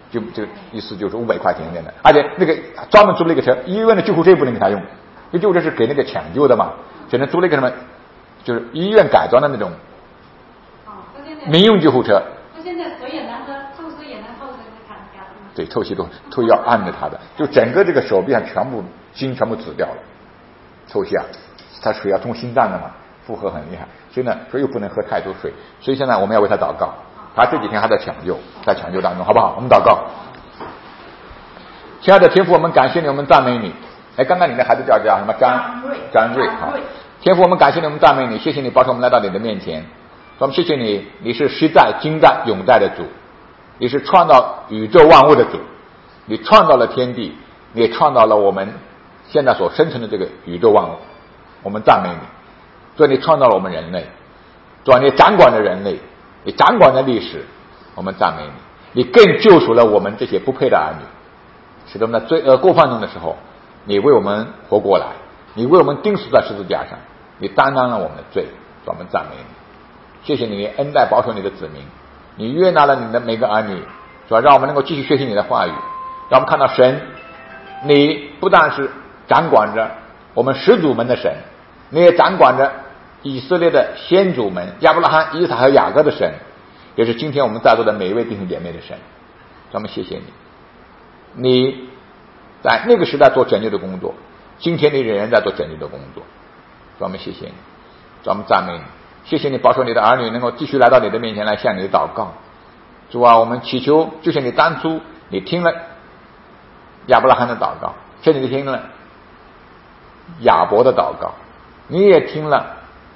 就这个意思就是五百块钱一点的，而且那个专门租了一个车，医院的救护车也不能给他用，因为救护车是给那个抢救的嘛，只能租了一个什么，就是医院改装的那种民用救护车。 他现在水也难喝，透水也难透的，看看。 对，透析都透要按着他的，就整个这个手臂上全部筋全部止掉了，透析啊，他水要通心脏的嘛，负荷很厉害，所以呢，所以又不能喝太多水，所以现在我们要为他祷告。他这几天还在抢救，在抢救当中，好不好？我们祷告。亲爱的天父，我们感谢你，我们赞美你。哎，刚刚你的孩子叫叫什么？张瑞，张瑞啊。天父，我们感谢你，我们赞美你，谢谢你保守我们来到你的面前。我们谢谢你，你是实在、今在、永在的主，你是创造宇宙万物的主，你创造了天地，你也创造了我们现在所生存的这个宇宙万物。我们赞美你，所以你创造了我们人类，主啊，你掌管着人类。你掌管着历史，我们赞美你。你更救赎了我们这些不配的儿女，使得我们在罪恶过犯中的时候，你为我们活过来，你为我们钉死在十字架上，你担当了我们的罪，我们赞美你。谢谢你恩待保守你的子民，你悦纳了你的每个儿女，主要让我们能够继续学习你的话语，让我们看到神，你不但是掌管着我们始祖们的神，你也掌管着以色列的先祖们亚伯拉罕、以撒和雅各的神，也是今天我们在座的每一位弟兄姐妹的神。咱们谢谢你，你在那个时代做拯救的工作，今天你仍然在做拯救的工作。咱们谢谢你，咱们赞美你，谢谢你保守你的儿女能够继续来到你的面前来向你祷告。主啊，我们祈求，就像你当初你听了亚伯拉罕的祷告，甚至你听了亚伯的祷告，你也听了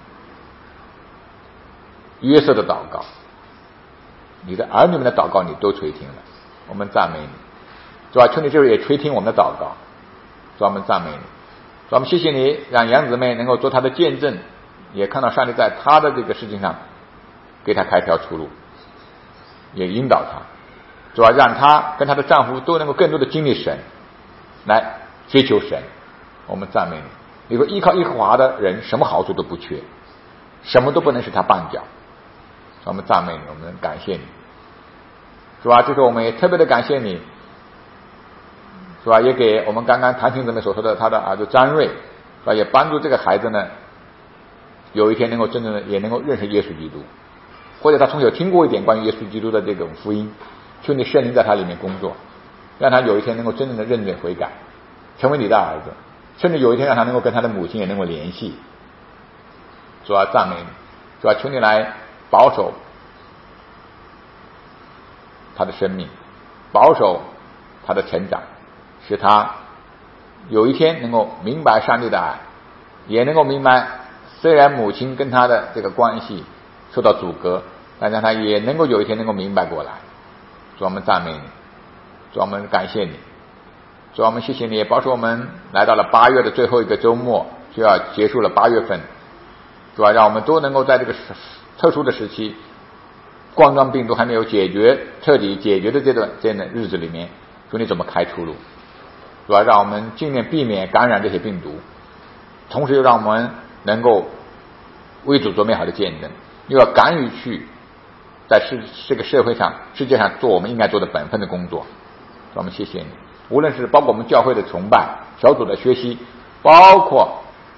约瑟的祷告，你的儿女们的祷告你都垂听了，我们赞美你。主啊，求你这会也垂听我们的祷告，主啊，我们赞美你。主啊，我们谢谢你让杨姊妹能够做她的见证，也看到上帝在她的这个事情上给她开条出路，也引导她。主啊，让她跟她的丈夫都能够更多的经历神，来追求神，我们赞美你。你说依靠耶和华的人什么好处都不缺，什么都不能使他绊脚。我们赞美你，我们感谢你，是吧？这个我们也特别的感谢你，是吧？也给我们刚刚谭婷姊妹所说的他的儿子张瑞，是吧？也帮助这个孩子呢，有一天能够真正的也能够认识耶稣基督，或者他从小听过一点关于耶稣基督的这种福音，求你圣灵在他里面工作，让他有一天能够真正的认罪悔改，成为你的儿子，甚至有一天让他能够跟他的母亲也能够联系。主要赞美你，主要求你来保守他的生命，保守他的成长，使他有一天能够明白上帝的爱，也能够明白虽然母亲跟他的这个关系受到阻隔，但让他也能够有一天能够明白过来。主，我们赞美你，主，我们感谢你，主，我们谢谢你，也保守我们来到了八月的最后一个周末，就要结束了八月份。主要让我们都能够在这个特殊的时期，冠状病毒还没有解决彻底解决的这段这样的日子里面，主你怎么开出路？主要让我们尽量避免感染这些病毒，同时又让我们能够为主做美好的见证，又要敢于去在世这个社会上世界上做我们应该做的本分的工作。我们谢谢你，无论是包括我们教会的崇拜、小组的学习，包括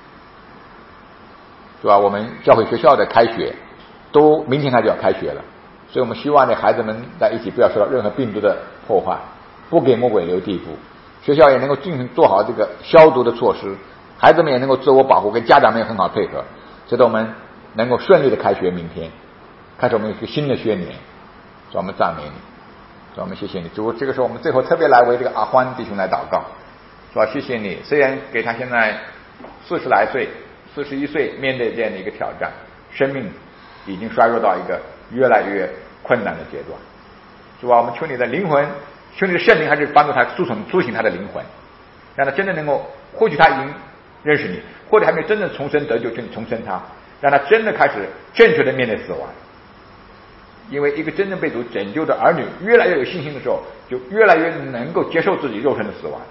是吧？我们教会学校的开学，都明天他就要开学了，所以我们希望呢，孩子们在一起不要受到任何病毒的破坏，不给魔鬼留地步。学校也能够进行做好这个消毒的措施，孩子们也能够自我保护，跟家长们也很好配合，使得我们能够顺利的开学。明天开始我们一个新的学年，所以我们赞美你，所以我们谢谢你。主，这个时候我们最后特别来为这个阿欢弟兄来祷告，说谢谢你，虽然给他现在四十来岁。四十一岁面对这样的一个挑战，生命已经衰弱到一个越来越困难的阶段，是吧？我们求你的灵魂，求你的圣灵还是帮助他苏醒苏醒他的灵魂，让他真的能够，或许他已经认识你，或者还没有真正重生得救，求你重生他，让他真的开始正确的面对死亡。因为一个真正被主拯救的儿女越来越有信心的时候，就越来越能够接受自己肉身的死亡，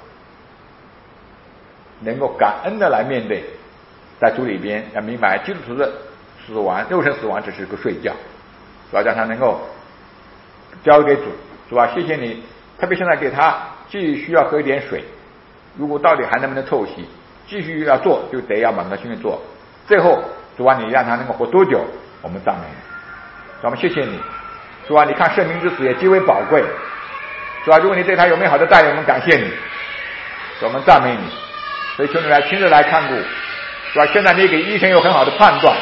能够感恩的来面对。在主里边要明白基督徒的死亡，肉身死亡只是个睡觉，主要让他能够交给主。主啊，谢谢你特别现在给他既需要喝一点水，如果到底还能不能凑齐，继续要做就得要把它训练做。最后主啊，你让他能够活多久，我们赞美你，主啊，我们谢谢你，主啊，你看生命之死也极为宝贵，主啊，如果你对他有美好的待遇，我们感谢你，主啊，我们赞美你，所以求你来亲自来看顾，主啊，现在你给医生有很好的判断，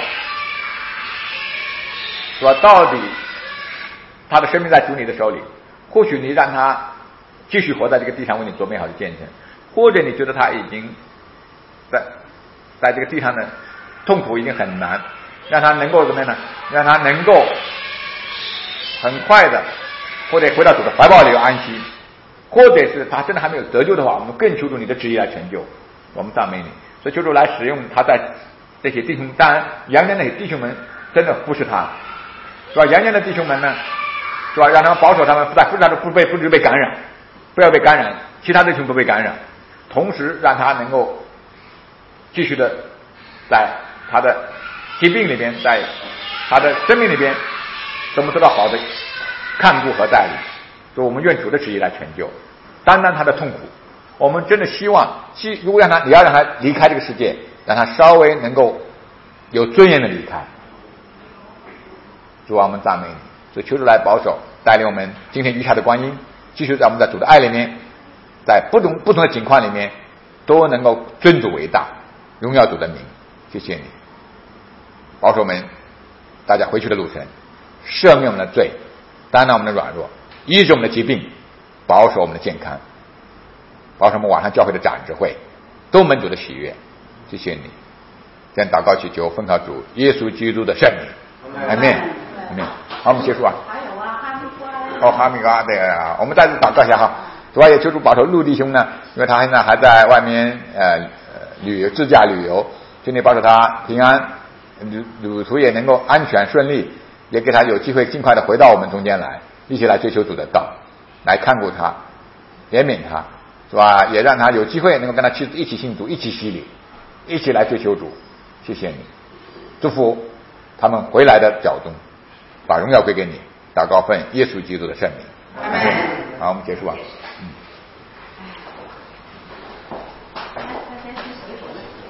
主啊，到底他的生命在主你的手里，或许你让他继续活在这个地上为你做美好的见证，或者你觉得他已经在在这个地上的痛苦已经很难，让他能够怎么样呢？让他能够很快的或者回到主的怀抱里有安息，或者是他真的还没有得救的话，我们更求助你的旨意来成就，我们赞美你。所以求主来使用他在这些弟兄，当然阳间那些弟兄们真的服侍他，是吧？阳间的弟兄们呢，是吧？让他们保守他们在服侍他的不被不致被感染，不要被感染，其他的弟兄不被感染，同时让他能够继续的在他的疾病里边，在他的生命里边怎么得到好的看顾和带领，所以我们愿主的旨意来成就，担当他的痛苦。我们真的希望，如果让他你要让他离开这个世界，让他稍微能够有尊严的离开。主啊，我们赞美你，所以求主来保守带领我们今天余下的光阴，继续在我们在主的爱里面，在不同不同的情况里面都能够尊主为大，荣耀主的名。谢谢你保守我们大家回去的路程，赦免我们的罪，担当我们的软弱，医治我们的疾病，保守我们的健康，保守我们网上教会的长执会都蒙主的喜悦。谢谢你，这样祷告祈求奉靠主耶稣基督的圣名，阿们阿们。好，我们结束啊。 还有啊，哈密瓜。 哦，哈密瓜，对啊，我们再次祷告一下哈。主要也求主保守陆弟兄呢，因为他现在还在外面呃旅游自驾旅游，求你保守他平安，旅旅途也能够安全顺利，也给他有机会尽快的回到我们中间来，一起来追求主的道，来看顾他，怜悯他，是吧？也让他有机会能够跟他妻子一起信主，一起洗礼，一起来追求主。谢谢你，祝福他们回来的脚中，把荣耀归给你。祷告奉耶稣基督的圣名。 阿们。 好，我们结束吧。嗯。 他先去洗手了。